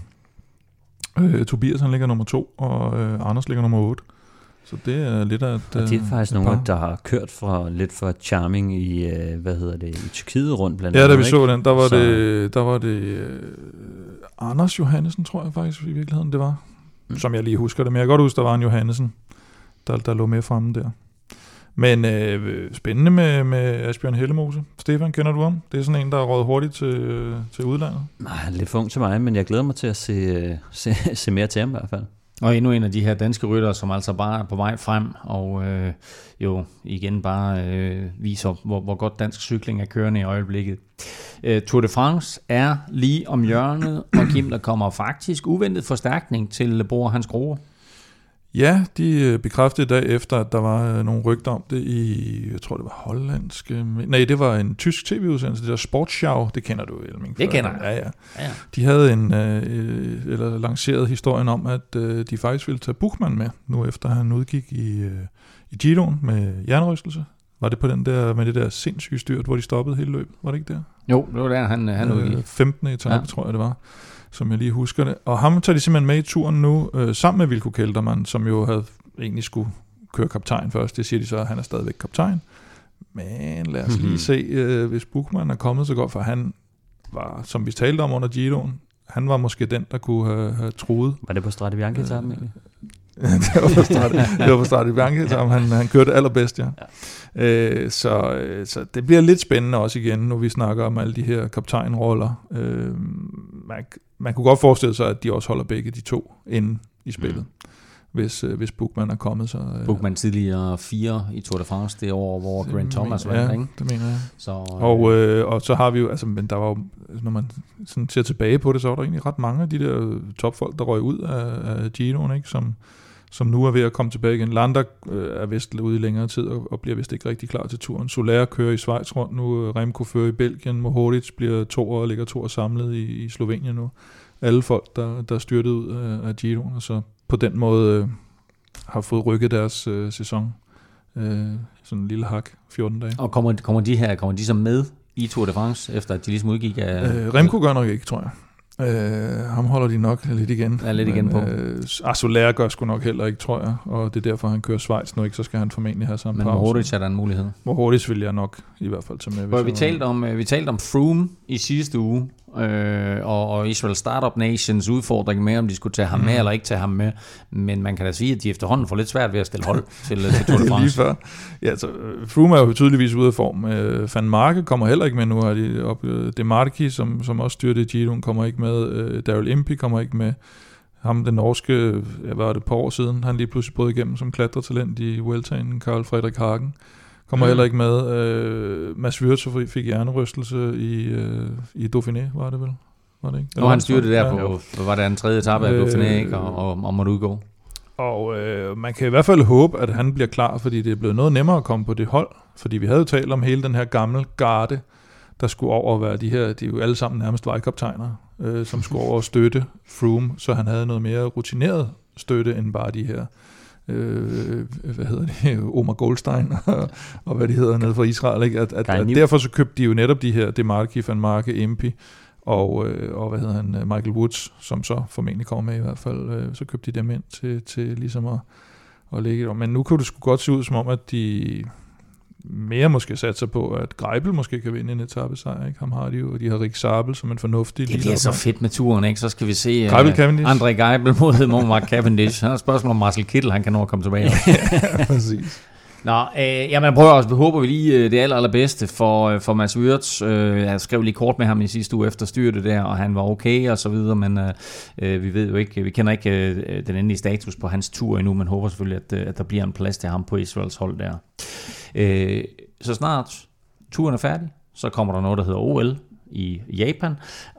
Speaker 3: Øh, Tobias han ligger nummer to, og øh, Anders ligger nummer otte. Så det er lidt af et,
Speaker 4: og det er faktisk nogle, par. Der har kørt fra lidt for Charming i, øh, hvad hedder det, i Tyrkiet rundt blandt
Speaker 3: andet. Ja, da vi
Speaker 4: ikke?
Speaker 3: så den, der var så. det, der var det øh, Anders Johannesen, tror jeg faktisk i virkeligheden, det var. Mm. Som jeg lige husker det, men jeg kan godt huske, der var en Johannesen, der, der lå med fremme der. Men øh, spændende med, med Asbjørn Hellemose. Stefan, kender du ham? Det er sådan en, der er røget hurtigt til, til udlandet.
Speaker 4: Nej, lidt for ung til mig, men jeg glæder mig til at se, se, se mere til ham i hvert fald.
Speaker 2: Og endnu en af de her danske ryttere, som altså bare er på vej frem, og øh, jo igen bare øh, viser, hvor, hvor godt dansk cykling er kørende i øjeblikket. Uh, Tour de France er lige om hjørnet, og Kim, der kommer faktisk uventet forstærkning til Bora Hans Grohe.
Speaker 3: Ja, de bekræftede i dag efter, at der var nogle rygter om det i, jeg tror det var hollandsk, nej, det var en tysk tv-udsendelse, det der Sportschau, det kender du, Elming.
Speaker 2: Det kender jeg.
Speaker 3: Ja, ja.
Speaker 2: Ja, ja.
Speaker 3: De havde en, øh, eller lanceret historien om, at øh, de faktisk ville tage Buchmann med, nu efter han udgik i, øh, i Giroen med hjernerystelse. Var det på den der, med det der sindssyge styrt, hvor de stoppede hele løbet, var det ikke der?
Speaker 2: Jo, det var der, han, han udgik.
Speaker 3: Øh, femtende etape, ja. Tror jeg det var, som jeg lige husker det. Og ham tager de simpelthen med i turen nu, øh, sammen med Wilco Kelderman, som jo havde egentlig skulle køre kaptajn først. Det siger de så, at han er stadigvæk kaptajn. Men lad os mm-hmm. lige se, øh, hvis Buchmann er kommet så godt, for han var, som vi talte om under Giroen, han var måske den, der kunne have, have truet.
Speaker 4: Var det på Strade Bianche-etappen egentlig?
Speaker 3: det var på Strade, det var på Strade Bianche-etappen. Han, han kørte allerbedst, ja. ja. Øh, så, så det bliver lidt spændende også igen, når vi snakker om alle de her kaptajnroller. Øh, man, man kunne godt forestille sig, at de også holder begge de to inde i spillet. Mm. Hvis, øh, hvis Buchmann er kommet. Så, øh,
Speaker 2: Buchmann tidligere fire i Tour de France det år, hvor Grant Thomas var,
Speaker 3: ja,
Speaker 2: ikke?
Speaker 3: det mener jeg.
Speaker 2: Så, øh,
Speaker 3: og, øh, og så har vi jo, altså, men der var jo, når man sådan ser tilbage på det, så var der egentlig ret mange af de der topfolk, der røg ud af, af Giroen, ikke? Som, som nu er ved at komme tilbage igen. Landa øh, er vist ude i længere tid, og, og bliver vist ikke rigtig klar til turen. Soler kører i Schweiz rundt nu, Remco fører i Belgien, Mohoric bliver to og ligger to og samlet i, i Slovenien nu. Alle folk, der, der er styrtet ud af, af Giroen, og så på den måde øh, har fået rykket deres øh, sæson. Øh, sådan en lille hak, fjorten dage.
Speaker 2: Og kommer, kommer de her, kommer de så med i Tour de France, efter at de ligesom udgik af...
Speaker 3: Øh, Remco gør nok ikke, tror jeg. Øh, ham holder de nok lidt igen.
Speaker 2: Ja, lidt igen men, på.
Speaker 3: Øh, Soler gør sgu nok heller ikke, tror jeg. Og det er derfor, han kører Schweiz nu ikke, så skal han formentlig have samme
Speaker 2: men
Speaker 3: pause. Men
Speaker 2: Mohoric er der en mulighed.
Speaker 3: Mohoric vil jeg nok i hvert fald tage med.
Speaker 2: Hvor vi, talte om, vi talte om Froome i sidste uge, øh, og, og Israel Startup Nations udfordring med, om de skulle tage ham med mm. eller ikke tage ham med. Men man kan da sige, at de efterhånden får lidt svært ved at stille hold til, til Tour de France. Lige før.
Speaker 3: Ja, altså, Froome er jo tydeligvis ude af form. Øh, Van Marke kommer heller ikke med nu. Har de op, De Marchi, som, som også styrte Giroen, kommer ikke med. Øh, Daryl Impey kommer ikke med. Ham, den norske, ja, hvad var det, et par år siden, han lige pludselig brød igennem som klatretalent i Vueltaen, Carl Frederik Hagen. Kommer mm. heller ikke med. Øh, Mads Wirtz fik hjernerystelse i, øh, i Dauphiné, var det vel? Var det ikke?
Speaker 2: Nå, han styrte der ja, på, ja. Var det en tredje etape af øh, Dauphiné, ikke? Og, og, og måtte udgå.
Speaker 3: Og øh, man kan i hvert fald håbe, at han bliver klar, fordi det er blevet noget nemmere at komme på det hold. Fordi vi havde jo talt om hele den her gamle garde, der skulle over at være de her, de er jo alle sammen nærmest vejkaptajner, øh, som skulle over at støtte Froome, så han havde noget mere rutineret støtte, end bare de her, øh, hvad hedder det, Omar Goldstein, og, og hvad de hedder nede fra Israel, ikke? At, at, at derfor så købte de jo netop de her, De Marchi, Van Marke, Impey, og, øh, og hvad hedder han, Michael Woods, som så formentlig kommer med i hvert fald, øh, så købte de dem ind til, til ligesom at, at lægge det. Men nu kunne det sgu godt se ud som om, at de mere måske satser på, at Greipel måske kan vinde en etapesejr, ikke? Ham har de jo, de har Rick Sabel som en fornuftig...
Speaker 2: Det bliver så fedt med turen, ikke? Så skal vi se
Speaker 3: Greipel uh, Cavendish.
Speaker 2: André Greipel mod Mark Cavendish. Han har spørgsmål om Marcel Kittel, han kan nå at komme tilbage.
Speaker 3: Ja, præcis.
Speaker 2: Nå, øh, jamen prøv også, vi håber vi lige øh, det aller, allerbedste for, for Mads Wirtz. Øh, jeg skrev lige kort med ham i sidste uge efter styrtet der, og han var okay og så videre, men øh, vi ved jo ikke, vi kender ikke øh, den endelige status på hans tur endnu, men håber selvfølgelig, at, at der bliver en plads til ham på Israels hold der. Øh, så snart turen er færdig, så kommer der noget, der hedder O L i Japan,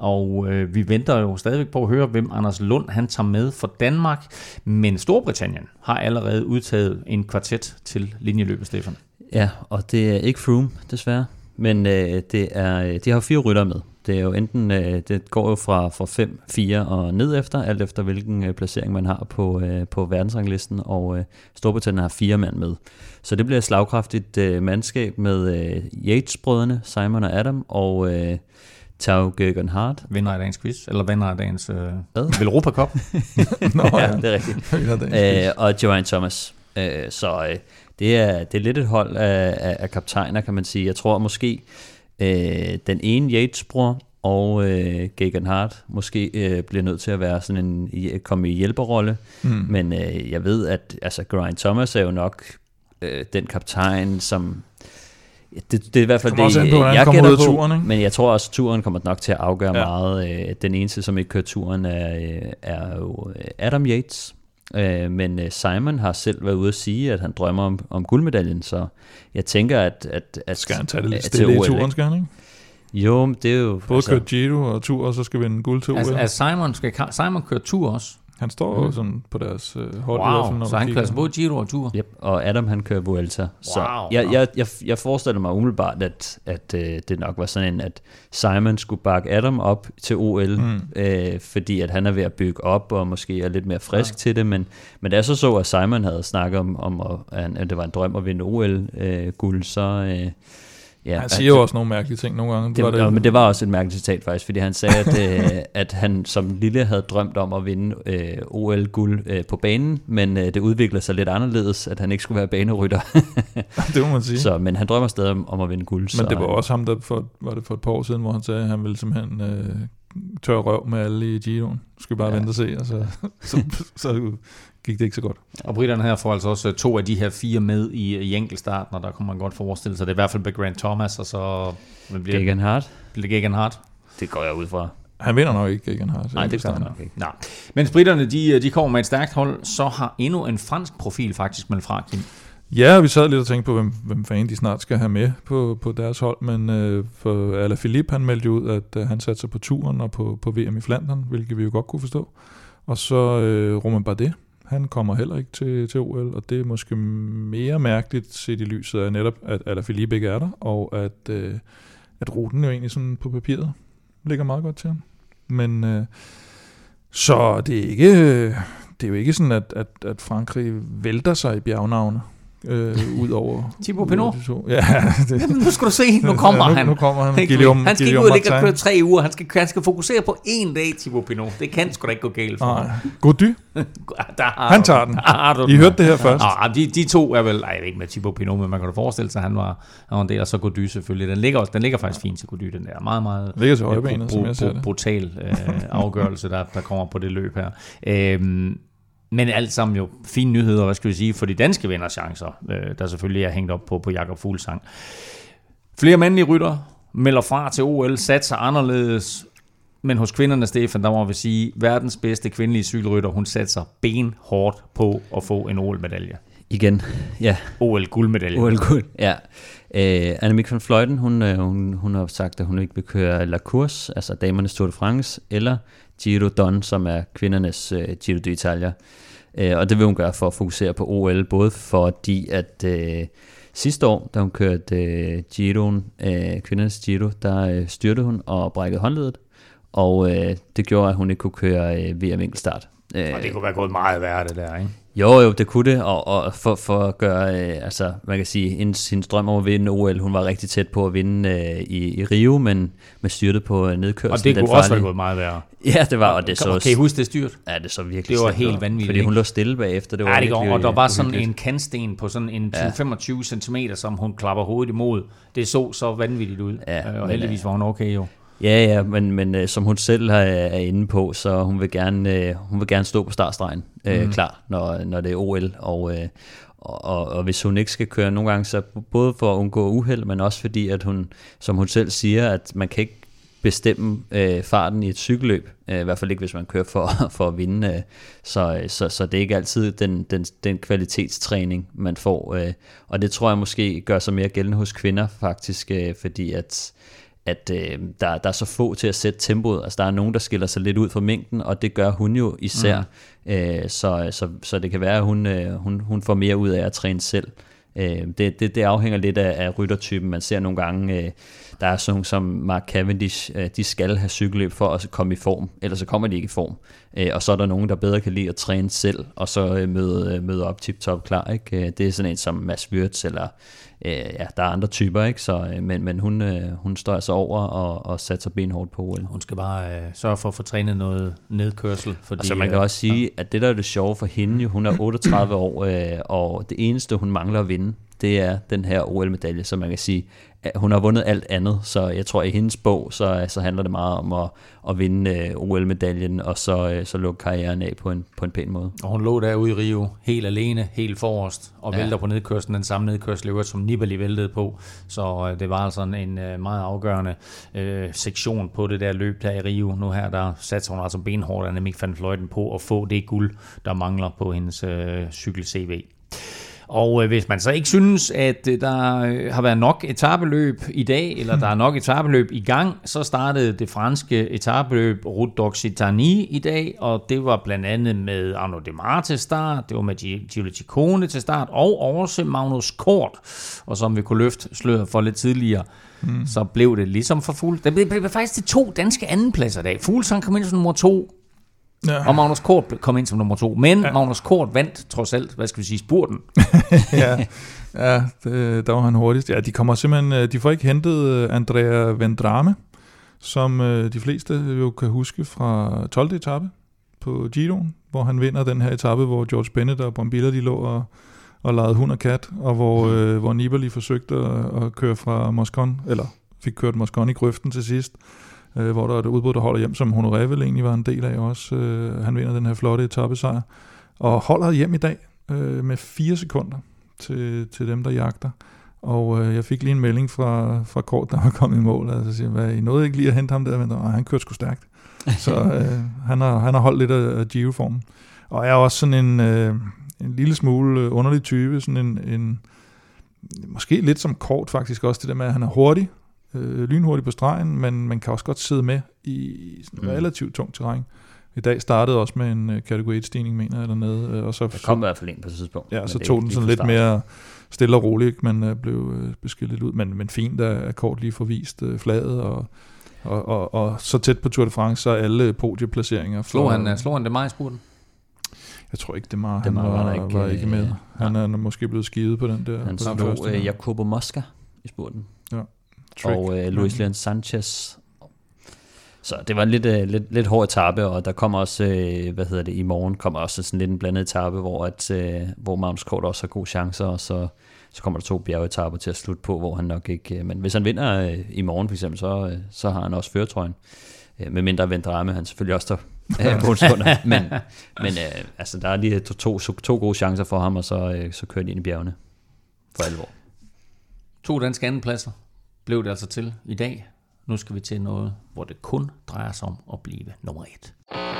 Speaker 2: og øh, vi venter jo stadigvæk på at høre, hvem Anders Lund han tager med for Danmark, men Storbritannien har allerede udtaget en kvartet til linjeløbet, Stefan.
Speaker 4: Ja, og det er ikke Froome, desværre, men øh, det er, de har fire rytter med. Det er jo enten, øh, det går jo fra, fra fem, fire og ned efter, alt efter hvilken øh, placering man har på, øh, på verdensranglisten, og øh, Storbritannien har fire mand med. Så det bliver et slagkraftigt øh, mandskab med øh, Yates-brødrene, Simon og Adam, og øh, Tao Geoghegan-Hart.
Speaker 2: Vinder af dagens quiz, eller vinder af dagens øh, Velropa Cup.
Speaker 4: Nå, ja, det er rigtigt. Æ, og Geraint Thomas. Æ, så øh, det, er, det er lidt et hold af, af, af kaptajner, kan man sige. Jeg tror måske, øh, den ene Yates-bror og øh, Geoghegan-Hart måske øh, bliver nødt til at være sådan en, komme i hjælperrolle. Mm. Men øh, jeg ved, at altså, Geraint Thomas er jo nok øh, den kaptajn, som... Det, det er i hvert fald det,
Speaker 3: det på,
Speaker 4: jeg gætter på,
Speaker 3: turen,
Speaker 4: men jeg tror også, at turen kommer nok til at afgøre ja. meget. Den eneste, som ikke kører turen, er, er jo Adam Yates. Men Simon har selv været ude at sige, at han drømmer om, om guldmedaljen, så jeg tænker, at... at, at
Speaker 3: skal han tage det lidt stille i turen, skal han ikke?
Speaker 4: Jo, men det er jo...
Speaker 3: Både altså, kørt Giro og tur, og så skal vinde guld til O L.
Speaker 2: Altså, altså Simon, skal Simon køre tur også?
Speaker 3: Han står mm. sådan på deres øh, hold.
Speaker 2: Wow,
Speaker 3: i hvert fald, når
Speaker 2: så han kører både Giro og Tour?
Speaker 4: Yep, og Adam han kører Vuelta. Wow. Så jeg, jeg, jeg, jeg forestiller mig umiddelbart, at, at øh, det nok var sådan en, at Simon skulle bakke Adam op til O L, mm. øh, fordi at han er ved at bygge op, og måske er lidt mere frisk ja. til det, men, men da jeg så så, at Simon havde snakket om, om at, at det var en drøm at vinde O L-guld, øh, så... Øh,
Speaker 3: Ja, han siger jo også nogle mærkelige ting nogle gange.
Speaker 4: Det, var det. Ja, men det var også et mærkeligt citat faktisk, fordi han sagde, at, øh, at han som lille havde drømt om at vinde øh, O L-guld øh, på banen, men øh, det udviklede sig lidt anderledes, at han ikke skulle være banerytter.
Speaker 3: Det må man sige.
Speaker 4: Så, men han drømmer stadig om, om at vinde guld.
Speaker 3: Men
Speaker 4: så,
Speaker 3: det var også ham, der for, var det for et par år siden, hvor han sagde, at han ville simpelthen øh, tørre røv med alle i Giroen. Skulle bare ja. vente og se, og så, så, så, så gik det ikke så godt.
Speaker 2: Og britterne her får altså også to af de her fire med i, i enkeltstarten, og der kunne man godt forestille sig. Det er i hvert fald med Grant Thomas, og så...
Speaker 4: Geoghegan Hart.
Speaker 2: Geoghegan Hart.
Speaker 4: Det går jeg ud fra.
Speaker 3: Han vinder nok ikke Geoghegan Hart.
Speaker 4: Nej, det gør han nok ikke.
Speaker 2: Nej. Mens britterne, de, de kommer med et stærkt hold, så har endnu en fransk profil faktisk meldt fra, Kim.
Speaker 3: Ja, vi sad lidt og tænkte på, hvem, hvem fanden de snart skal have med på, på deres hold, men øh, for Alaphilippe, han meldte ud, at øh, han satte sig på turen og på, på V M i Flandern, hvilket vi jo godt kunne forstå. Og så øh, Romain Bardet, han kommer heller ikke til, til O L, og det er måske mere mærkeligt set i lyset af netop, at Alaphilippe ikke er der, og at, øh, at ruten jo egentlig sådan på papiret ligger meget godt til ham. Men øh, så det er ikke, det er jo ikke sådan, at, at, at Frankrig vælter sig i bjergnavne. Øh, ud over
Speaker 2: Thibaut Pinot.
Speaker 3: Ja, det.
Speaker 2: Jamen, nu skal du se, nu kommer
Speaker 3: ja, nu,
Speaker 2: han.
Speaker 3: Nu kommer han.
Speaker 2: Han,
Speaker 3: Guillaume,
Speaker 2: han skal
Speaker 3: Guillaume
Speaker 2: ikke ud og ligge og køre tre uger. Han skal, han skal fokusere på én dag, Thibaut Pinot. Det kan sgu da ikke gå galt for ham.
Speaker 3: Gody. Han tager den. I hørte det her først.
Speaker 2: Ah, de, de to er vel, nej, jeg ved ikke med Thibaut Pinot, men man kan da forestille sig, at han var, han var en del, og så Gody selvfølgelig. Den ligger, den ligger faktisk fint til Gody, den der meget, meget
Speaker 3: ligger til højbenet, som jeg ser det.
Speaker 2: Brutal øh, afgørelse, der, der kommer på det løb her. Øhm, Men alt sammen jo fine nyheder, hvad skal vi sige, for de danske vinderchancer, øh, der selvfølgelig er hængt op på, på Jakob Fuglsang. Flere mandlige rytter melder fra til O L, satser anderledes, men hos kvinderne, Stefan, der må vi sige, verdens bedste kvindelige cykelrytter, hun satser benhårdt på at få en O L-medalje.
Speaker 4: Igen, ja.
Speaker 2: O L-guldmedalje.
Speaker 4: O L-guld, ja. Øh, Annemiek van Vleuten, hun, hun, hun har sagt, at hun ikke vil køre La Course, altså damernes Tour de France, eller Giro Donne, som er kvindernes uh, Giro d'Italia. Uh, og det vil hun gøre for at fokusere på O L, både fordi at uh, sidste år, da hun kørte uh, Giroen, uh, kvindernes Giro, der uh, styrte hun og brækkede håndledet, og uh, det gjorde, at hun ikke kunne køre uh, V M enkeltstart.
Speaker 2: Uh, og det kunne være gået meget værre, det der, ikke?
Speaker 4: Jo, jo, det kunne det, og, og for, for at gøre, øh, altså, man kan sige, hendes, hendes drøm om at vinde O L, hun var rigtig tæt på at vinde øh, i, i Rio, men med styrtet på øh, nedkørslen.
Speaker 2: Og det kunne også være gået meget værre.
Speaker 4: Ja, det var, og det så...
Speaker 2: Kan I huske det styrt?
Speaker 4: Ja, det så virkelig
Speaker 2: det var
Speaker 4: slemt,
Speaker 2: helt vanvittigt.
Speaker 4: Fordi hun lå stille bagefter. Det var
Speaker 2: ja, det går, og der var sådan
Speaker 4: uhyggeligt.
Speaker 2: en kantsten på sådan en tyve til femogtyve centimeter, som hun klapper hovedet imod. Det så så vanvittigt ud, ja, og heldigvis var hun okay jo.
Speaker 4: Ja, ja, men, men øh, som hun selv er, er inde på, så hun vil gerne, øh, hun vil gerne stå på startstregen, øh, mm. klar, når, når det er O L, og, øh, og, og, og hvis hun ikke skal køre nogle gange, så både for at undgå uheld, men også fordi, at hun, som hun selv siger, at man kan ikke bestemme øh, farten i et cykelløb, øh, i hvert fald ikke, hvis man kører for, for at vinde, øh, så, så, så det er ikke altid den, den, den kvalitetstræning, man får, øh, og det tror jeg måske gør sig mere gældende hos kvinder faktisk, øh, fordi at at øh, der, der er så få til at sætte tempoet. Altså der er nogen, der skiller sig lidt ud fra mængden, og det gør hun jo især. Mm. Øh, så, så, så det kan være, at hun, øh, hun, hun får mere ud af at træne selv. Øh, det, det, det afhænger lidt af, af ryttertypen. Man ser nogle gange, øh, der er sådan som Mark Cavendish, øh, de skal have cykelløb for at komme i form, ellers så kommer de ikke i form. Øh, og så er der nogen, der bedre kan lide at træne selv, og så øh, møde, øh, møde op tip-top klar. Ikke? Det er sådan en som Mads Wirtz, eller øh, ja, der er andre typer, ikke? Så, øh, men, men hun, øh, hun står altså over og, og satser benhårdt på O L.
Speaker 2: Hun skal bare øh, sørge for at få trænet noget nedkørsel. Fordi,
Speaker 4: altså man kan også sige, ja. at det der er det sjove for hende, jo, hun er otteogtredive år, øh, og det eneste hun mangler at vinde, det er den her O L-medalje, så man kan sige, at hun har vundet alt andet, så jeg tror i hendes bog, så, så handler det meget om at, at vinde øh, O L-medaljen, og så, øh, så lukke karrieren af på en, på en pæn måde.
Speaker 2: Og hun lå derude i Rio, helt alene, helt forrest, og ja. vælter på nedkørslen, den samme nedkørsel, som Nibali væltede på, så øh, det var altså en øh, meget afgørende øh, sektion på det der løb der i Rio. Nu her, der satser hun altså benhårdt Annemiek van Vleuten på at få det guld, der mangler på hendes øh, cykel-C V. Og øh, hvis man så ikke synes, at øh, der øh, har været nok etapeløb i dag, eller der er nok etapeløb i gang, så startede det franske etapeløb Route d'Occitanie i dag, og det var blandt andet med Arnaud Démare til start, det var med Giulio Ciccone til start, og også Magnus Kort, og som vi kunne løfte sløret for lidt tidligere, mm. så blev det ligesom for Fuglsang. Det blev, blev faktisk de to danske andenpladser i dag. Fuglsang kom ind som nummer to, ja. Og Magnus Kort kom ind som nummer to, men ja. Magnus Kort vandt trods alt, hvad skal vi sige, spurten.
Speaker 3: ja, ja det, der var han hurtigst. Ja, de kommer simpelthen, de får ikke hentet Andrea Vendrame, som de fleste jo kan huske fra tolvte etape på Giroen, hvor han vinder den her etape, hvor George Bennett og Brambilla de lå og, og legede hund og kat, og hvor, mm. øh, hvor Nibali forsøgte at, at køre fra Moscon, eller fik kørt Moscon i grøften til sidst, øh, hvor der er et udbrud, der holder hjem, som Honoré vel egentlig var en del af også. Øh, han vinder den her flotte etapesejr, og holder hjem i dag øh, med fire sekunder til, til dem, der jagter. Og øh, jeg fik lige en melding fra, fra Kort, der var kommet i mål, altså siger, hvad, I nåede ikke lige at hente ham der, men der, han kørte sgu stærkt. Så øh, han, har, han har holdt lidt af, af Giro-formen. Og er også sådan en, øh, en lille smule underlig type, sådan en, en måske lidt som Kort faktisk også, det der med, at han er hurtig, øh, lynhurtig på stregen, men man kan også godt sidde med i sådan mm. relativt tungt terræn. I dag startede også med en uh, kategori et-stigning, mener jeg, dernede. Og så,
Speaker 4: der kom i hvert fald en på et tidspunkt.
Speaker 3: Ja, så tog den sådan lidt mere stille og roligt, men uh, blev uh, beskillet ud. Men, men fint, at Kort lige forvist uh, flaget, og, og, og, og så tæt på Tour de France, så alle podieplaceringer.
Speaker 2: Slår han, uh, slår han Démare i spurten?
Speaker 3: Jeg tror ikke, Démare han var, var, ikke, var ikke med. Han ja. er måske blevet skivet på den der.
Speaker 4: Han slog uh, Jacopo Mosca i spurten. Ja. Trick. Og uh, Luis Leon Sanchez. Så det var en lidt, uh, lidt, lidt hård etape, og der kommer også, uh, hvad hedder det, i morgen kommer også sådan lidt en blandet etape, hvor, at, uh, hvor Magnus Kort også har gode chancer, og så, så kommer der to bjergetapper til at slutte på, hvor han nok ikke, uh, men hvis han vinder uh, i morgen for eksempel, så, uh, så har han også førertrøjen, uh, med mindre Vendrame, han selvfølgelig også der uh, på en sekunder, men, men uh, altså, der er lige to, to, to gode chancer for ham, og så, uh, så kører de ind i bjergene for alvor.
Speaker 2: To danske andenpladser blev det altså til i dag. Nu skal vi til noget, hvor det kun drejer sig om at blive nummer et.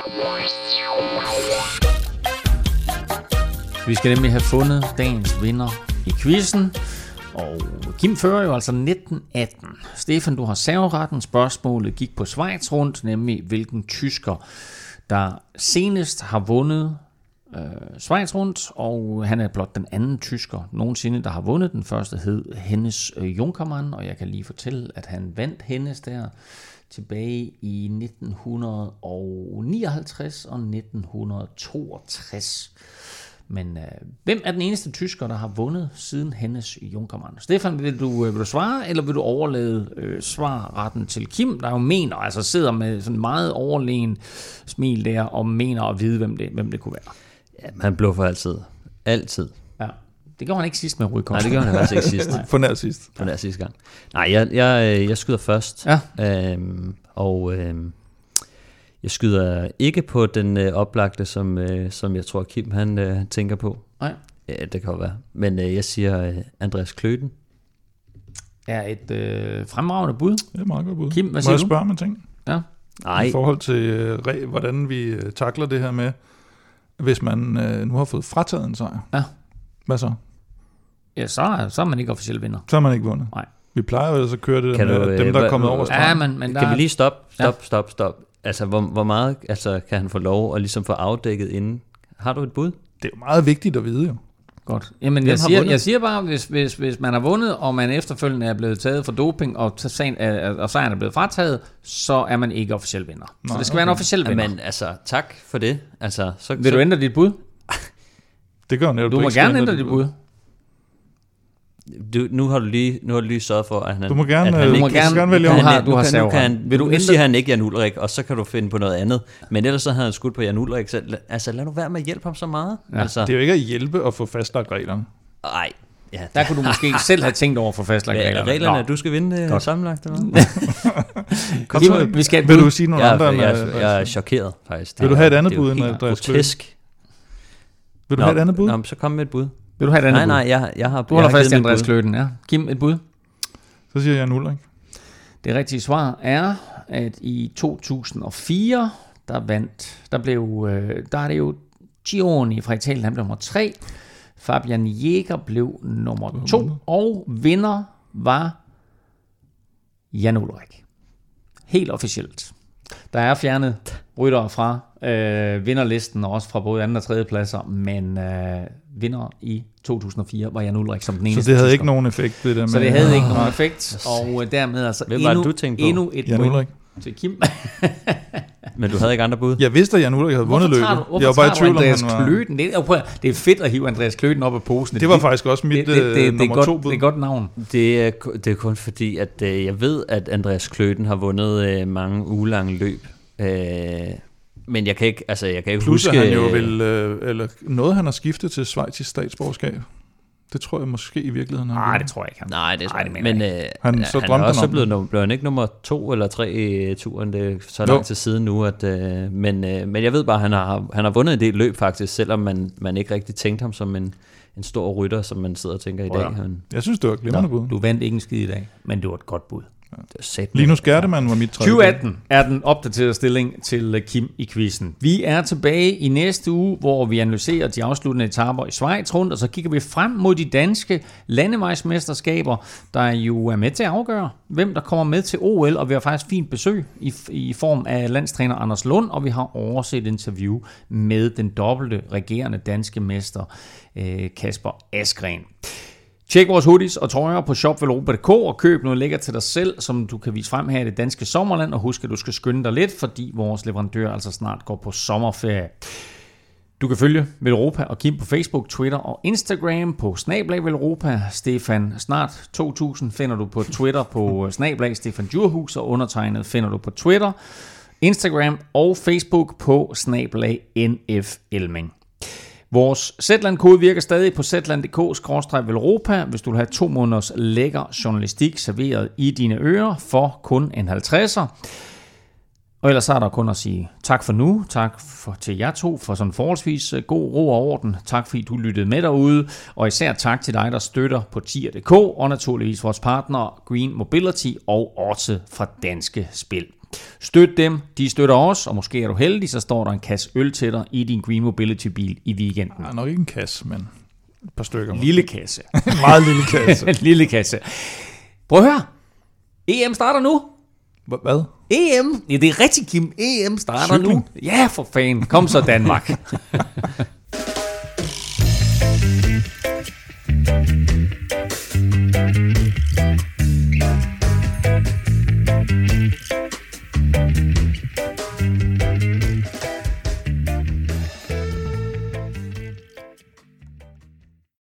Speaker 2: Vi skal nemlig have fundet dagens vinder i quizzen. Og Kim fører jo altså nitten atten. Stefan, du har serveretten. Spørgsmålet gik på Schweiz rundt, nemlig hvilken tysker, der senest har vundet øh, Schweiz rundt, og han er blot den anden tysker nogensinde, der har vundet. Den første hed Hennes Junkermann, og jeg kan lige fortælle, at han vandt Hennes der tilbage i nitten nioghalvtreds og nitten toogtres. Men øh, hvem er den eneste tysker, der har vundet siden Hennes Junkermann? Stefan, vil du, vil du svare, eller vil du overlade øh, svarretten til Kim, der jo mener, altså sidder med sådan meget overlegen smil der, og mener at vide, hvem det, hvem det kunne være?
Speaker 4: Ja, han bluffer altid. Altid.
Speaker 2: Ja. Det gjorde han ikke sidst med Rui Costa.
Speaker 4: Nej, det gjorde han faktisk ikke sidst.
Speaker 3: For nær sidst.
Speaker 4: For nær sidst gang. Nej, jeg, jeg, jeg skyder først.
Speaker 2: Ja.
Speaker 4: Øhm, og øhm, jeg skyder ikke på den øh, oplagte, som, øh, som jeg tror, Kim han øh, tænker på.
Speaker 2: Nej.
Speaker 4: Ja, det kan jo være. Men øh, jeg siger øh, Andreas Kløden.
Speaker 2: Er et øh, fremragende bud.
Speaker 3: Det er meget godt bud.
Speaker 2: Kim, hvad
Speaker 3: siger
Speaker 2: siger
Speaker 3: du?
Speaker 2: du?
Speaker 3: Må jeg spørge om en ting?
Speaker 2: Ja.
Speaker 4: Nej.
Speaker 3: I forhold til, øh, hvordan vi øh, takler det her med, hvis man øh, nu har fået frataget en sejr.
Speaker 2: Ja.
Speaker 3: Hvad så?
Speaker 2: Ja, så er, så er man ikke officiel vinder.
Speaker 3: Så har man ikke vundet.
Speaker 2: Nej.
Speaker 3: Vi plejer jo ellers at køre det
Speaker 4: kan
Speaker 3: der med,
Speaker 4: du,
Speaker 3: at dem, der
Speaker 4: øh,
Speaker 3: er kommet over stregen.
Speaker 2: Ja, men, men der
Speaker 4: kan vi lige stoppe, stop,
Speaker 2: ja.
Speaker 4: stop, stop. Altså, hvor, hvor meget altså, kan han få lov at ligesom få afdækket inden? Har du et bud?
Speaker 3: Det er jo meget vigtigt at vide jo.
Speaker 2: Godt. Jamen, jeg siger, jeg siger bare, hvis, hvis, hvis man har vundet, og man efterfølgende er blevet taget for doping, og, sagen er, og sejren er blevet frataget, så er man ikke officiel vinder. Nej, så det skal okay. være en officiel vinder.
Speaker 4: Men altså, tak for det. Altså, så,
Speaker 2: Vil
Speaker 4: så...
Speaker 2: du ændre dit bud?
Speaker 3: Det gør netop.
Speaker 2: Du må gerne ændre dit bud.
Speaker 4: Du, nu har du lige nu har du lige sørget for at han
Speaker 3: du må gerne,
Speaker 4: at han
Speaker 3: du
Speaker 4: ikke,
Speaker 3: må gerne, gerne vælge
Speaker 2: om
Speaker 3: om.
Speaker 2: har du har
Speaker 4: nu, kan han,
Speaker 2: vil du
Speaker 4: nu
Speaker 2: ændre?
Speaker 4: siger han ikke Jan Ullrich, og så kan du finde på noget andet. Men ellers så havde han skudt på Jan Ullrich. Så, altså lad nu være med at hjælpe ham så meget.
Speaker 3: Ja,
Speaker 4: altså.
Speaker 3: Det er jo ikke at hjælpe at få fastlagt reglerne.
Speaker 4: Nej. Ja,
Speaker 2: der kunne du måske selv have tænkt over for fastlagt reglerne.
Speaker 4: Ja, reglerne, at du skal vinde uh, sammenlagt.
Speaker 3: Kom så, vi skal, vil du sige noget
Speaker 4: andre?
Speaker 3: Jeg,
Speaker 4: jeg, jeg, jeg er chokeret faktisk.
Speaker 3: Vil du have et andet bud
Speaker 4: end
Speaker 3: Andreas
Speaker 4: Kløden?
Speaker 3: Vil du have et andet bud?
Speaker 4: Nå, så kom med et bud.
Speaker 2: Vil du have et andet
Speaker 4: nej,
Speaker 2: bud?
Speaker 4: Nej, nej, jeg, jeg har
Speaker 2: Du holder fast i Andreas Kløden, ja. Kim, et bud?
Speaker 3: Så siger jeg Jan Ullrich.
Speaker 2: Det rigtige svar er, at i to tusind og fire, der vandt, der blev, der er det jo Gioni fra Italien, han blev nummer tre. Fabian Jäger blev nummer to, og vinder var Jan Ullrich. Helt officielt. Der er fjernet ryttere fra øh, vinderlisten, og også fra både anden og tredje pladser, men øh, vinder i to tusind og fire var Jan Ullrich som den eneste.
Speaker 3: Så det havde
Speaker 2: tysker.
Speaker 3: ikke nogen effekt, det der med...
Speaker 2: Så det havde ikke nogen effekt, og øh, dermed altså
Speaker 4: Hvem
Speaker 2: endnu,
Speaker 4: du tænkte på?
Speaker 2: endnu et
Speaker 3: Jan
Speaker 2: point
Speaker 3: Ullrich.
Speaker 2: til Kim.
Speaker 4: Men du havde ikke andre bud?
Speaker 3: Jeg vidste, at Jan Ullrich havde vundet løbet.
Speaker 2: Hvorfor
Speaker 3: Jeg var bare i tvivl om,
Speaker 2: Andreas
Speaker 3: han var...
Speaker 2: Kløten? Det er, det er fedt at hive Andreas Kløten op af posen.
Speaker 3: Det var faktisk også mit
Speaker 2: det, det, det, det,
Speaker 3: nummer
Speaker 2: det
Speaker 3: to
Speaker 2: godt,
Speaker 3: bud.
Speaker 2: Det er godt navn.
Speaker 4: Det er, det er kun fordi, at øh, jeg ved, at Andreas Kløten har vundet øh, mange ugelange løb. Øh, men jeg kan ikke, altså jeg kan ikke
Speaker 3: Plus,
Speaker 4: huske...
Speaker 3: han jo vil, øh, eller noget, han har skiftet til schweizisk statsborgerskab. Det tror jeg måske i virkeligheden.
Speaker 2: Nej, det tror jeg ikke. Han.
Speaker 4: Nej, det tror
Speaker 2: Ej,
Speaker 4: jeg
Speaker 2: det
Speaker 4: ikke. Men øh,
Speaker 3: Han
Speaker 4: han,
Speaker 3: så
Speaker 4: han
Speaker 3: drømte
Speaker 4: er også
Speaker 3: han om
Speaker 4: blevet, nummer, blev han ikke nummer to eller tre i turen. Det er så
Speaker 3: Jo.
Speaker 4: lang tid siden nu. At, øh, men, øh, men jeg ved bare, at han har, han har vundet en del løb faktisk, selvom man, man ikke rigtig tænkte ham som en, en stor rytter, som man sidder og tænker i dag.
Speaker 2: Ja.
Speaker 4: Han,
Speaker 3: Jeg synes, det var et glimrende bud.
Speaker 2: Du vandt ikke en skid i dag, men det var et godt bud.
Speaker 3: Linus Gerdemann var mit tredje
Speaker 2: tyve atten er den opdaterede stilling til Kim i quizzen. Vi er tilbage i næste uge, hvor vi analyserer de afsluttende etaper i Schweiz rundt, og så kigger vi frem mod de danske landevejsmesterskaber, der jo er med til at afgøre, hvem der kommer med til O L, og vi har faktisk fint besøg i, i form af landstræner Anders Lund, og vi har overset et interview med den dobbelte regerende danske mester øh, Kasper Asgreen. Tjek vores hoodies og trøjer på shop velropa punktum d k og køb noget lækkert til dig selv, som du kan vise frem her i det danske sommerland, og husk, at du skal skynde dig lidt, fordi vores leverandør altså snart går på sommerferie. Du kan følge Velropa og Kim på Facebook, Twitter og Instagram på snablag Velropa. Stefan Snart to tusind finder du på Twitter på snablag Stefan Djurhus, og undertegnet finder du på Twitter, Instagram og Facebook på snablag N F Elming. Vores Zetland-kode virker stadig på zetland punktum d k skråstreg velropa, hvis du vil have to måneders lækker journalistik serveret i dine ører for kun en halvtredser. Og ellers så er der kun at sige tak for nu. Tak for, til jer to for sådan forholdsvis god ro og orden. Tak fordi du lyttede med derude. Og især tak til dig, der støtter på tier punktum d k og naturligvis vores partnere Green Mobility og også fra Danske Spil. Støt dem, de støtter os, og måske er du heldig, så står der en kasse øl til dig i din Green Mobility-bil i weekenden.
Speaker 3: Nej, nok ikke en kasse, men et par stykker.
Speaker 2: Lille kasse.
Speaker 3: En meget lille kasse.
Speaker 2: Lille kasse. Prøv at høre. E M starter nu.
Speaker 3: Hvad?
Speaker 2: E M? Ja, det er rigtig, Kim. E M starter
Speaker 3: Cykling?
Speaker 2: nu. Ja, for fanden. Kom så, Danmark.